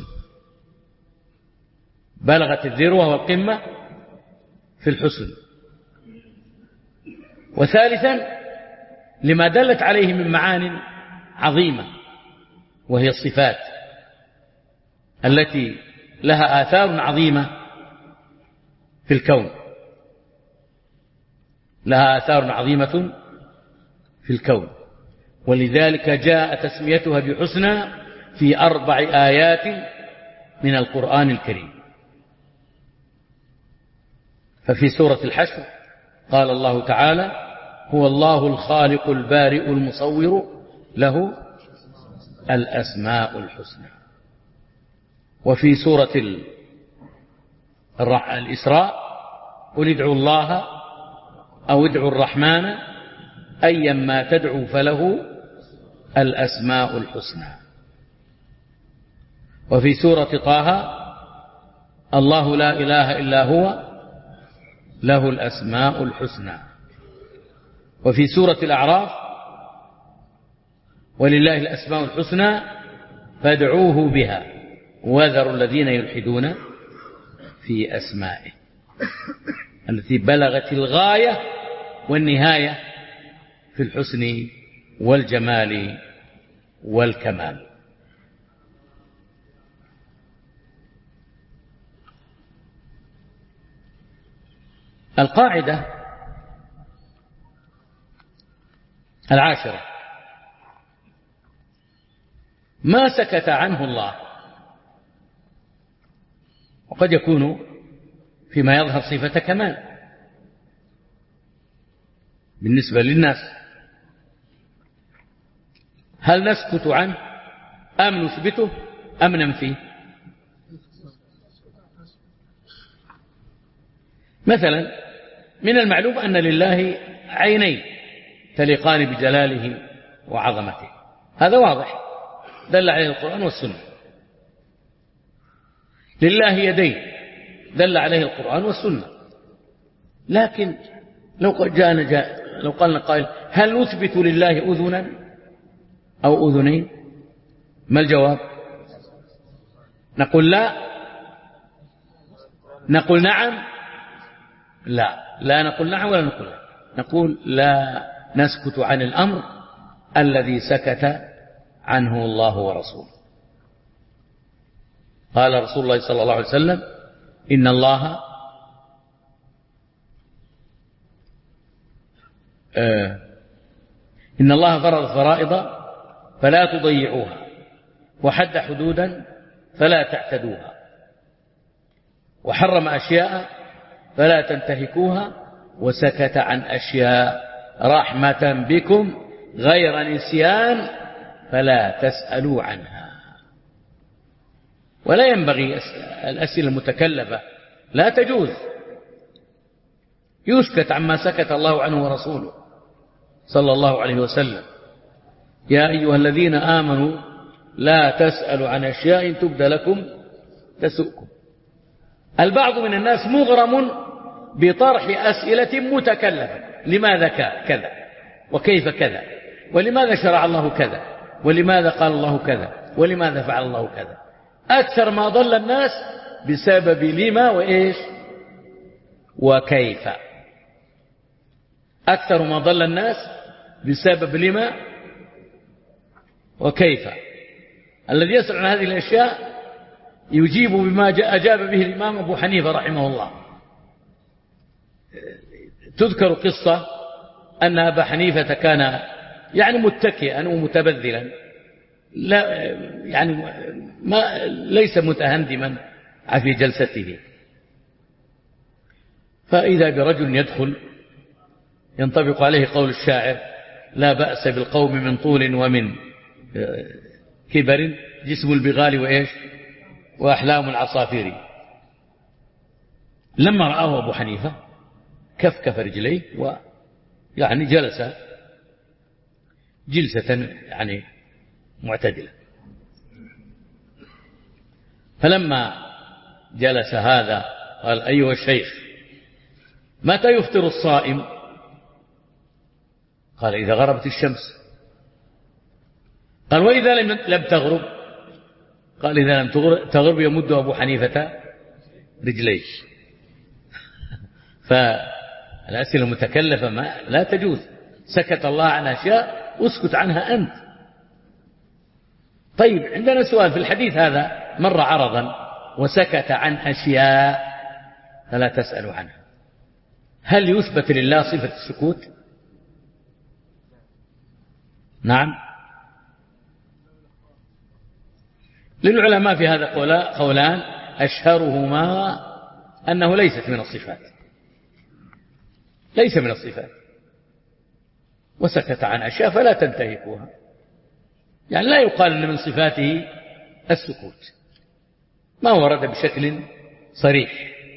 بلغت الذروة والقمة في الحسن. وثالثا لما دلت عليه من معان عظيمة، وهي الصفات التي لها آثار عظيمة في الكون، لها آثار عظيمة في الكون، ولذلك جاء تسميتها بحسنى في أربع آيات من القرآن الكريم. ففي سورة الحشر قال الله تعالى: هو الله الخالق البارئ المصور له الأسماء الحسنى. وفي سورة الإسراء: قل ادعوا الله أو ادعوا الرحمن أيما تدعوا فله الأسماء الحسنى. وفي سورة طه: الله لا إله إلا هو له الأسماء الحسنى. وفي سورة الأعراف: ولله الأسماء الحسنى فادعوه بها وذروا الذين يلحدون في أسمائه، التي بلغت الغاية والنهاية في الحسن والجمال والكمال. القاعدة العاشرة: ما سكت عنه الله، وقد يكون فيما يظهر صفة كمال بالنسبة للناس، هل نسكت عنه أم نثبته أم ننفيه؟ مثلا من المعلوم أن لله عينين تليقان بجلاله وعظمته، هذا واضح دل عليه القرآن والسنة. لله يدين دل عليه القرآن والسنة. لكن لو جاءنا جاء لو قالنا قائل: هل نثبت لله أذنا أو أذنين؟ ما الجواب؟ نقول لا، نقول نعم، لا لا نقول نعم ولا نقول لا، نقول لا نسكت عن الأمر الذي سكت عنه الله ورسوله. قال رسول الله صلى الله عليه وسلم: إن الله آه إن الله فرض فرائض فلا تضيعوها، وحد حدودا فلا تعتدوها، وحرم أشياء فلا تنتهكوها، وسكت عن أشياء رحمة بكم غير نسيان فلا تسألوا عنها. ولا ينبغي الأسئلة المتكلفة، لا تجوز، يسكت عما سكت الله عنه ورسوله صلى الله عليه وسلم. يا أيها الذين آمنوا لا تسألوا عن أشياء تبد لكم تسؤكم. البعض من الناس مغرم بطرح أسئلة متكلفة، لماذا كذا وكيف كذا ولماذا شرع الله كذا ولماذا قال الله كذا ولماذا فعل الله كذا. أكثر ما ضل الناس بسبب لما وإيش وكيف. أكثر ما ضل الناس بسبب لما وكيف. الذي يسأل عن هذه الأشياء يجيب بما أجاب به الإمام أبو حنيفة رحمه الله. تذكر قصة أن أبا حنيفة كان يعني متكئا ومتبذلا، لا يعني ما ليس متهندما في جلسته، فإذا برجل يدخل ينطبق عليه قول الشاعر: لا بأس بالقوم من طول ومن كبر، جسم البغال وإيش وأحلام العصافير. لما رآه أبو حنيفة كفكف رجليه ويعني جلس جلسة يعني معتدلة. فلما جلس هذا قال: أيها الشيخ، متى يفطر الصائم؟ قال: إذا غربت الشمس. قال: وإذا لم تغرب؟ قال: إذا لم تغرب يمد أبو حنيفة رجليه. فالأسئلة المتكلفة ما لا تجوز. سكت الله عن أشياء اسكت عنها أنت. طيب، عندنا سؤال في الحديث هذا: مر عرضا وسكت عن أشياء فلا تسألوا عنها، هل يثبت لله صفة السكوت؟ نعم. للعلماء في هذا قولان، أشهرهما أنه ليست من الصفات، ليس من الصفات، وسكت عن أشياء فلا تنتهكوها. يعني لا يقال أن من صفاته السكوت، ما ورد بشكل صريح،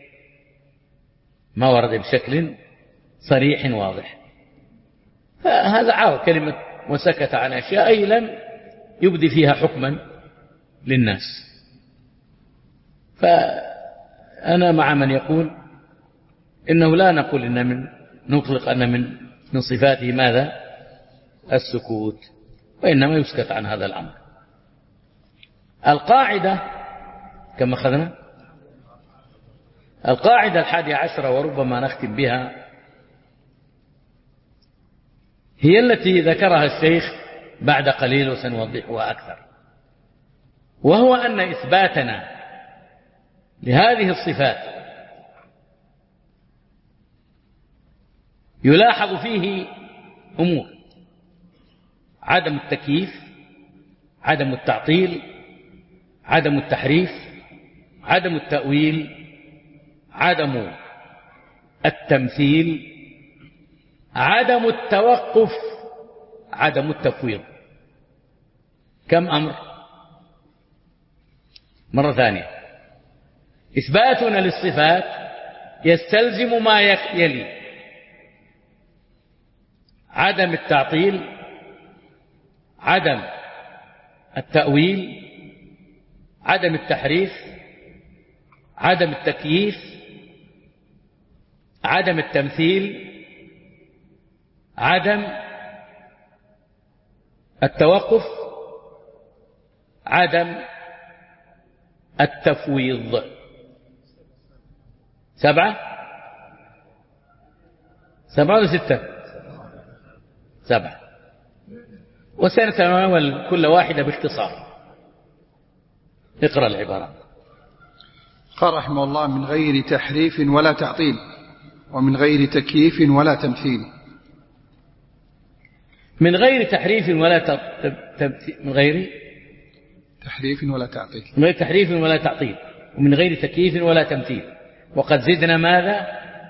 ما ورد بشكل صريح واضح. فهذا عارض كلمة وسكت عن أشياء، أي لم يبدي فيها حكما للناس. فأنا مع من يقول إنه لا نقول إن من نطلق أن من من صفاته ماذا؟ السكوت، وإنما يسكت عن هذا الأمر. القاعدة كما أخذنا القاعدة الحادية عشرة وربما نختم بها، هي التي ذكرها الشيخ بعد قليل وسنوضحها أكثر، وهو أن إثباتنا لهذه الصفات يلاحظ فيه أمور: عدم التكييف، عدم التعطيل، عدم التحريف، عدم التأويل، عدم التمثيل، عدم التوقف، عدم التفويض. كم أمر؟ مرة ثانية، إثباتنا للصفات يستلزم ما يلي: عدم التعطيل، عدم التأويل، عدم التحريف، عدم التكييف، عدم التمثيل، عدم التوقف، عدم التفويض. سبعة سبعة ولا ستة؟ سبعة. وسنتناول كل واحدة باختصار. اقرأ العبارة. قال رحمه الله: من غير تحريف ولا تعطيل، ومن غير تكييف ولا تمثيل. من غير تحريف ولا تمثيل، من غير تحريف ولا تعطيل، من غير تحريف ولا تعطيل، ومن غير تكييف ولا تمثيل. وقد زدنا ماذا؟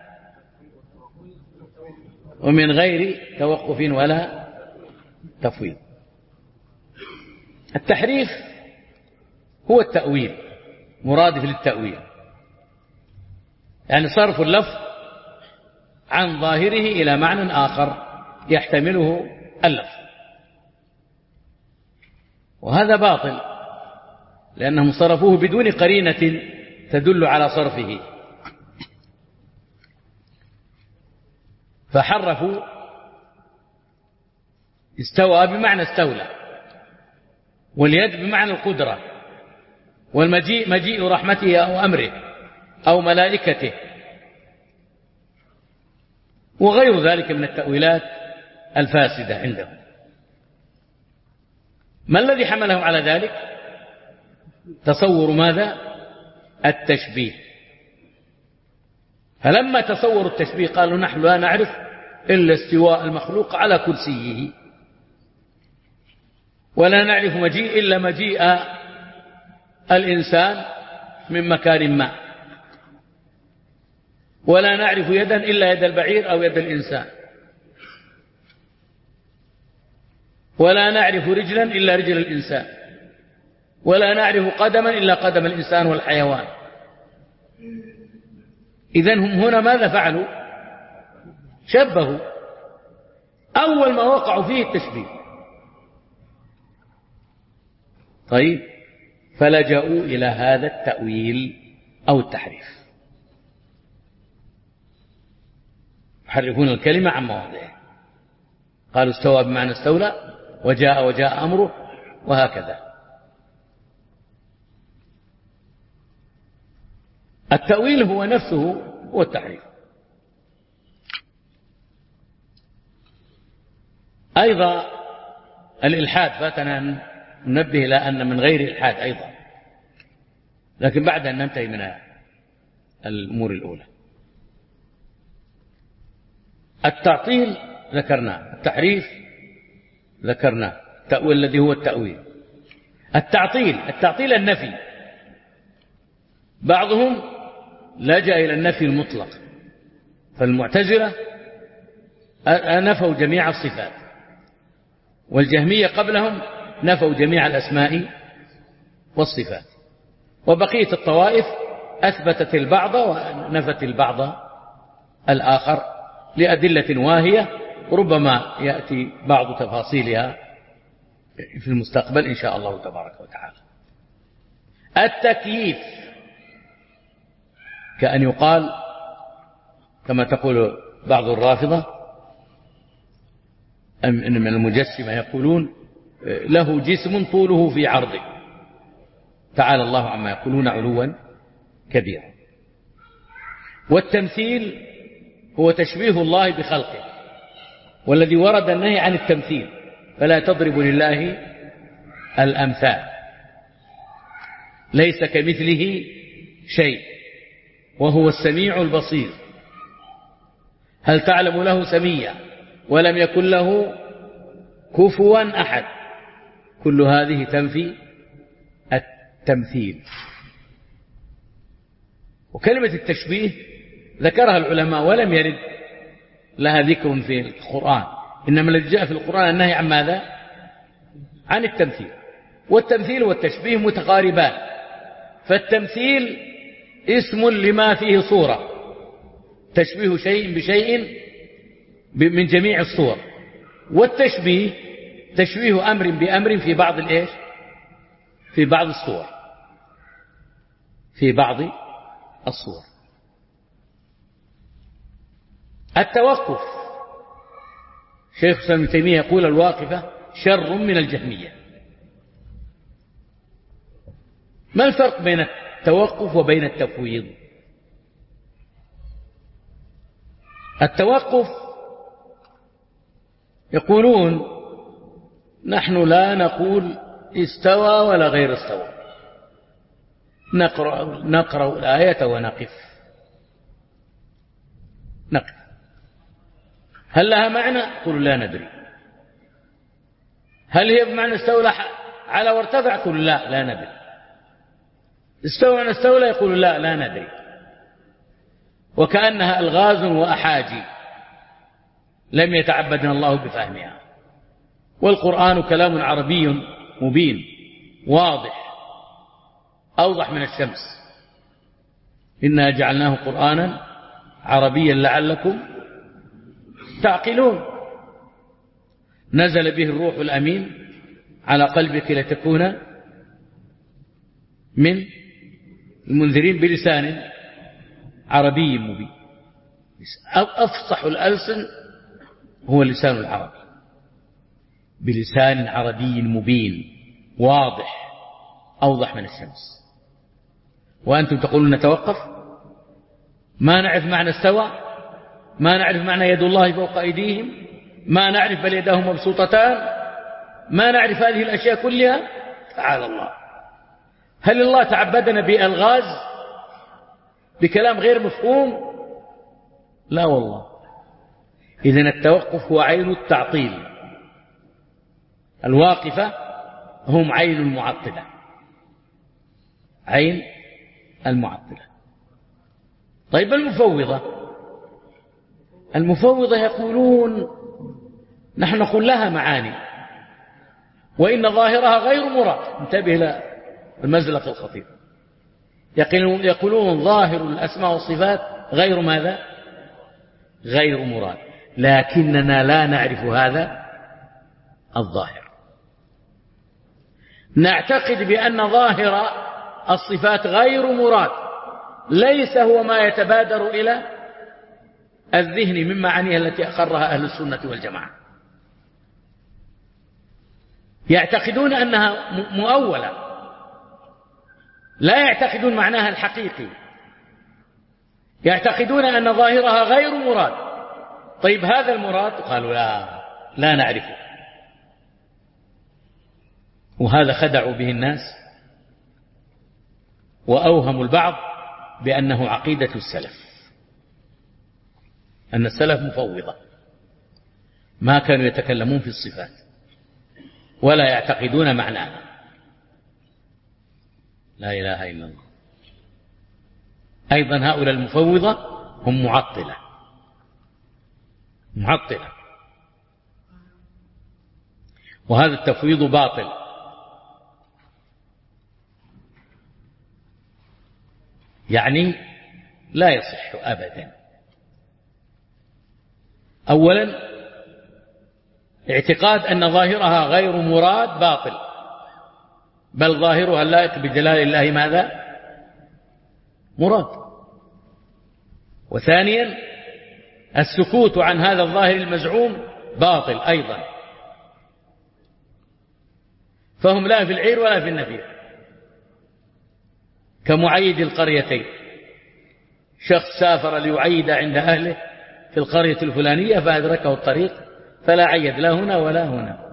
ومن غير توقف ولا تفويض. التحريف هو التأويل، مرادف للتأويل، يعني صرف اللفظ عن ظاهره إلى معنى آخر يحتمله اللفظ، وهذا باطل لأنهم صرفوه بدون قرينة تدل على صرفه، فحرفوا استوى بمعنى استولى، واليد بمعنى القدرة، والمجيء مجيء رحمته أو أمره أو ملائكته، وغير ذلك من التأويلات الفاسدة عندهم. ما الذي حملهم على ذلك؟ تصور ماذا؟ التشبيه. فلما تصوروا التشبيه قالوا نحن لا نعرف إلا استواء المخلوق على كرسيه، ولا نعرف مجيء إلا مجيء الإنسان من مكان ما، ولا نعرف يدا إلا يد البعير أو يد الإنسان، ولا نعرف رجلا إلا رجل الإنسان، ولا نعرف قدما إلا قدم الإنسان والحيوان. إذن هم هنا ماذا فعلوا؟ شبهوا، أول ما وقعوا فيه التشبيه. طيب، فلجأوا إلى هذا التأويل أو التحريف، يحرفون الكلمة عن مواضعه، قالوا استوى بمعنى استولى، وجاء وجاء أمره، وهكذا. التأويل هو نفسه هو التحريف. أيضا الإلحاد، فاتنا أن ننبه إلى أن من غير الإلحاد أيضا، لكن بعد أن ننتهي من الأمور الأولى. التعطيل ذكرناه، التحريف ذكرناه، التأويل الذي هو التأويل. التعطيل، التعطيل النفي، بعضهم لجأ إلى النفي المطلق، فالمعتزلة نفوا جميع الصفات، والجهمية قبلهم نفوا جميع الأسماء والصفات، وبقية الطوائف أثبتت البعض ونفت البعض الآخر لأدلة واهية، ربما يأتي بعض تفاصيلها في المستقبل إن شاء الله تبارك وتعالى. التكييف، كأن يقال كما تقول بعض الرافضة أن من المجسمة يقولون له جسم طوله في عرضه، تعالى الله عما يقولون علوا كبيرا. والتمثيل هو تشبيه الله بخلقه، والذي ورد النهي عن التمثيل، فلا تضرب لله الأمثال، ليس كمثله شيء وهو السميع البصير. هل تعلم له سميا ولم يكن له كفوا أحد. كل هذه تنفي التمثيل. وكلمة التشبيه ذكرها العلماء ولم يرد لها ذكر في القرآن، إنما الذي جاء في القرآن النهي عن ماذا؟ عن التمثيل. والتمثيل والتشبيه متقاربان، فالتمثيل اسم لما فيه صورة، تشبيه شيء بشيء من جميع الصور، والتشبيه تشبيه أمر بأمر في بعض الإيش؟ في بعض الصور، في بعض الصور. التوقف، شيخ الإسلام ابن تيمية يقول الواقفة شر من الجهمية. ما الفرق بين التوقف وبين التفويض؟ التوقف يقولون نحن لا نقول استوى ولا غير استوى، نقرأ, نقرأ الآية ونقف نقف هل لها معنى؟ قل لا ندري. هل هي بمعنى استولى على وارتفع؟ قل لا لا ندري. استوى أن استولى؟ يقول لا لا ندري. وكأنها ألغاز وأحاجي لم يتعبدنا الله بفهمها. والقرآن كلام عربي مبين واضح أوضح من الشمس، إنا جعلناه قرآنا عربيا لعلكم تعقلون. نزل به الروح الأمين على قلبك لتكون من المنذرين بلسان عربي مبين. أفصح الألسن هو لسان العرب، بلسان عربي مبين واضح أوضح من الشمس. وأنتم تقولون نتوقف، ما نعرف معنى استوى، ما نعرف معنى يد الله فوق أيديهم، ما نعرف بل يداه مبسوطتان، ما نعرف هذه الأشياء كلها. تعالى الله. هل الله تعبدنا بألغاز بكلام غير مفهوم؟ لا والله. إذن التوقف هو عين التعطيل، الواقفة هم عين المعطلة، عين المعطلة. طيب المفوضة، المفوضة يقولون نحن نقول لها معاني وإن ظاهرها غير مراد. انتبه إلى المزلق الخطير. يقولون ظاهر الأسماء والصفات غير ماذا؟ غير مراد، لكننا لا نعرف هذا الظاهر. نعتقد بأن ظاهر الصفات غير مراد ليس هو ما يتبادر إلى الذهن من معانيها التي أقرها أهل السنة والجماعة. يعتقدون أنها مؤولة، لا يعتقدون معناها الحقيقي، يعتقدون أن ظاهرها غير مراد. طيب هذا المراد؟ قالوا لا لا نعرفه. وهذا خدعوا به الناس وأوهموا البعض بأنه عقيدة السلف، أن السلف مفوضة، ما كانوا يتكلمون في الصفات ولا يعتقدون معناها. لا إله إلا الله. أيضا هؤلاء المفوضة هم معطلة، معطلة، وهذا التفويض باطل. يعني لا يصح أبدا. أولا اعتقاد أن ظاهرها غير مراد باطل، بل ظاهرها اللائق بجلال الله ماذا؟ مراد. وثانيا السكوت عن هذا الظاهر المزعوم باطل أيضا. فهم لا في العير ولا في النفير، كمعيد القريتين. شخص سافر ليعيد عند أهله في القرية الفلانية فأدركه الطريق فلا عيد لا هنا ولا هنا.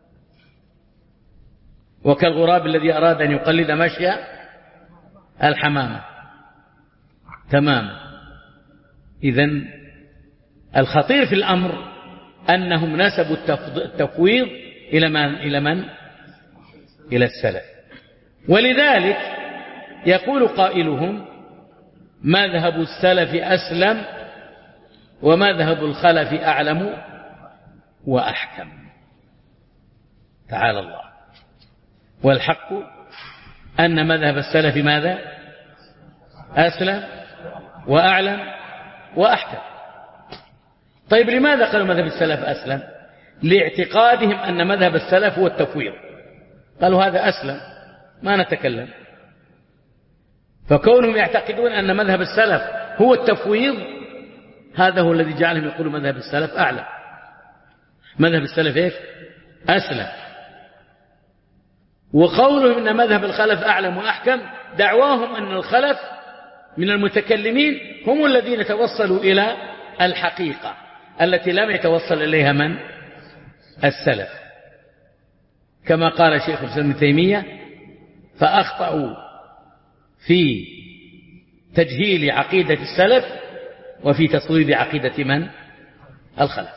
وكالغراب الذي أراد أن يقلد مشي الحمامة تماما. إذن الخطير في الأمر أنهم نسبوا التفويض إلى من؟ إلى من؟ إلى السلف. ولذلك يقول قائلهم مذهب السلف أسلم ومذهب الخلف أعلم وأحكم. تعالى الله. والحق أن مذهب السلف ماذا؟ أسلم وأعلم وأحكم. طيب لماذا قالوا مذهب السلف أسلم؟ لاعتقادهم أن مذهب السلف هو التفويض. قالوا هذا أسلم ما نتكلم. فكونهم يعتقدون أن مذهب السلف هو التفويض هذا هو الذي جعلهم يقولوا مذهب السلف أعلى. مذهب السلف إيش؟ أسلم. وقولهم أن مذهب الخلف أعلم وأحكم دعواهم أن الخلف من المتكلمين هم الذين توصلوا إلى الحقيقة التي لم يتوصل إليها من؟ السلف. كما قال شيخ الإسلام ابن تيمية فأخطأوا في تجهيل عقيدة السلف وفي تصويب عقيدة من؟ الخلف.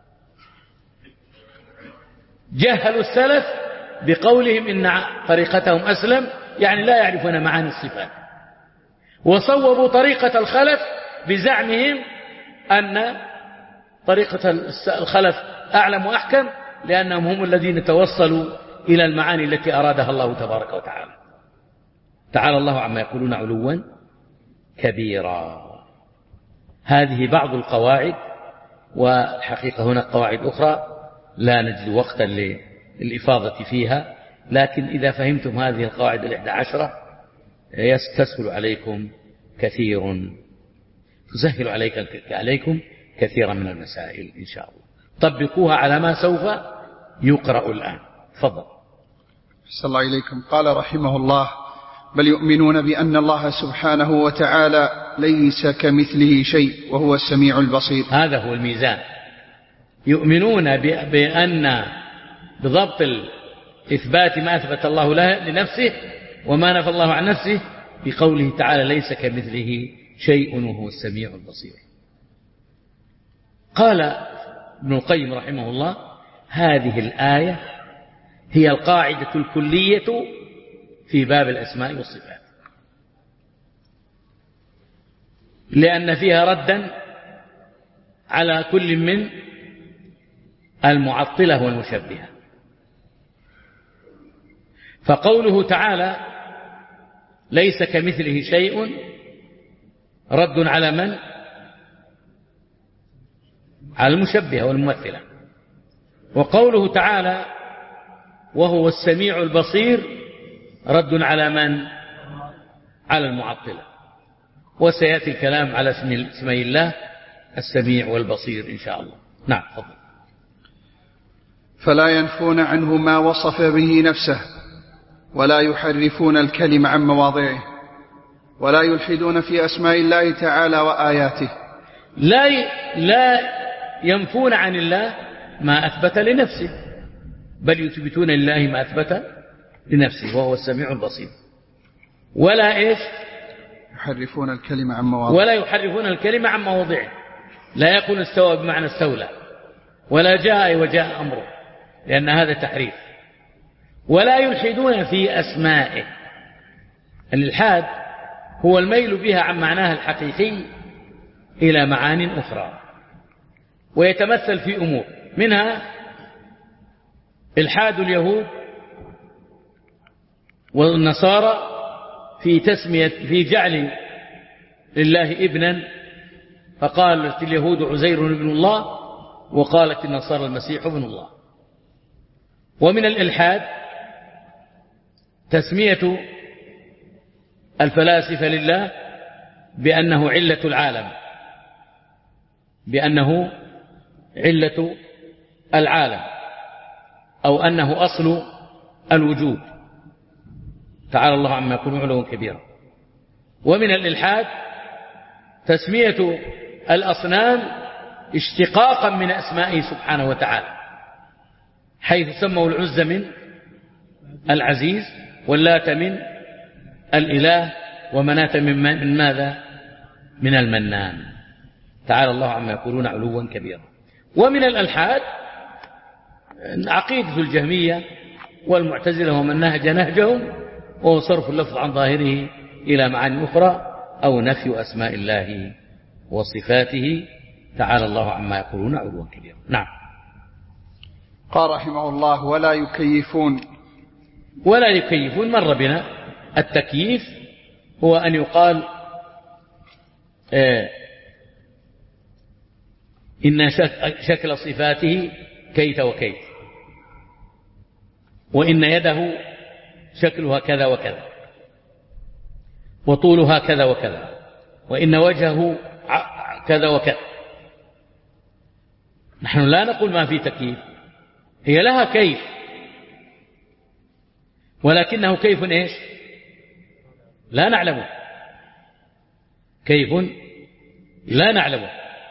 جهلوا السلف بقولهم إن طريقتهم أسلم، يعني لا يعرفون معاني الصفات، وصوبوا طريقة الخلف بزعمهم أن طريقة الخلف أعلم وأحكم لأنهم هم الذين توصلوا إلى المعاني التي أرادها الله تبارك وتعالى. تعالى الله عما يقولون علوا كبيرا. هذه بعض القواعد والحقيقة هناك قواعد أخرى لا نجد وقتا للإفاضة فيها، لكن إذا فهمتم هذه القواعد الإحدى عشرة يستسهل عليكم كثير، تسهل عليك عليكم كثيرا من المسائل إن شاء الله. طبقوها على ما سوف يقرأ الآن. تفضل. صلى الله إليكم. قال رحمه الله: بل يؤمنون بأن الله سبحانه وتعالى ليس كمثله شيء وهو السميع البصير. هذا هو الميزان. يؤمنون بأن بضبط إثبات ما أثبت الله له لنفسه وما نفى الله عن نفسه بقوله تعالى ليس كمثله شيء وهو السميع البصير. قال ابن القيم رحمه الله: هذه الآية هي القاعدة الكلية في باب الأسماء والصفات، لأن فيها ردا على كل من المعطلة والمشبهة. فقوله تعالى ليس كمثله شيء رد على من؟ على المشبهة والممثلة. وقوله تعالى وهو السميع البصير رد على من؟ على المعطلة. وسيأتي الكلام على اسمي الله السميع والبصير إن شاء الله. نعم تفضل. فلا ينفون عنه ما وصف به نفسه ولا يحرفون الكلم عن مواضعه ولا يلحدون في أسماء الله تعالى وآياته. لا لا ينفون عن الله ما أثبت لنفسه، بل يثبتون لله ما أثبت لنفسه وهو السميع البصير. ولا إيش؟ يحرفون الكلمة عن مواضعه. ولا يحرفون الكلمة عن مواضعه. لا يكون استوى بمعنى استولى، ولا جاء وجاء أمره، لأن هذا تحريف. ولا يلحدون في أسمائه. الإلحاد هو الميل بها عن معناها الحقيقي إلى معان أخرى، ويتمثل في أمور منها إلحاد اليهود والنصارى في تسمية في جعل لله ابنا، فقالت اليهود عزير ابن الله وقالت النصارى المسيح ابن الله. ومن الإلحاد تسمية الفلاسفة لله بأنه علة العالم، بأنه علة العالم أو أنه أصل الوجود، تعالى الله عما يكون علوا كبيرا. ومن الإلحاد تسمية الأصنام اشتقاقا من أسمائه سبحانه وتعالى، حيث سموا العزى من العزيز واللات من الإله ومناة من, من ماذا؟ من المنان، تعالى الله عما يقولون علوا كبيرا. ومن الألحاد عقيدة الجهمية والمعتزلة ومن نهج نهجهم، وهو صرف اللفظ عن ظاهره إلى معاني أخرى أو نفي أسماء الله وصفاته، تعالى الله عما يقولون علوا كبيرا. نعم. قال رحمه الله ولا يكيفون. ولا يكيفون مر بنا. التكييف هو أن يقال آه إن شكل صفاته كيت وكيت، وإن يده شكلها كذا وكذا، وطولها كذا وكذا، وإن وجهه كذا وكذا. نحن لا نقول ما في تكييف، هي لها كيف، ولكنه كيف إيش؟ لا نعلمه، كيف لا نعلمه.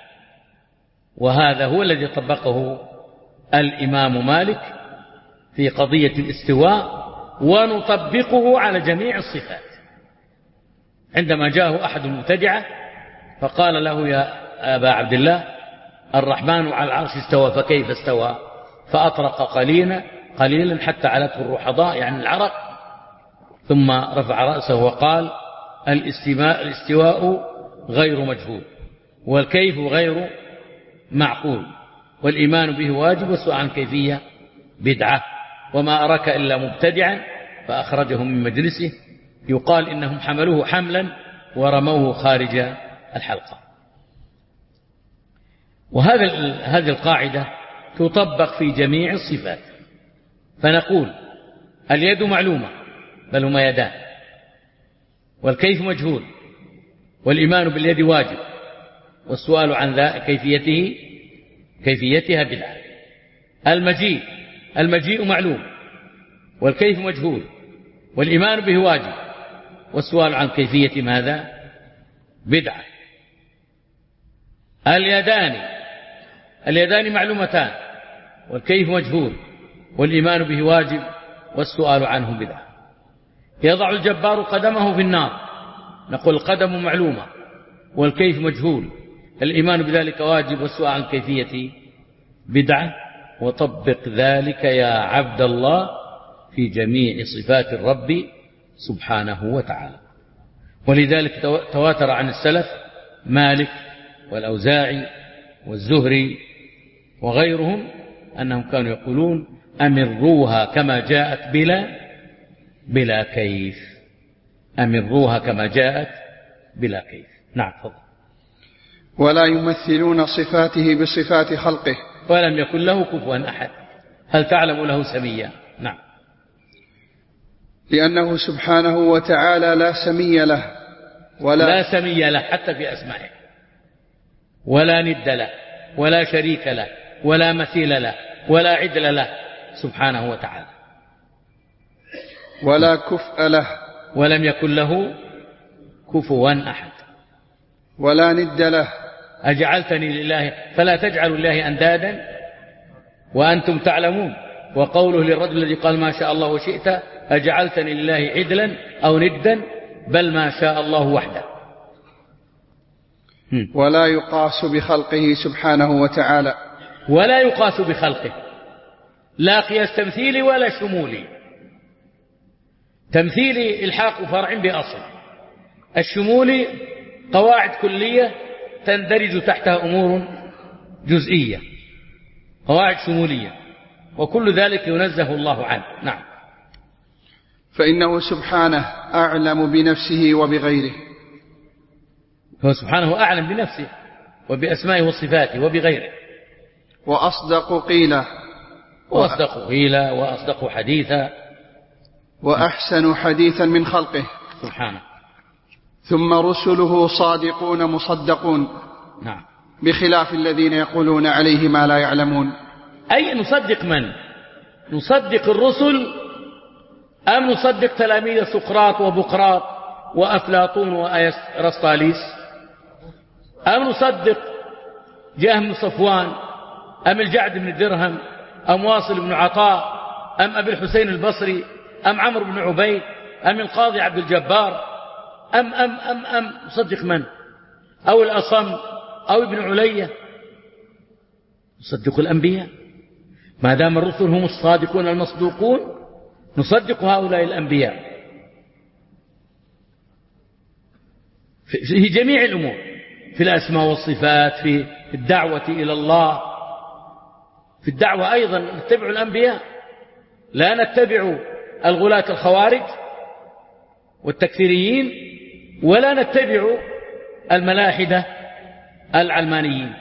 وهذا هو الذي طبقه الإمام مالك في قضية الاستواء، ونطبقه على جميع الصفات. عندما جاءه أحد المبتدعة فقال له يا أبا عبد الله الرحمن على العرش استوى فكيف استوى؟ فأطرق قليلا قليلا حتى علته الرحضاء يعني العرق، ثم رفع رأسه وقال الاستواء غير مجهول والكيف غير معقول والإيمان به واجب والسؤال عن كيفية بدعة، وما أراك إلا مبتدعا. فأخرجه من مجلسه، يقال إنهم حملوه حملا ورموه خارج الحلقة. وهذا هذه القاعدة تطبق في جميع الصفات، فنقول اليد معلومة بل هما يدان، والكيف مجهول، والإيمان باليد واجب، والسؤال عن ذا كيفيته كيفيتها بدعة. المجيء المجيء معلوم والكيف مجهول، والإيمان به واجب، والسؤال عن كيفية ماذا بدعة. اليدان اليدان معلومتان والكيف مجهول، والإيمان به واجب، والسؤال عنه بدعة. يضع الجبار قدمه في النار، نقول القدم معلومة والكيف مجهول، الإيمان بذلك واجب، والسؤال عن كيفية بدعة. وطبق ذلك يا عبد الله في جميع صفات الرب سبحانه وتعالى. ولذلك تواتر عن السلف مالك والأوزاعي والزهري وغيرهم أنهم كانوا يقولون أمروها كما جاءت بلا بلا كيف، أمروها كما جاءت بلا كيف. نعم فضل. ولا يمثلون صفاته بصفات خلقه، ولم يكن له كفوا أحد. هل تعلم له سميا؟ نعم. لأنه سبحانه وتعالى لا سمي له ولا لا سمي له حتى في أسمائه، ولا ند له، ولا شريك له، ولا مثيل له، ولا عدل له سبحانه وتعالى. ولا كفء له، ولم يكن له كفوا أحد. ولا ند له. أجعلتني لله فلا تجعلوا الله أندادا وأنتم تعلمون. وقوله للرجل الذي قال ما شاء الله وشئت أجعلتني لله عدلا أو ندا بل ما شاء الله وحده. ولا يقاس بخلقه سبحانه وتعالى، ولا يقاس بخلقه، لا قياس تمثيلي ولا شمولي. تمثيلي الحاق فرع بأصل، الشمولي قواعد كلية تندرج تحتها أمور جزئية، قواعد شمولية، وكل ذلك ينزه الله عنه. نعم. فإنه سبحانه أعلم بنفسه وبغيره، هو سبحانه أعلم بنفسه وبأسمائه وصفاته وبغيره. وأصدق قيلا وأصدق قيلا وأصدق حديثا، وأحسن حديثا من خلقه سبحانه. ثم رسله صادقون مصدقون، نعم، بخلاف الذين يقولون عليه ما لا يعلمون. أي نصدق من؟ نصدق الرسل أم نصدق تلاميذ سقراط وبقراط وأفلاطون وأرسطاليس؟ أم نصدق جهم بن صفوان أم الجعد بن درهم أم واصل بن عطاء أم أبي الحسين البصري أم عمرو بن عبيد أم القاضي عبد الجبار أم أم أم أم نصدق من؟ أو الأصم أو ابن علية؟ نصدق الأنبياء ما دام الرسل هم الصادقون المصدوقون، نصدق هؤلاء الأنبياء في جميع الأمور، في الأسماء والصفات، في الدعوة إلى الله. في الدعوة أيضا نتبع الأنبياء، لا نتبع الغلاة الخوارج والتكفيريين، ولا نتبع الملاحدة العلمانيين،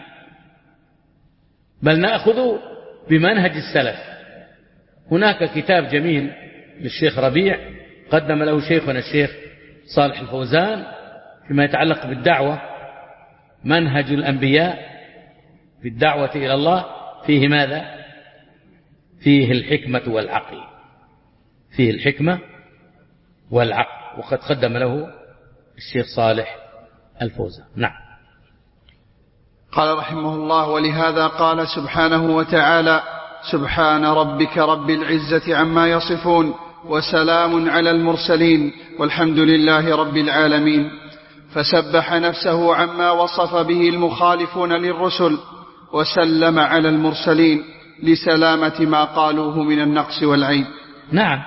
بل نأخذ بمنهج السلف. هناك كتاب جميل للشيخ ربيع قدم له شيخنا الشيخ صالح الفوزان فيما يتعلق بالدعوة، منهج الأنبياء في الدعوة إلى الله. فيه ماذا؟ فيه الحكمة والعقل، فيه الحكمة والعقل، وقد قدم له الشيخ صالح الفوزان. نعم. قال رحمه الله: ولهذا قال سبحانه وتعالى: سبحان ربك رب العزة عما يصفون وسلام على المرسلين والحمد لله رب العالمين. فسبح نفسه عما وصف به المخالفون للرسل، وسلم على المرسلين لسلامة ما قالوه من النقص والعيب. نعم.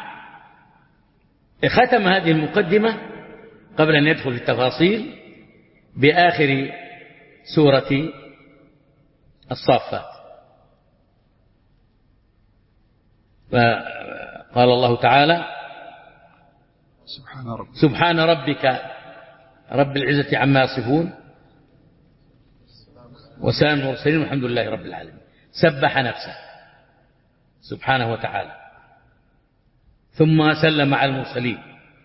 ختم هذه المقدمة قبل أن يدخل في التفاصيل بآخر سورة الصافات. قال الله تعالى: سبحان ربك, سبحان ربك رب العزة عما يصفون وسلام المرسلين والحمد لله رب العالمين. سبح نفسه سبحانه وتعالى، ثم سلم على المرسلين،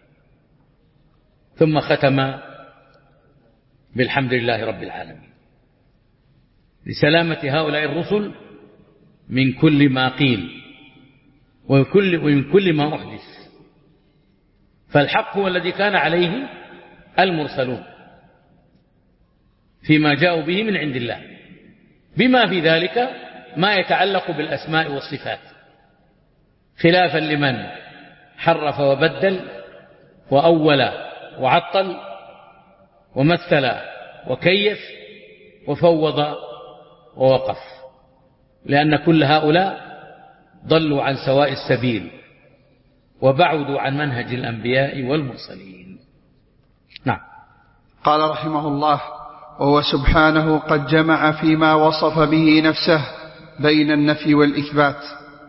ثم ختم بالحمد لله رب العالمين، لسلامة هؤلاء الرسل من كل ما قيل ومن كل ما أحدث. فالحق هو الذي كان عليه المرسلون فيما جاءوا به من عند الله، بما في ذلك ما يتعلق بالأسماء والصفات، خلافا لمن حرف وبدل وأول وعطل ومثل وكيف وفوض ووقف، لأن كل هؤلاء ضلوا عن سواء السبيل وبعدوا عن منهج الأنبياء والمرسلين. نعم. قال رحمه الله: وهو سبحانه قد جمع فيما وصف به نفسه بين النفي والإثبات.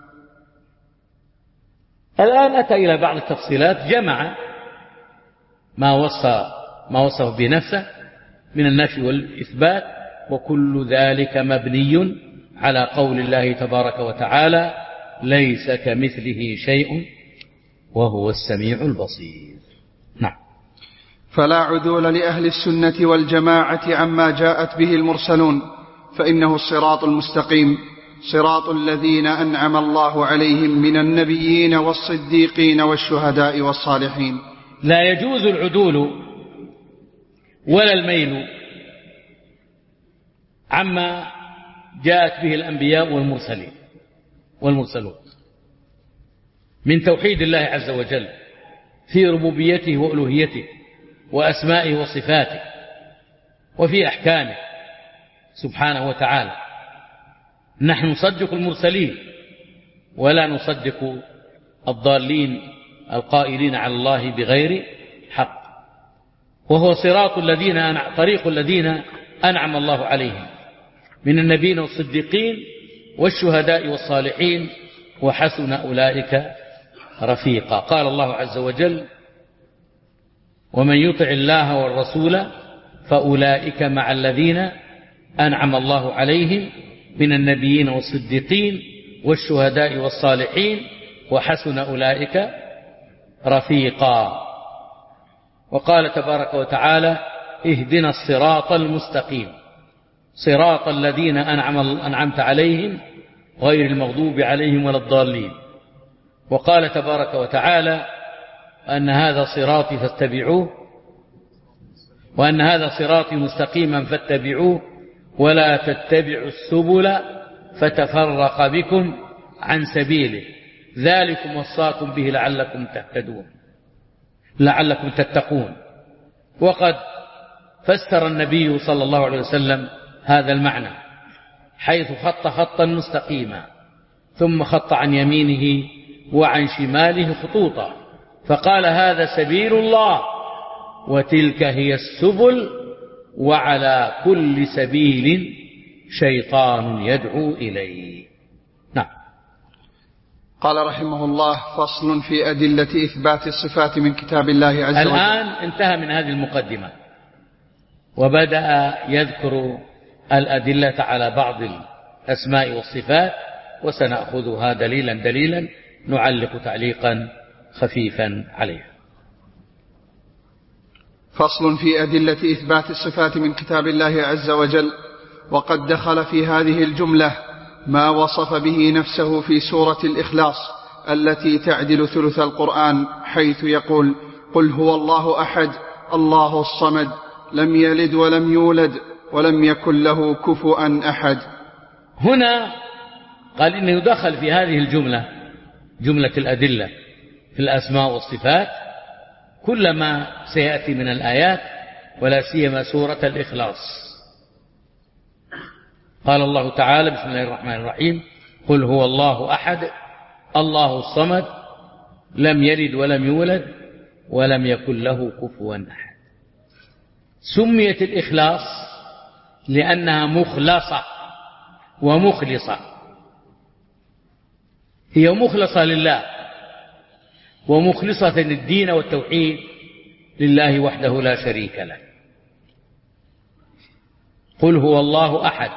الآن أتى إلى بعض التفصيلات، جمع ما وصف ما وصف به نفسه من النفي والإثبات، وكل ذلك مبني على قول الله تبارك وتعالى: ليس كمثله شيء وهو السميع البصير. نعم. فلا عدول لأهل السنة والجماعة عما جاءت به المرسلون، فإنه الصراط المستقيم، صراط الذين أنعم الله عليهم من النبيين والصديقين والشهداء والصالحين. لا يجوز العدول ولا الميل عما جاءت به الأنبياء والمرسلين والمرسلون من توحيد الله عز وجل في ربوبيته وألوهيته وأسمائه وصفاته وفي أحكامه سبحانه وتعالى. نحن نصدق المرسلين ولا نصدق الضالين القائلين على الله بغير حق، وهو صراط الذين طريق الذين أنعم الله عليهم من النبيين والصديقين والشهداء والصالحين وحسن أولئك رفيقا. قال الله عز وجل: ومن يطع الله والرسول فأولئك مع الذين أنعم الله عليهم من النبيين والصديقين والشهداء والصالحين وحسن أولئك رفيقا. وقال تبارك وتعالى: اهدنا الصراط المستقيم صراط الذين أنعم أنعمت عليهم غير المغضوب عليهم ولا الضالين. وقال تبارك وتعالى: أن هذا صراطي فاتبعوه وأن هذا صراطي مستقيما فاتبعوه ولا تتبعوا السبل فتفرق بكم عن سبيله ذلكم وصاكم به لعلكم تهتدون لعلكم تتقون. وقد فسر النبي صلى الله عليه وسلم هذا المعنى حيث خط خطا مستقيما ثم خط عن يمينه وعن شماله خطوطا فقال: هذا سبيل الله وتلك هي السبل وعلى كل سبيل شيطان يدعو إليه. نعم. قال رحمه الله: فصل في أدلة إثبات الصفات من كتاب الله عز وجل. الآن انتهى من هذه المقدمة وبدأ يذكر الأدلة على بعض الأسماء والصفات، وسنأخذها دليلا دليلا نعلق تعليقا خفيفا عليها. فصل في أدلة إثبات الصفات من كتاب الله عز وجل. وقد دخل في هذه الجملة ما وصف به نفسه في سورة الإخلاص التي تعدل ثلث القرآن، حيث يقول: قل هو الله أحد الله الصمد لم يلد ولم يولد ولم يكن له كفوا أحد. هنا قال إنه يدخل في هذه الجملة جملة الأدلة في الأسماء والصفات كل ما سيأتي من الآيات، ولا سيما سورة الإخلاص. قال الله تعالى: بسم الله الرحمن الرحيم: قل هو الله أحد الله الصمد لم يلد ولم يولد ولم يكن له كفوا أحد. سميت الإخلاص لأنها مخلصة ومخلصة، هي مخلصة لله ومخلصة الدين والتوحيد لله وحده لا شريك له. قل هو الله أحد.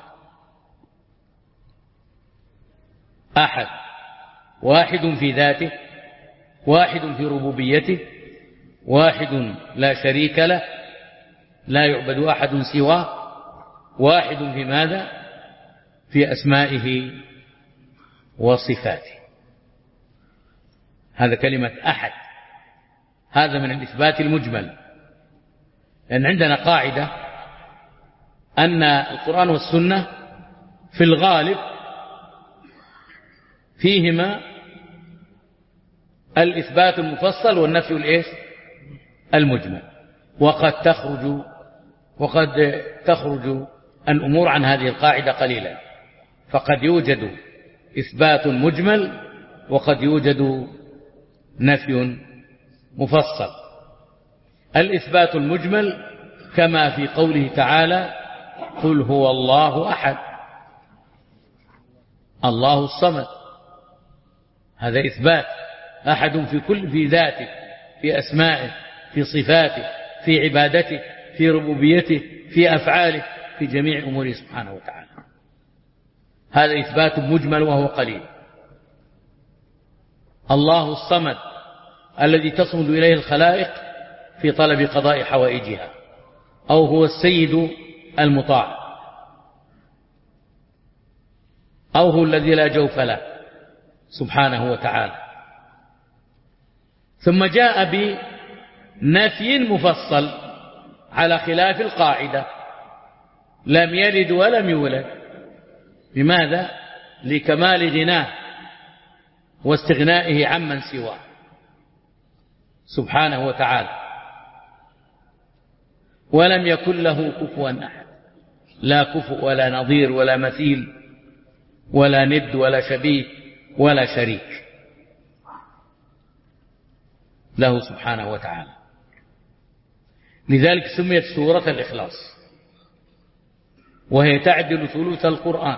أحد واحد في ذاته، واحد في ربوبيته، واحد لا شريك له، لا يعبد أحد سواه، واحد في ماذا؟ في أسمائه وصفاته. هذا كلمة أحد، هذا من الإثبات المجمل. لأن عندنا قاعدة أن القرآن والسنة في الغالب فيهما الإثبات المفصل والنفي الإيش المجمل، وقد تخرج وقد تخرج الأمور عن هذه القاعدة قليلا، فقد يوجد إثبات مجمل وقد يوجد نفي مفصل. الإثبات المجمل كما في قوله تعالى قل هو الله أحد، الله الصمد، هذا إثبات. أحد في كل في ذاته، في أسمائه، في صفاته، في عبادته، في ربوبيته، في أفعاله، في جميع أموره سبحانه وتعالى. هذا إثبات مجمل وهو قليل. الله الصمد الذي تصمد إليه الخلائق في طلب قضاء حوائجها، أو هو السيد المطاع، أو هو الذي لا جوف له سبحانه وتعالى. ثم جاء بنفي مفصل على خلاف القاعدة، لم يلد ولم يولد. لماذا؟ لكمال غناه واستغنائه عمن سواه سبحانه وتعالى. ولم يكن له كفوا أحد، لا كفؤ ولا نظير ولا مثيل ولا ند ولا شبيه ولا شريك له سبحانه وتعالى. لذلك سميت سورة الإخلاص، وهي تعدل ثلث القرآن.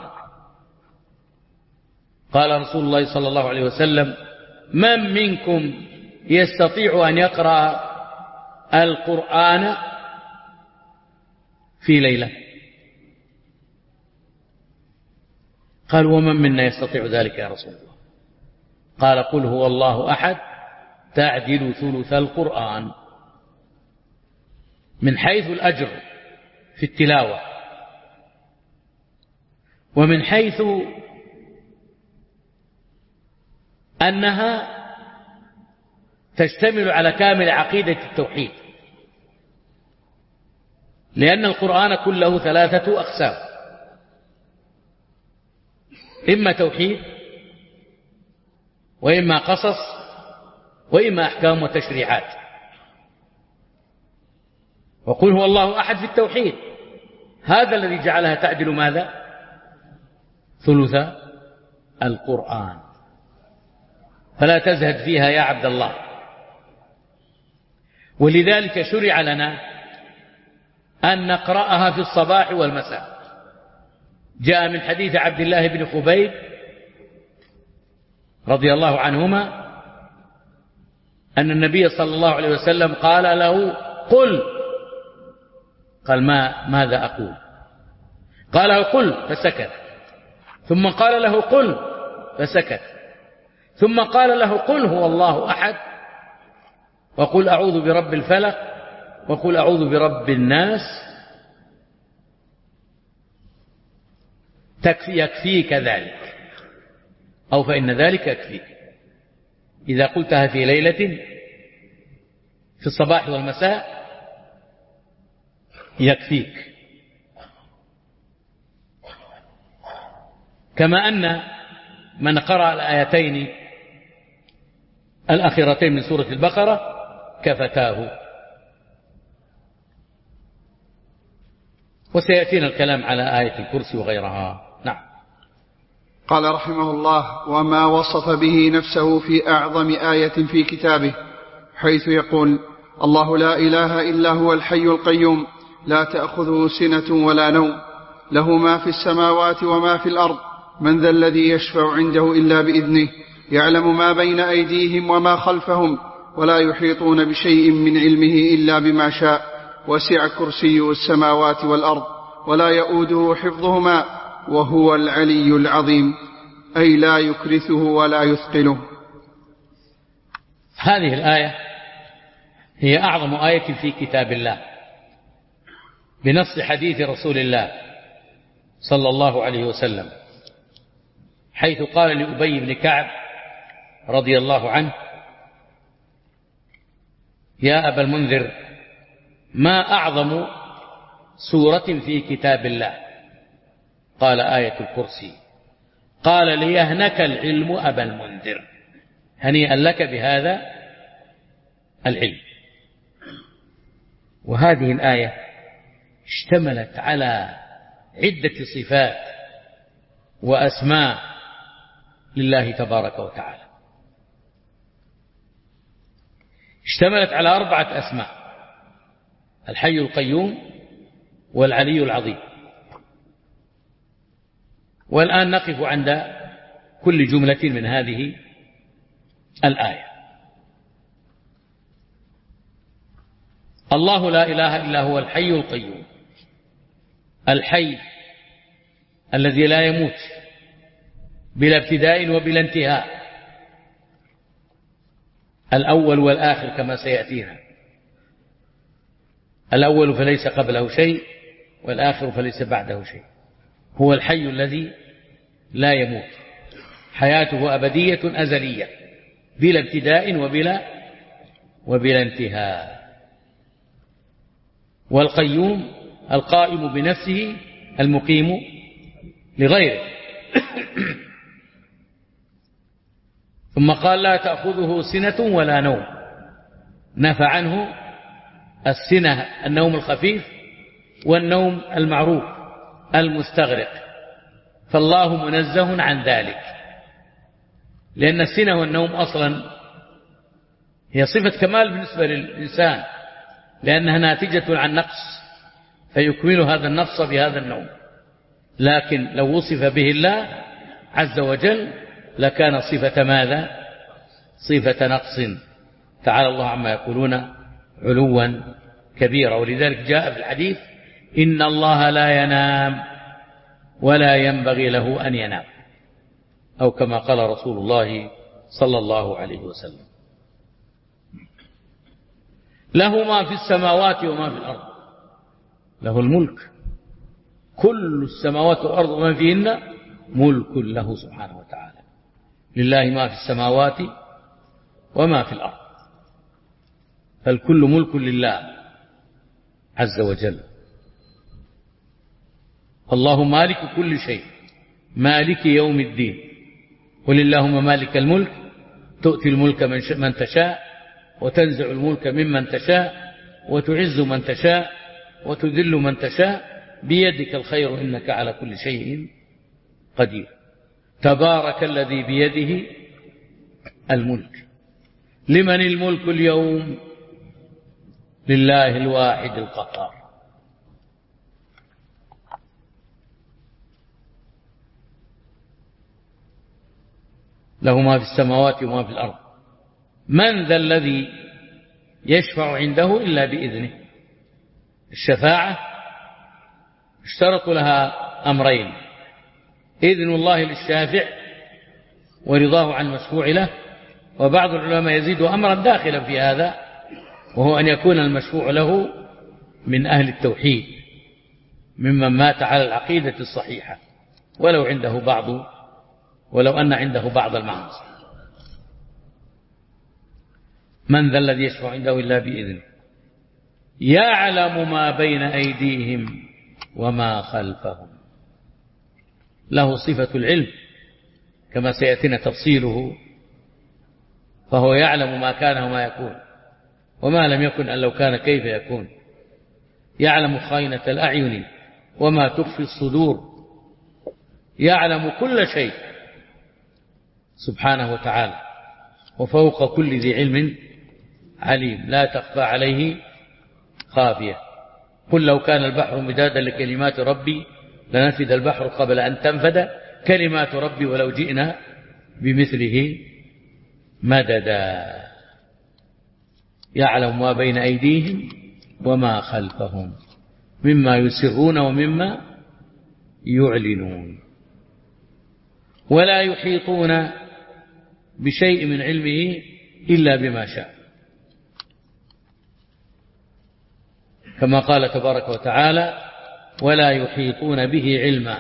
قال رسول الله صلى الله عليه وسلم من منكم يستطيع أن يقرأ القرآن في ليلة؟ قال ومن منا يستطيع ذلك يا رسول الله؟ قال قل هو الله أحد تعدل ثلث القرآن، من حيث الأجر في التلاوة، ومن حيث أنها تشتمل على كامل عقيدة التوحيد، لأن القرآن كله ثلاثة أقسام: إما توحيد، وإما قصص، وإما أحكام وتشريعات. وقل هو الله أحد في التوحيد، هذا الذي جعلها تعدل ماذا؟ ثلث القرآن. فلا تزهد فيها يا عبد الله. ولذلك شرع لنا أن نقرأها في الصباح والمساء. جاء من حديث عبد الله بن خبيب رضي الله عنهما أن النبي صلى الله عليه وسلم قال له قل، قال ما ماذا أقول؟ قال له قل فسكت، ثم قال له قل فسكت، ثم قال له قل هو الله أحد، وقل أعوذ برب الفلق، وقل أعوذ برب الناس، تكفي يكفيك ذلك، أو فإن ذلك يكفيك. إذا قلتها في ليلة في الصباح والمساء يكفيك. كما أن من قرأ الآيتين الأخيرتين من سورة البقرة كفتاه. وسيأتينا الكلام على آية الكرسي وغيرها. نعم. قال رحمه الله: وما وصف به نفسه في أعظم آية في كتابه، حيث يقول: الله لا إله إلا هو الحي القيوم لا تأخذه سنة ولا نوم له ما في السماوات وما في الأرض من ذا الذي يشفع عنده إلا بإذنه يعلم ما بين أيديهم وما خلفهم ولا يحيطون بشيء من علمه إلا بما شاء وسع كرسيه السماوات والأرض ولا يؤوده حفظهما وهو العلي العظيم، أي لا يكرثه ولا يثقله. هذه الآية هي أعظم آية في كتاب الله بنص حديث رسول الله صلى الله عليه وسلم، حيث قال لأبي بن كعب رضي الله عنه: يا أبا المنذر، ما أعظم سورة في كتاب الله؟ قال: آية الكرسي. قال: ليهنك العلم أبا المنذر، هنيئا لك بهذا العلم. وهذه الآية اشتملت على عدة صفات وأسماء لله تبارك وتعالى. اشتملت على أربعة أسماء: الحي القيوم والعلي العظيم. والآن نقف عند كل جملة من هذه الآية. الله لا إله إلا هو الحي القيوم، الحي الذي لا يموت بلا ابتداء وبلا انتهاء، الأول والآخر كما سيأتينا، الأول فليس قبله شيء والآخر فليس بعده شيء. هو الحي الذي لا يموت، حياته أبدية أزلية بلا ابتداء وبلا وبلا انتهاء. والقيوم القائم بنفسه المقيم لغيره. ثم قال: لا تأخذه سنة ولا نوم، نفى عنه السنة النوم الخفيف والنوم المعروف المستغرق، فالله منزه عن ذلك، لأن السنة والنوم أصلا هي صفة كمال بالنسبة للإنسان، لأنها ناتجة عن نقص فيكمل هذا النقص بهذا النوم. لكن لو وصف به الله عز وجل لكان صفة ماذا؟ صفة نقص، تعالى الله عما يقولون علوا كبيرا. ولذلك جاء في الحديث: إن الله لا ينام ولا ينبغي له أن ينام، أو كما قال رسول الله صلى الله عليه وسلم. له ما في السماوات وما في الأرض، له الملك، كل السماوات والأرض وما فيهن ملك له سبحانه وتعالى. لله ما في السماوات وما في الأرض، فالكل ملك لله عز وجل. الله مالك كل شيء، مالك يوم الدين. قل اللهم مالك الملك تؤتي الملك من تشاء وتنزع الملك ممن تشاء وتعز من تشاء وتذل من تشاء بيدك الخير إنك على كل شيء قدير. تبارك الذي بيده الملك. لمن الملك اليوم؟ لله الواحد القهار. له ما في السماوات وما في الأرض. من ذا الذي يشفع عنده إلا بإذنه؟ الشفاعة اشترط لها أمرين: إذن الله للشافع ورضاه عن مشفوع له. وبعض العلماء يزيد أمرا داخلا في هذا، وهو أن يكون المشفوع له من أهل التوحيد، ممن مات على العقيدة الصحيحة، ولو عنده بعض ولو أن عنده بعض المعاصي. من ذا الذي يشفع عنده إلا بإذنه يعلم ما بين أيديهم وما خلفهم. له صفة العلم كما سيأتينا تفصيله، فهو يعلم ما كان وما يكون، وما لم يكن أن لو كان كيف يكون. يعلم خائنة الأعين وما تخفي الصدور، يعلم كل شيء سبحانه وتعالى، وفوق كل ذي علم عليم، لا تخفى عليه خافية. قل لو كان البحر مدادا لكلمات ربي لنفد البحر قبل أن تنفد كلمات ربي ولو جئنا بمثله مددا. يعلم ما بين أيديهم وما خلفهم مما يسرون ومما يعلنون. ولا يحيطون بشيء من علمه إلا بما شاء، كما قال تبارك وتعالى: ولا يحيطون به علما.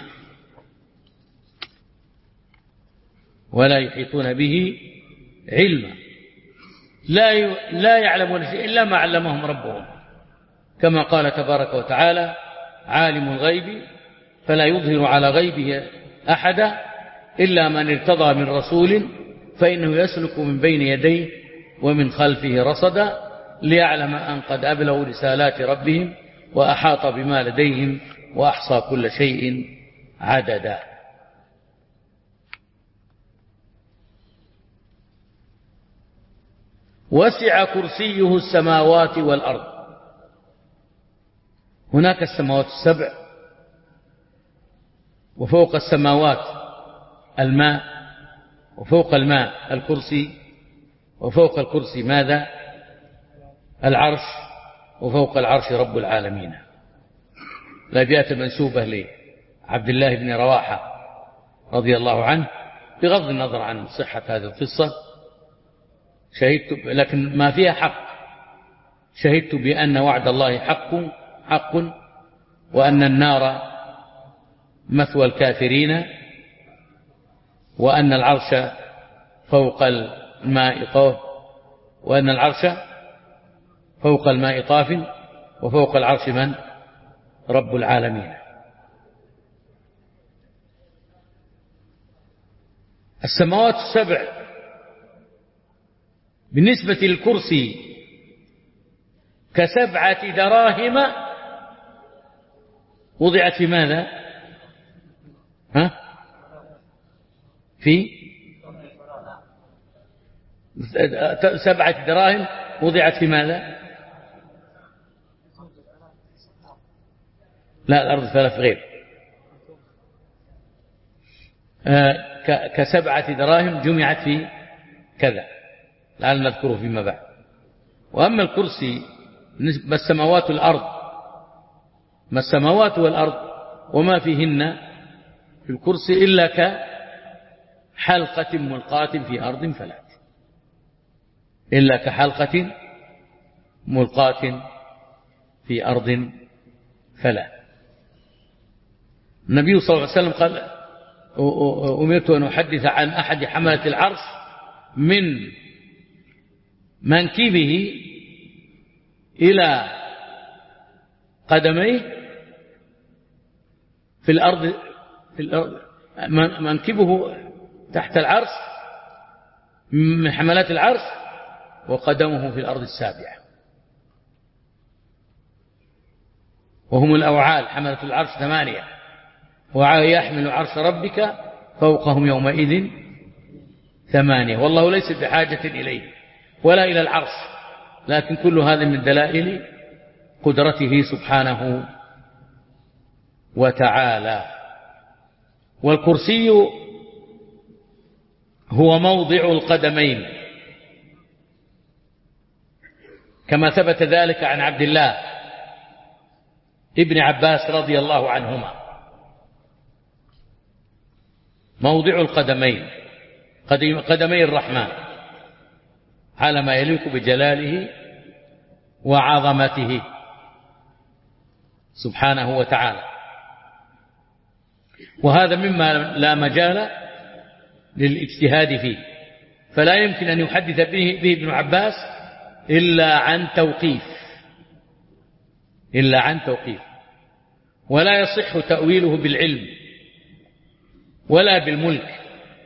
ولا يحيطون به علما، لا لا يعلمون شيء إلا ما علمهم ربهم، كما قال تبارك وتعالى: عالم الغيب فلا يظهر على غيبه أحدا إلا من ارتضى من رسول فإنه يسلك من بين يديه ومن خلفه رصدا ليعلم أن قد أبلغوا رسالات ربهم وأحاط بما لديهم وأحصى كل شيء عددا. وسع كرسيه السماوات والأرض. هناك السماوات السبع، وفوق السماوات الماء، وفوق الماء الكرسي، وفوق الكرسي ماذا؟ العرش، وفوق العرش رب العالمين. الأبيات المنسوبة لعبد الله بن رواحة رضي الله عنه، بغض النظر عن صحة هذه القصة، شهدت لكن ما فيها حق. شهدت بأن وعد الله حق حق وأن النار مثوى الكافرين، وأن العرش فوق الماء طاف، وأن العرش فوق الماء طاف، وفوق العرش من؟ رب العالمين. السماوات السبع بالنسبة للكرسي كسبعة دراهم وضعت في ماذا؟ ها؟ في سبعة دراهم وضعت في ماذا؟ لا، الأرض ثلاث غير. آه كسبعة دراهم جمعت في كذا، لعل نذكره فيما بعد. وأما الكرسي ما السماوات والأرض، ما السماوات والأرض وما فيهن في الكرسي إلا كحلقة ملقاة في أرض فلات، إلا كحلقة ملقاة في أرض فلات. النبي صلى الله عليه وسلم قال: أمرت أن أحدث عن أحد حملة العرش من منكبه إلى قدميه في الأرض، في الأرض منكبه تحت العرش من حملات العرش، وقدمه في الأرض السابعة، وهم الأوعال. حملة العرش ثمانية، وعاء يحمل عرش ربك فوقهم يومئذ ثمانية، والله ليس بحاجة إليه ولا إلى العرش، لكن كل هذا من دلائل قدرته سبحانه وتعالى. والكرسي هو موضع القدمين، كما ثبت ذلك عن عبد الله ابن عباس رضي الله عنهما. موضع القدمين، قدمي الرحمن، على ما يليق بجلاله وعظمته سبحانه وتعالى. وهذا مما لا مجال للاجتهاد فيه، فلا يمكن أن يحدث به, به ابن عباس إلا عن توقيف، إلا عن توقيف، ولا يصح تأويله بالعلم ولا بالملك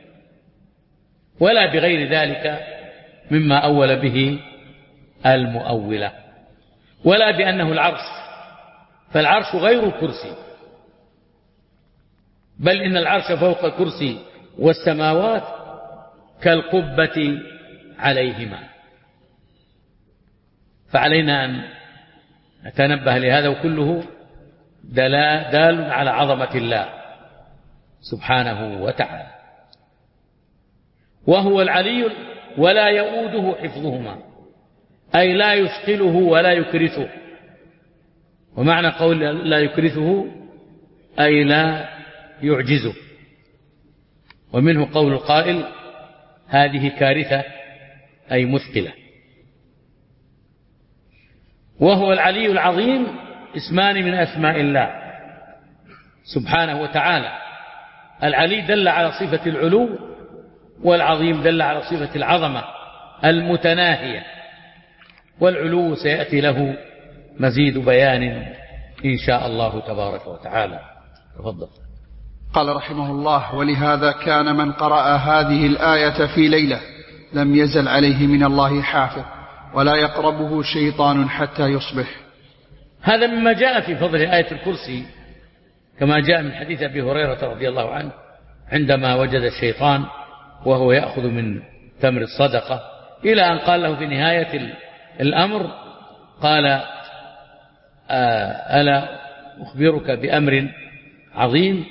ولا بغير ذلك مما أول به المؤولة، ولا بأنه العرش، فالعرش غير الكرسي، بل إن العرش فوق الكرسي والسماوات كالقبة عليهما. فعلينا أن نتنبه لهذا، وكله دال على عظمة الله سبحانه وتعالى. وهو العلي ولا يؤوده حفظهما، أي لا يثقله ولا يكرثه، ومعنى قول لا يكرثه أي لا يعجزه. ومنه قول القائل هذه كارثة أي مثقلة. وهو العلي العظيم اسمان من أسماء الله سبحانه وتعالى. العلي دل على صفة العلو، والعظيم دل على صفة العظمة المتناهية، والعلو سيأتي له مزيد بيان إن شاء الله تبارك وتعالى. تفضل. قال رحمه الله: ولهذا كان من قرأ هذه الآية في ليلة لم يزل عليه من الله حافظ ولا يقربه شيطان حتى يصبح. هذا مما جاء في فضل آية الكرسي، كما جاء من حديث أبي هريرة رضي الله عنه عندما وجد الشيطان وهو يأخذ من تمر الصدقة، إلى أن قال له في نهاية الأمر قال: ألا أخبرك بأمر عظيم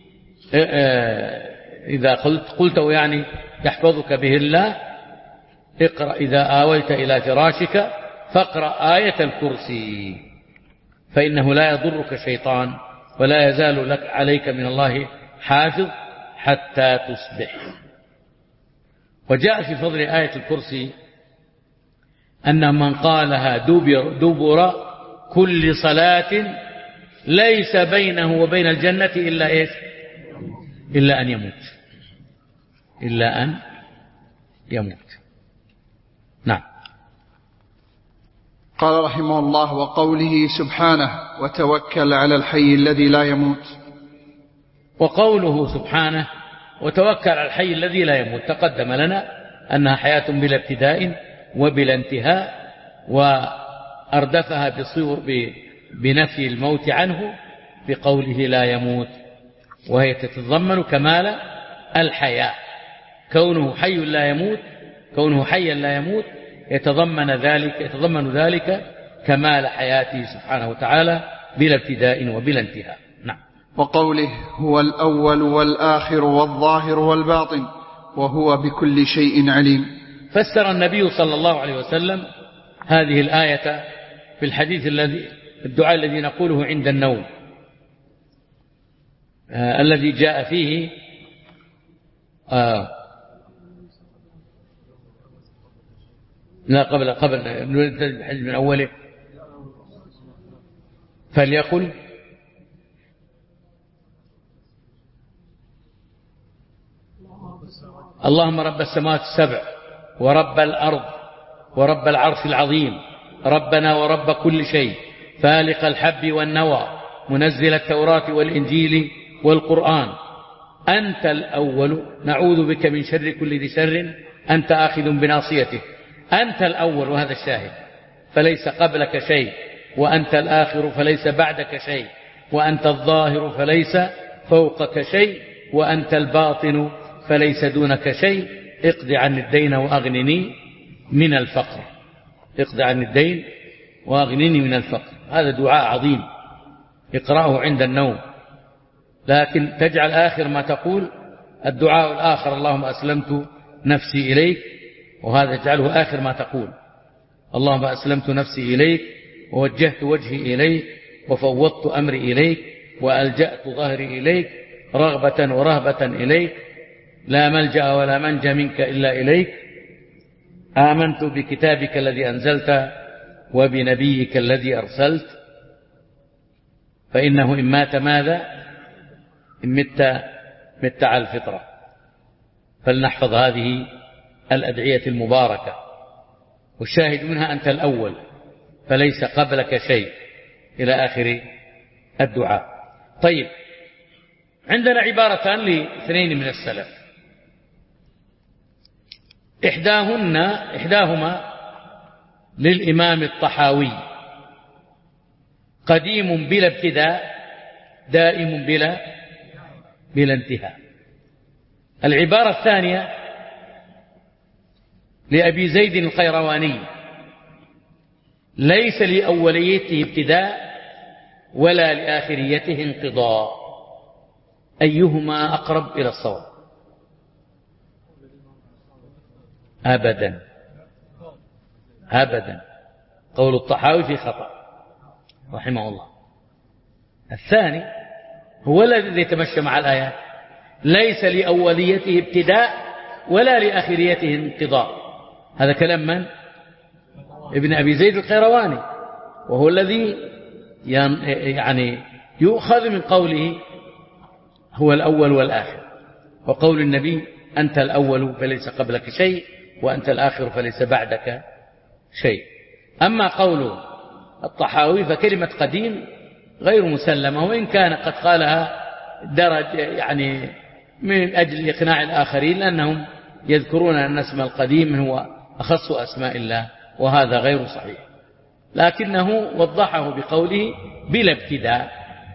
إذا قلت قلته يعني يحفظك به الله، اقرأ إذا آويت إلى فراشك فاقرأ آية الكرسي فإنه لا يضرك شيطان ولا يزال لك عليك من الله حافظ حتى تصبح. وجاء في فضل آية الكرسي أن من قالها دبر, دبر كل صلاة ليس بينه وبين الجنة إلا إيش؟ إلا أن يموت، إلا أن يموت. نعم. قال رحمه الله: وقوله سبحانه: وتوكل على الحي الذي لا يموت. وقوله سبحانه: وتوكل على الحي الذي لا يموت، تقدم لنا أنها حياة بلا ابتداء وبلا انتهاء، وأردفها بصور بنفي الموت عنه بقوله لا يموت، وهي تتضمن كمال الحياة. كونه حي لا يموت، كونه حيا لا يموت يتضمن ذلك يتضمن ذلك كمال حياته سبحانه وتعالى بلا ابتداء وبلا انتهاء. نعم. وقوله: هو الأول والآخر والظاهر والباطن وهو بكل شيء عليم. فسر النبي صلى الله عليه وسلم هذه الآية في الحديث الذي الدعاء الذي نقوله عند النوم، آه الذي جاء فيه آه لا قبل قبل من أوله فليقل اللهم رب السماوات السبع ورب الأرض ورب العرش العظيم ربنا ورب كل شيء فالق الحب والنوى منزل التوراة والإنجيل والقرآن أنت الأول نعوذ بك من شر كل ذي شر أنت آخذ بناصيته. أنت الأول وهذا الشاهد، فليس قبلك شيء، وأنت الآخر فليس بعدك شيء، وأنت الظاهر فليس فوقك شيء، وأنت الباطن فليس دونك شيء. اقض عن الدين وأغنني من الفقر. اقض عن الدين وأغنني من الفقر. هذا دعاء عظيم اقرأه عند النوم، لكن تجعل آخر ما تقول الدعاء الآخر اللهم أسلمت نفسي إليك، وهذا اجعله آخر ما تقول اللهم أسلمت نفسي إليك ووجهت وجهي إليك وفوضت أمري إليك وألجأت ظهري إليك رغبة ورهبة إليك لا ملجأ ولا منجى منك إلا إليك. آمنت بكتابك الذي أنزلت وبنبيك الذي أرسلت، فإنه إن مات ماذا؟ إن مت مت على الفطرة. فلنحفظ هذه الأدعية المباركة. والشاهد منها أنت الأول فليس قبلك شيء إلى آخر الدعاء. طيب، عندنا عبارتان لاثنين من السلف، إحداهن إحداهما للإمام الطحاوي: قديم بلا ابتداء دائم بلا بلا انتهاء. العبارة الثانية لأبي زيد القيرواني: ليس لأوليته ابتداء ولا لآخريته انقضاء. أيهما أقرب إلى الصواب؟ أبدا أبدا قول الطحاوي في خطأ رحمه الله. الثاني هو الذي يتمشى مع الآيات، ليس لأوليته ابتداء ولا لآخريته انقضاء. هذا كلام من؟ ابن أبي زيد القيرواني، وهو الذي يعني يؤخذ من قوله هو الأول والآخر، وقول النبي أنت الأول فليس قبلك شيء وأنت الآخر فليس بعدك شيء. أما قول الطحاوي فكلمة قديم غير مسلمة، وإن كان قد قالها درج يعني من أجل إقناع الآخرين، لأنهم يذكرون أن اسم القديم هو أخص أسماء الله، وهذا غير صحيح، لكنه وضحه بقوله بلا ابتداء،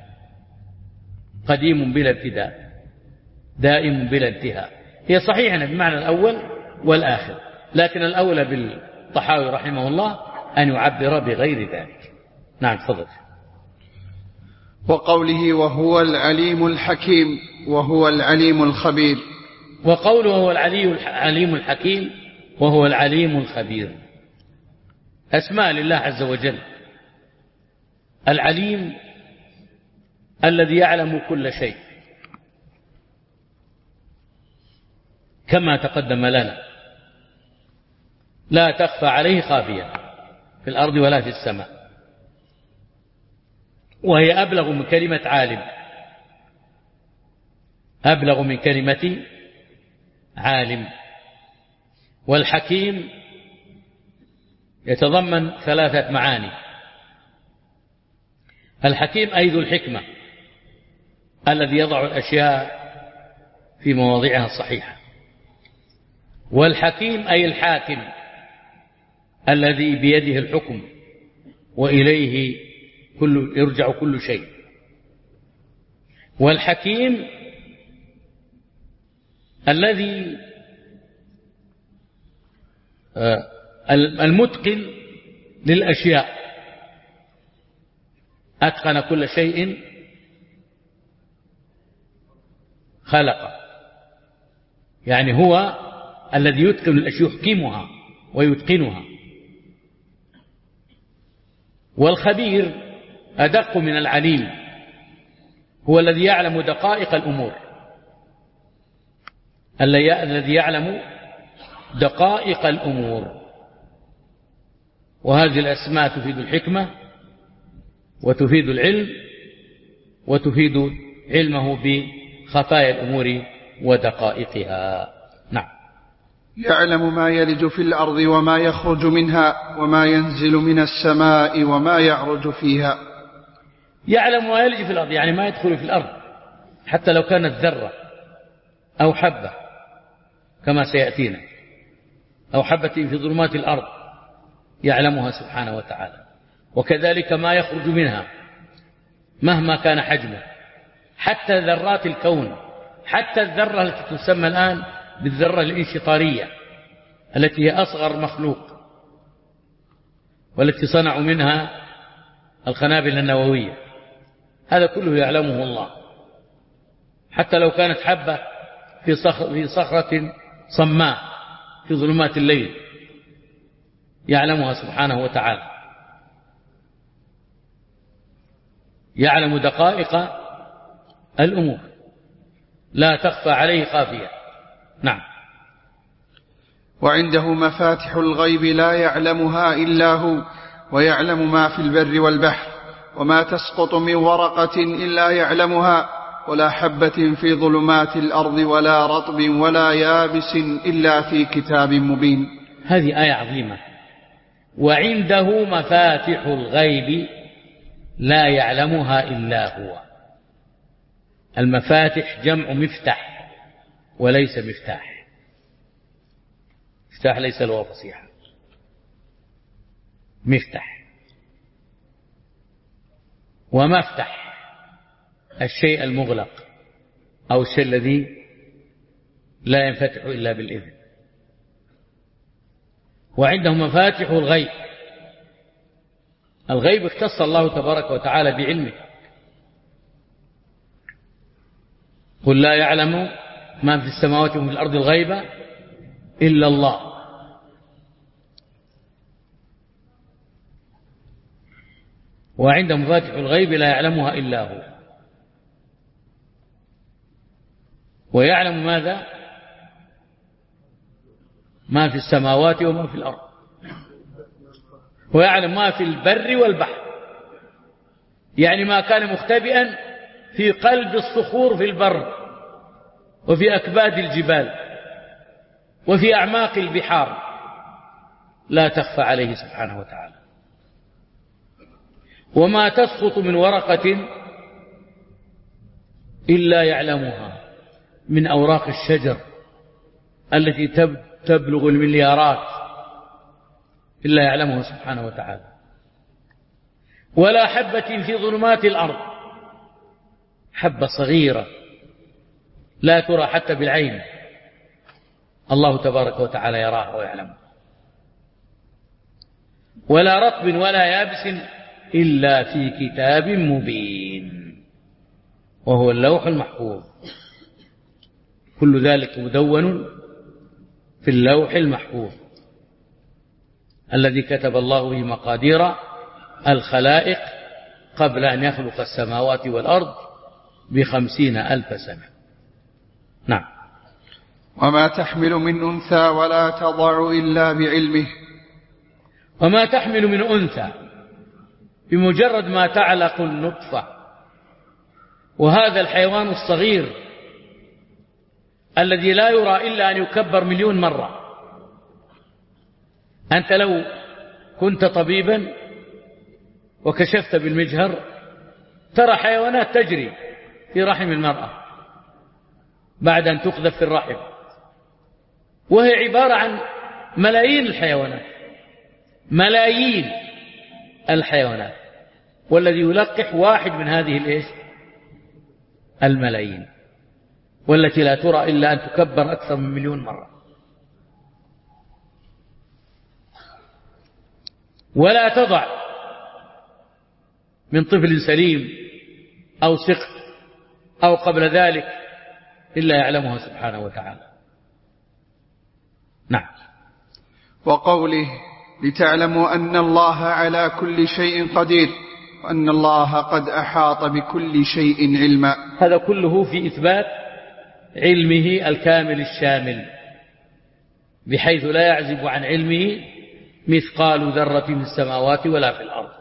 قديم بلا ابتداء دائم بلا انتهاء. هي صحيحة بمعنى الأول والآخر، لكن الأولى بالطحاوي رحمه الله أن يعبر بغير ذلك. نعم تفضل. وقوله وهو العليم الحكيم وهو العليم الخبير. وقوله هو العليم الحكيم وهو العليم الخبير أسماء لله عز وجل. العليم الذي يعلم كل شيء كما تقدم لنا، لا تخفى عليه خافية في الأرض ولا في السماء، وهي أبلغ من كلمة عالم، أبلغ من كلمة عالم. والحكيم يتضمن ثلاثة معاني. الحكيم أي ذو الحكمة الذي يضع الأشياء في مواضعها الصحيحة، والحكيم أي الحاكم الذي بيده الحكم وإليه كل يرجع كل شيء. والحكيم الذي المتقن للأشياء، أتقن كل شيء خلقه، يعني هو الذي يتقن الأشياء يحكمها ويتقنها. والخبير أدق من العليم، هو الذي يعلم دقائق الأمور، الذي يعلم دقائق الأمور. وهذه الأسماء تفيد الحكمة وتفيد العلم وتفيد علمه بخفايا الأمور ودقائقها. نعم. يعلم ما يلج في الأرض وما يخرج منها وما ينزل من السماء وما يعرج فيها. يعلم ما يلج في الأرض يعني ما يدخل في الأرض، حتى لو كانت ذرة أو حبة كما سيأتينا، أو حبة في ظلمات الأرض يعلمها سبحانه وتعالى. وكذلك ما يخرج منها مهما كان حجمه، حتى ذرات الكون، حتى الذرة التي تسمى الآن بالذرة الانشطارية التي هي أصغر مخلوق والتي صنعوا منها القنابل النووية، هذا كله يعلمه الله. حتى لو كانت حبة في صخرة, في صخرة صماء في ظلمات الليل يعلمها سبحانه وتعالى. يعلم دقائق الأمور لا تخفى عليه خافية. نعم. وعنده مفاتح الغيب لا يعلمها إلا هو، ويعلم ما في البر والبحر، وما تسقط من ورقة إلا يعلمها، ولا حبة في ظلمات الأرض ولا رطب ولا يابس إلا في كتاب مبين. هذه آية عظيمة. وعنده مفاتح الغيب لا يعلمها إلا هو. المفاتح جمع مفتاح وليس مفتاح. مفتاح ليس له فصيحة، مفتاح. ومفتح الشيء المغلق أو الشيء الذي لا ينفتح إلا بالإذن. وعنده مفاتح الغيب. الغيب اختص الله تبارك وتعالى بعلمه. قل لا يعلم ما في السماوات وفي الأرض الغيب إلا الله. وعنده مفاتح الغيب لا يعلمها إلا هو، ويعلم ماذا؟ ما في السماوات وما في الأرض، ويعلم ما في البر والبحر، يعني ما كان مختبئا في قلب الصخور في البر وفي أكباد الجبال وفي أعماق البحار لا تخفى عليه سبحانه وتعالى. وما تسقط من ورقة إلا يعلمها من أوراق الشجر التي تبلغ المليارات إلا يعلمها سبحانه وتعالى. ولا حبة في ظلمات الأرض، حبة صغيرة لا ترى حتى بالعين، الله تبارك وتعالى يراها ويعلمها. ولا رطب ولا يابس إلا في كتاب مبين، وهو اللوح المحفوظ. كل ذلك مدون في اللوح المحفوظ الذي كتب الله به مقادير الخلائق قبل أن يخلق السماوات والأرض بخمسين ألف سنة. نعم. وما تحمل من أنثى ولا تضع إلا بعلمه. وما تحمل من أنثى، بمجرد ما تعلق النطفة، وهذا الحيوان الصغير الذي لا يرى إلا أن يكبر مليون مرة. أنت لو كنت طبيبا وكشفت بالمجهر ترى حيوانات تجري في رحم المرأة بعد أن تقذف في الرحم، وهي عبارة عن ملايين الحيوانات، ملايين الحيوانات، والذي يلقح واحد من هذه الإيش الملايين، والتي لا ترى إلا أن تكبر أكثر من مليون مرة. ولا تضع من طفل سليم أو سقط أو قبل ذلك إلا يعلمها سبحانه وتعالى. نعم. وقوله لتعلموا أن الله على كل شيء قدير وأن الله قد أحاط بكل شيء علما. هذا كله في إثبات علمه الكامل الشامل، بحيث لا يعزب عن علمه مثقال ذرة في السماوات ولا في الأرض.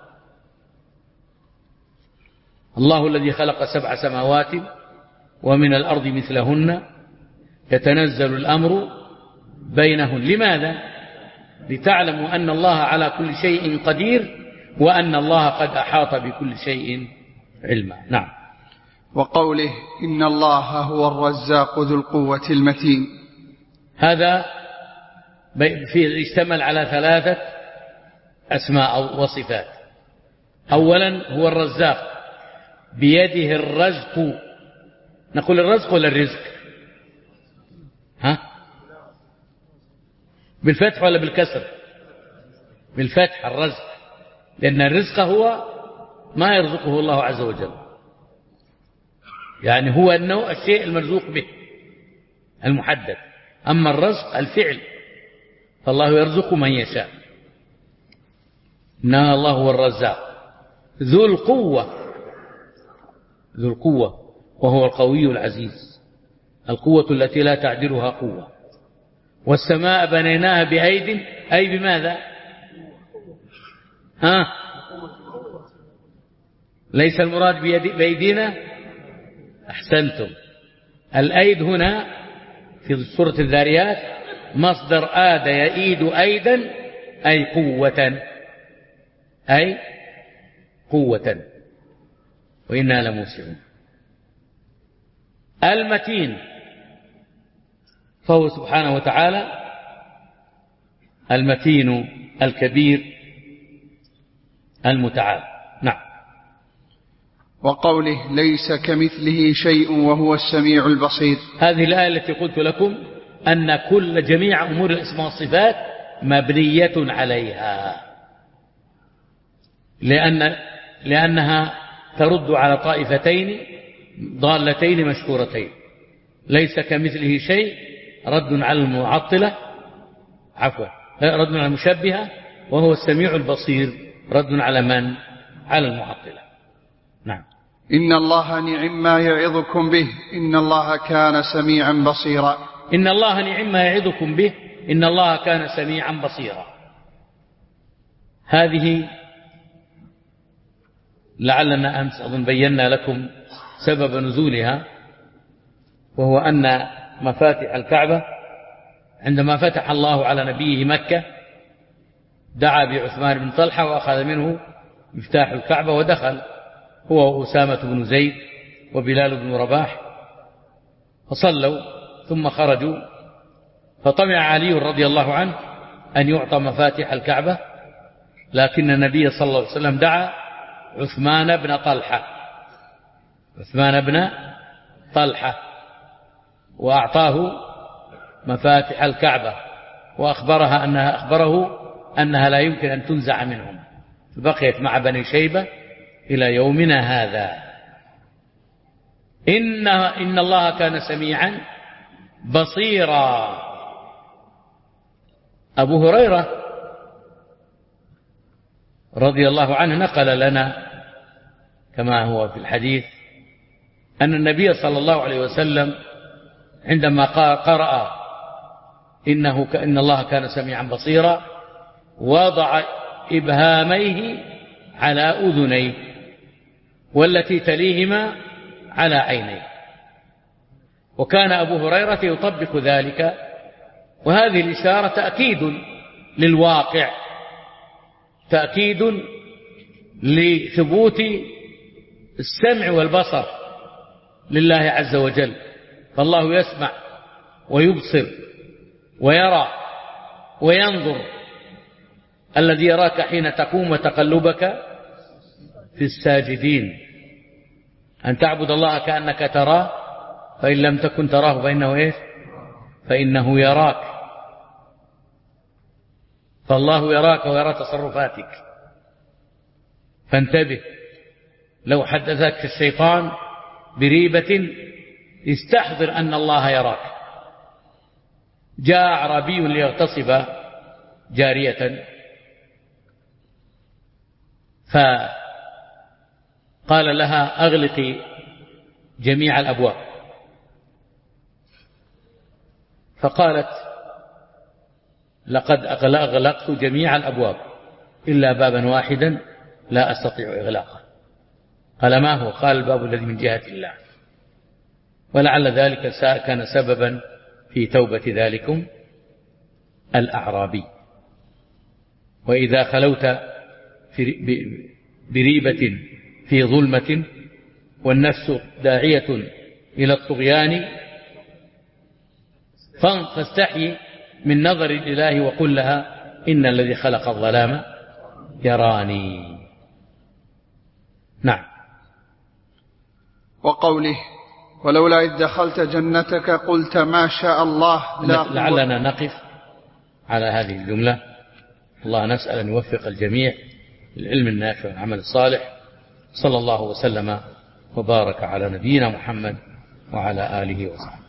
الله الذي خلق سبع سماوات ومن الأرض مثلهن يتنزل الأمر بينهن. لماذا؟ لتعلموا أن الله على كل شيء قدير وأن الله قد أحاط بكل شيء علما. نعم. وقوله إن الله هو الرزاق ذو القوة المتين، هذا في اشتمل على ثلاثة أسماء وصفات. أولا هو الرزاق، بيده الرزق. نقول الرزق ولا الرزق؟ ها؟ بالفتح ولا بالكسر؟ بالفتح الرزق، لأن الرزق هو ما يرزقه الله عز وجل، يعني هو النوع الشيء المرزوق به المحدد. أما الرزق الفعل، فالله يرزق من يشاء. إن الله هو الرزاق ذو القوة، ذو القوة وهو القوي العزيز، القوة التي لا تعدلها قوة. والسماء بنيناها بأيد، أي بماذا؟ ها؟ ليس المراد بيد بأيدينا، أحسنتم. الأيد هنا في سورة الذاريات مصدر آد يئيد أيدا، أي قوة، أي قوة، وإنا لموسعون. المتين فهو سبحانه وتعالى المتين الكبير المتعال. نعم. وقوله ليس كمثله شيء وهو السميع البصير، هذه الآية التي قلت لكم أن كل جميع أمور الأسماء والصفات مبنية عليها، لأن لأنها ترد على طائفتين ضالتين مشهورتين. ليس كمثله شيء رد على المعطلة، عفوا رد على المشبهة، وهو السميع البصير رد على من؟ على المعطلة. نعم. إن الله نعم ما يعظكم به إن الله كان سميعا بصيرا. إن الله نعم ما يعظكم به إن الله كان سميعا بصيرا. هذه لعلنا أمس أظن بينا لكم سبب نزولها، وهو أن مفاتح الكعبة عندما فتح الله على نبيه مكة دعا بعثمان بن طلحة وأخذ منه مفتاح الكعبة ودخل هو وأسامة بن زيد وبلال بن رباح فصلوا ثم خرجوا، فطمع علي رضي الله عنه أن يعطى مفاتيح الكعبة، لكن النبي صلى الله عليه وسلم دعا عثمان بن طلحة عثمان بن طلحة وأعطاه مفاتيح الكعبة وأخبرها أنها أخبره أنها لا يمكن أن تنزع منهم، بقيت مع بني شيبة إلى يومنا هذا. إن, إن الله كان سميعا بصيرا. أبو هريرة رضي الله عنه نقل لنا كما هو في الحديث أن النبي صلى الله عليه وسلم عندما قرأ إنه إن الله كان سميعا بصيرا وضع إبهاميه على أذنيه والتي تليهما على عينيه، وكان أبو هريرة يطبق ذلك، وهذه الإشارة تأكيد للواقع، تأكيد لثبوت السمع والبصر لله عز وجل، فالله يسمع ويبصر ويرى وينظر، الذي يراك حين تقوم وتقلبك في الساجدين، أن تعبد الله كأنك تراه فإن لم تكن تراه فإنه إيه؟ فإنه يراك، فالله يراك ويرى تصرفاتك، فانتبه. لو حدثك الشيطان بريبة استحضر أن الله يراك. جاء أعرابي ليغتصب جارية فقال لها أغلقي جميع الأبواب، فقالت لقد أغلقت جميع الأبواب إلا بابا واحدا لا أستطيع إغلاقه. قال ما هو؟ قال الباب الذي من جهة الله. ولعل ذلك كان سببا في توبة ذلكم الأعرابي. وإذا خلوت في بريبة في ظلمة والنفس داعية إلى الطغيان فاستحي من نظر الإله وقل لها إن الذي خلق الظلام يراني. نعم. وقوله ولولا إذ دخلت جنتك قلت ما شاء الله لا قوة. لعلنا نقف على هذه الجملة. الله نسأل أن يوفق الجميع للعلم النافع والعمل الصالح. صلى الله وسلم وبارك على نبينا محمد وعلى آله وصحبه.